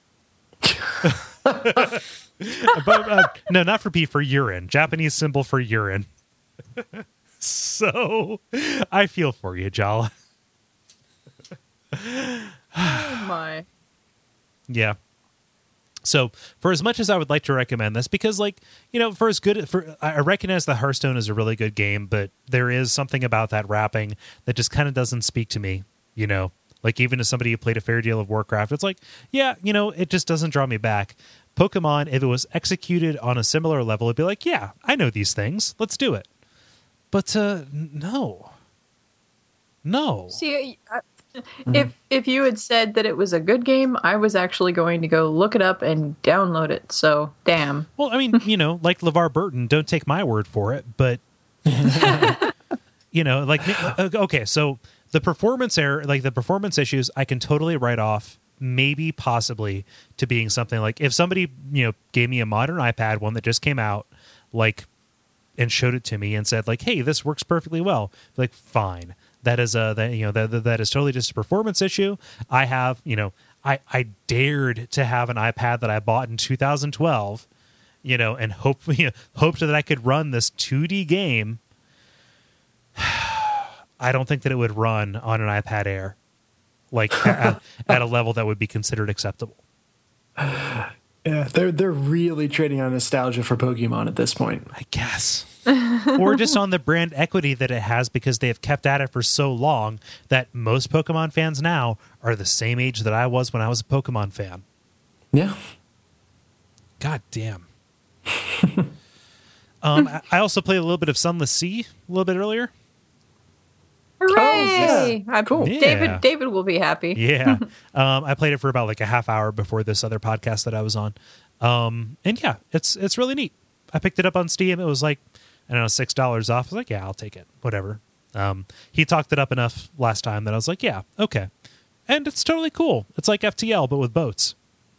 but, uh, no, not for pee, for urine. Japanese symbol for urine. So I feel for you, Jala. Oh my. Yeah. So for as much as I would like to recommend this, because like, you know, for as good, for I recognize that Hearthstone is a really good game, but there is something about that wrapping that just kind of doesn't speak to me, you know, like even as somebody who played a fair deal of Warcraft, it's like, yeah, you know, it just doesn't draw me back. Pokemon, if it was executed on a similar level, it'd be like, yeah, I know these things. Let's do it. But uh, no, no. See, I, if if you had said that it was a good game, I was actually going to go look it up and download it. So, damn. Well, I mean, you know, like LeVar Burton, don't take my word for it, but you know, like okay, so the performance error, like the performance issues, I can totally write off. Maybe possibly to being something like if somebody, you know, gave me a modern iPad, one that just came out, like, and showed it to me and said like, hey, this works perfectly well. Like, fine. That is a, that, you know, that, that is totally just a performance issue. I have, you know, I, I dared to have an iPad that I bought in two thousand twelve, you know, and hope, you know, hoped that I could run this two D game. I don't think that it would run on an iPad Air. Like at, at a level that would be considered acceptable. Yeah, they're they're really trading on nostalgia for Pokemon at this point. I guess. Or just on the brand equity that it has because they have kept at it for so long that most Pokemon fans now are the same age that I was when I was a Pokemon fan. Yeah. God damn. um, I- I also played a little bit of Sunless Sea a little bit earlier. Hooray! yeah. I- Cool. Yeah. David David will be happy. Yeah. um, I played it for about like a half hour before this other podcast that I was on. Um, and yeah, it's it's really neat. I picked it up on Steam. It was like, I don't know, six dollars off. I was like, yeah, I'll take it. Whatever. Um, he talked it up enough last time that I was like, yeah, okay. And it's totally cool. It's like F T L, but with boats.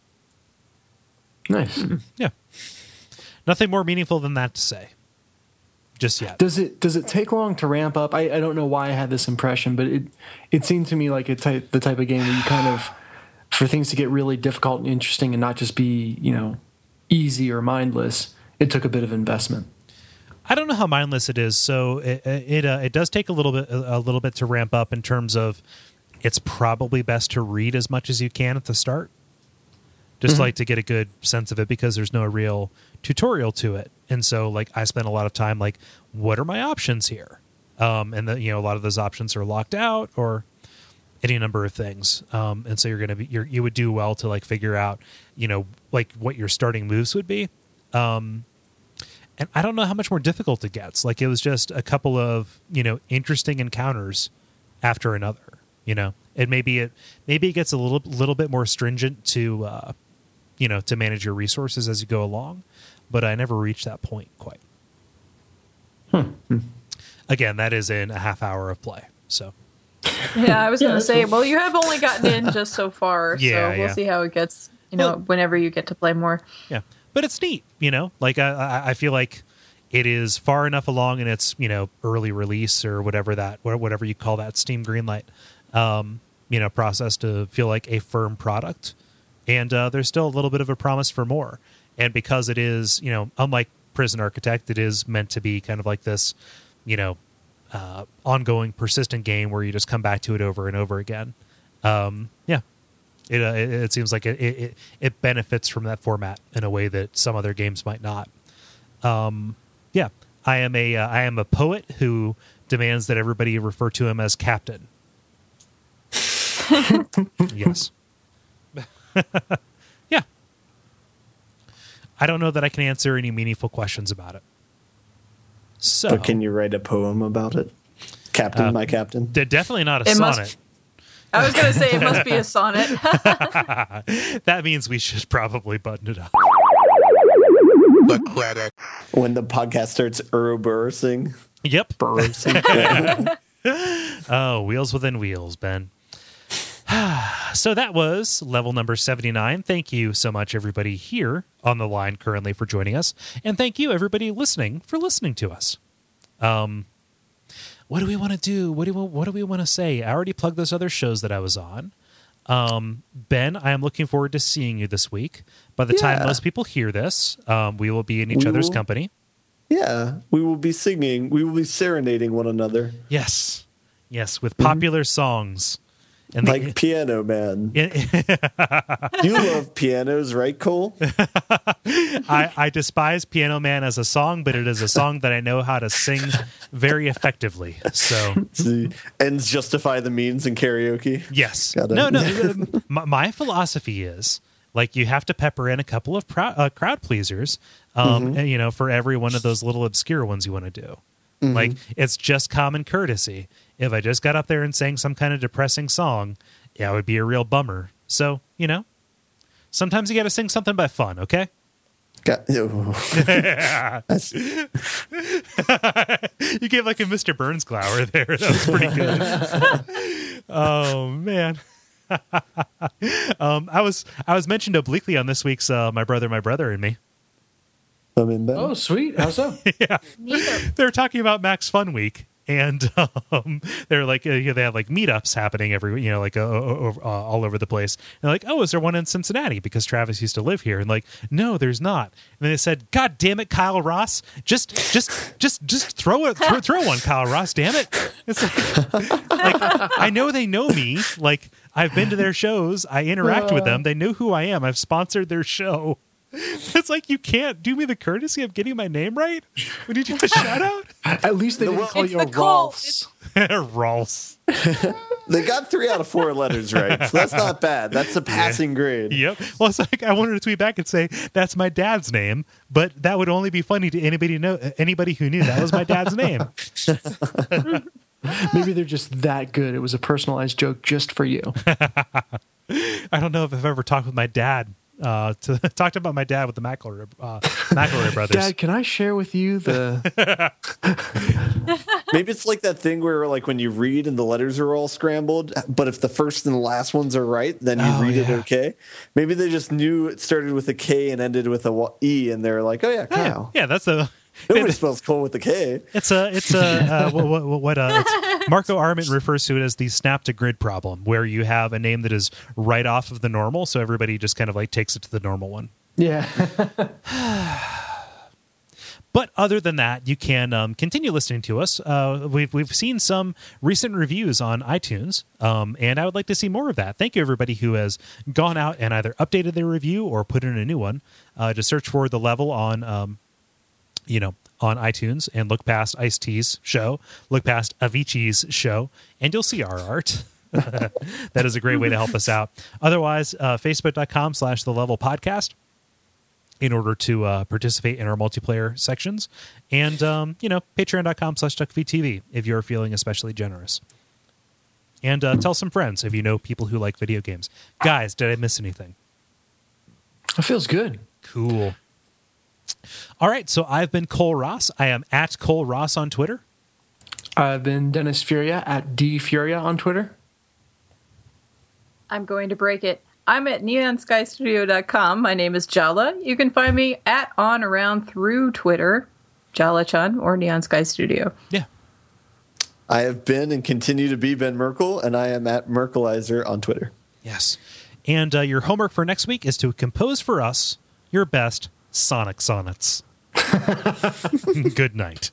Nice. Yeah. Nothing more meaningful than that to say. Just yet. Does it does it take long to ramp up? I, I don't know why I had this impression, but it it seemed to me like a type the type of game where you kind of, for things to get really difficult and interesting and not just be, you know, easy or mindless, it took a bit of investment. I don't know how mindless it is, so it it, uh, it does take a little bit a little bit to ramp up in terms of it's probably best to read as much as you can at the start. just Mm-hmm. like to get a good sense of it, because there's no real tutorial to it. And so like I spent a lot of time like, what are my options here? Um, and the, you know, a lot of those options are locked out or any number of things. Um, and so you're going to be, you're, you would do well to like figure out, you know, like what your starting moves would be. Um, and I don't know how much more difficult it gets. Like it was just a couple of, you know, interesting encounters after another, you know, and maybe it, maybe it gets a little, little bit more stringent to, uh, you know, to manage your resources as you go along, but I never reached that point quite. Hmm. Again, that is in a half hour of play. So Yeah, I was Yeah, going to that's say, cool. well, you have only gotten in just so far, Yeah, so we'll yeah. see how it gets, you know, Well- whenever you get to play more. yeah, but it's neat, you know, like I, I, I feel like it is far enough along in its, you know, early release or whatever that, whatever you call that Steam Greenlight, um, you know, process to feel like a firm product. And uh, there's still a little bit of a promise for more. And because it is, you know, unlike Prison Architect, it is meant to be kind of like this, you know, uh, ongoing, persistent game where you just come back to it over and over again. Um, yeah, it, uh, it it seems like it, it it benefits from that format in a way that some other games might not. Um, yeah, I am a uh, I am a poet who demands that everybody refer to him as Captain. Yes. Yeah. I don't know that I can answer any meaningful questions about it. So, But can you write a poem about it? Captain, Uh, my captain. they're definitely not a It must- sonnet. I was going to say it must be a sonnet. That means we should probably button it up. The credit. When the podcast starts Ouroboros-ing. Yep. Burrosing. Oh, wheels within wheels, Ben. So that was level number seventy-nine. Thank you so much, everybody here on the line currently, for joining us. And thank you, everybody listening, for listening to us. Um, what do we want to do? What do we, what do we want to say? I already plugged those other shows that I was on. Um, Ben, I am looking forward to seeing you this week. By the time Yeah. most people hear this, um, we will be in each We other's will. company. Yeah, we will be singing. We will be serenading one another. Yes. Yes, with popular songs. And the- Like Piano Man. You love pianos, right, Cole? I, I despise Piano Man as a song, but it is a song that I know how to sing very effectively. So, The ends justify the means in karaoke. yes. Got it. No, no. my, my philosophy is, like, you have to pepper in a couple of prou- uh, crowd pleasers, um, and, you know, for every one of those little obscure ones you want to do. Like, it's just common courtesy. If I just got up there and sang some kind of depressing song, yeah, it would be a real bummer. So, you know, sometimes you got to sing something by fun, okay? Got, oh. That's- You gave like a Mister Burns glower there. That was pretty good. Oh man. um, I was I was mentioned obliquely on this week's uh, My Brother, My Brother and Me. I'm in bed. Oh, sweet. How so? Yeah, they were talking about Max Fun Week, and um, they're like uh, you know, they have like meetups happening every you know like uh, uh, uh, all over the place. And they're like, oh, is there one in Cincinnati? Because Travis used to live here. And like, no, there's not. And then they said, God damn it, Kyle Ross, just just just just throw it throw, throw one, Kyle Ross, damn it. It's like, like I know they know me. Like I've been to their shows. I interact with them. They know who I am. I've sponsored their show. It's like you can't do me the courtesy of getting my name right when you do a shout out. At least they didn't call It's you a the call. Rolfs. Rolls. They got three out of four letters right. So that's not bad. That's a passing grade. Yep. Well, it's like I wanted to tweet back and say that's my dad's name, but that would only be funny to anybody know anybody who knew that was my dad's name. Maybe they're just that good. It was a personalized joke just for you. I don't know if I've ever talked with my dad. Uh, to talked about my dad with the McElroy, uh, McElroy brothers. Dad, can I share with you the? Maybe it's like that thing where, like, when you read and the letters are all scrambled, but if the first and the last ones are right, then you Oh, read it yeah. okay. Maybe they just knew it started with a K and ended with a wa- E, and they're like, "Oh yeah, Kyle." Yeah, that's a. Nobody spells Cole with a K. It's a. It's a. Uh, what? What? what uh, it's, Marco Arment refers to it as the snap to grid problem, where you have a name that is right off of the normal, so everybody just kind of like takes it to the normal one. Yeah. But other than that, you can um, continue listening to us. Uh, we've we've seen some recent reviews on iTunes, um, and I would like to see more of that. Thank you, everybody who has gone out and either updated their review or put in a new one. Uh, just search for The Level on, um, you know, on iTunes and look past Ice-T's show, look past Avicii's show, and you'll see our art. That is a great way to help us out. Otherwise, uh, facebook.com slash The Level Podcast. In order to uh, participate in our multiplayer sections. And, um, you know, patreon.com slash duckfeedtv if you're feeling especially generous. And uh, tell some friends if you know people who like video games. Guys, did I miss anything? It feels good. Cool. All right, so I've been Cole Ross. I am at Cole Ross on Twitter. I've been Dennis Furia at D Furia on Twitter. I'm going to break it. I'm at neon sky studio dot com. My name is Jala. You can find me at on around through Twitter, Jala-chan or Neon Sky Studio. Yeah. I have been and continue to be Ben Merkel, and I am at Merkelizer on Twitter. Yes. And uh, your homework for next week is to compose for us your best Sonic sonnets. Good night.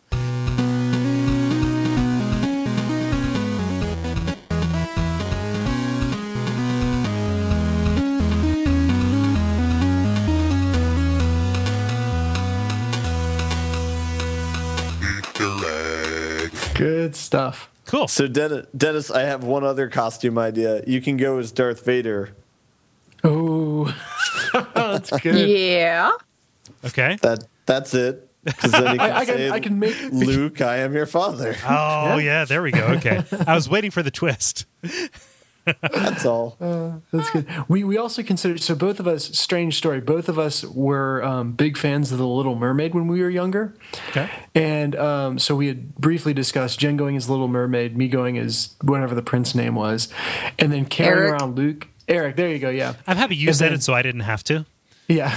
Good stuff. Cool. So, Den- Dennis, I have one other costume idea. You can go as Darth Vader. Oh, that's good. Yeah. Okay. That That's it. Because then you can I, I, say, can, I can make Luke, I am your father. Oh, yeah, there we go. Okay. I was waiting for the twist. That's all. Uh, that's good. We we also considered, so both of us, strange story, both of us were um, big fans of The Little Mermaid when we were younger. Okay. And um, so we had briefly discussed Jen going as Little Mermaid, me going as whatever the prince name was, and then carrying Eric. around Luke. Eric, there you go, yeah. I'm happy you And said then- it so I didn't have to. Yeah.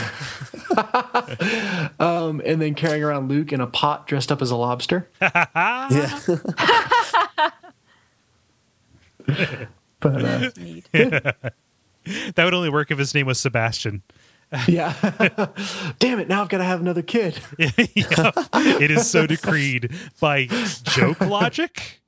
um, and then carrying around Luke in a pot dressed up as a lobster. Yeah. But uh, Neat. That would only work if his name was Sebastian. yeah. Damn it, now I've got to have another kid. Yeah. It is so decreed by joke logic.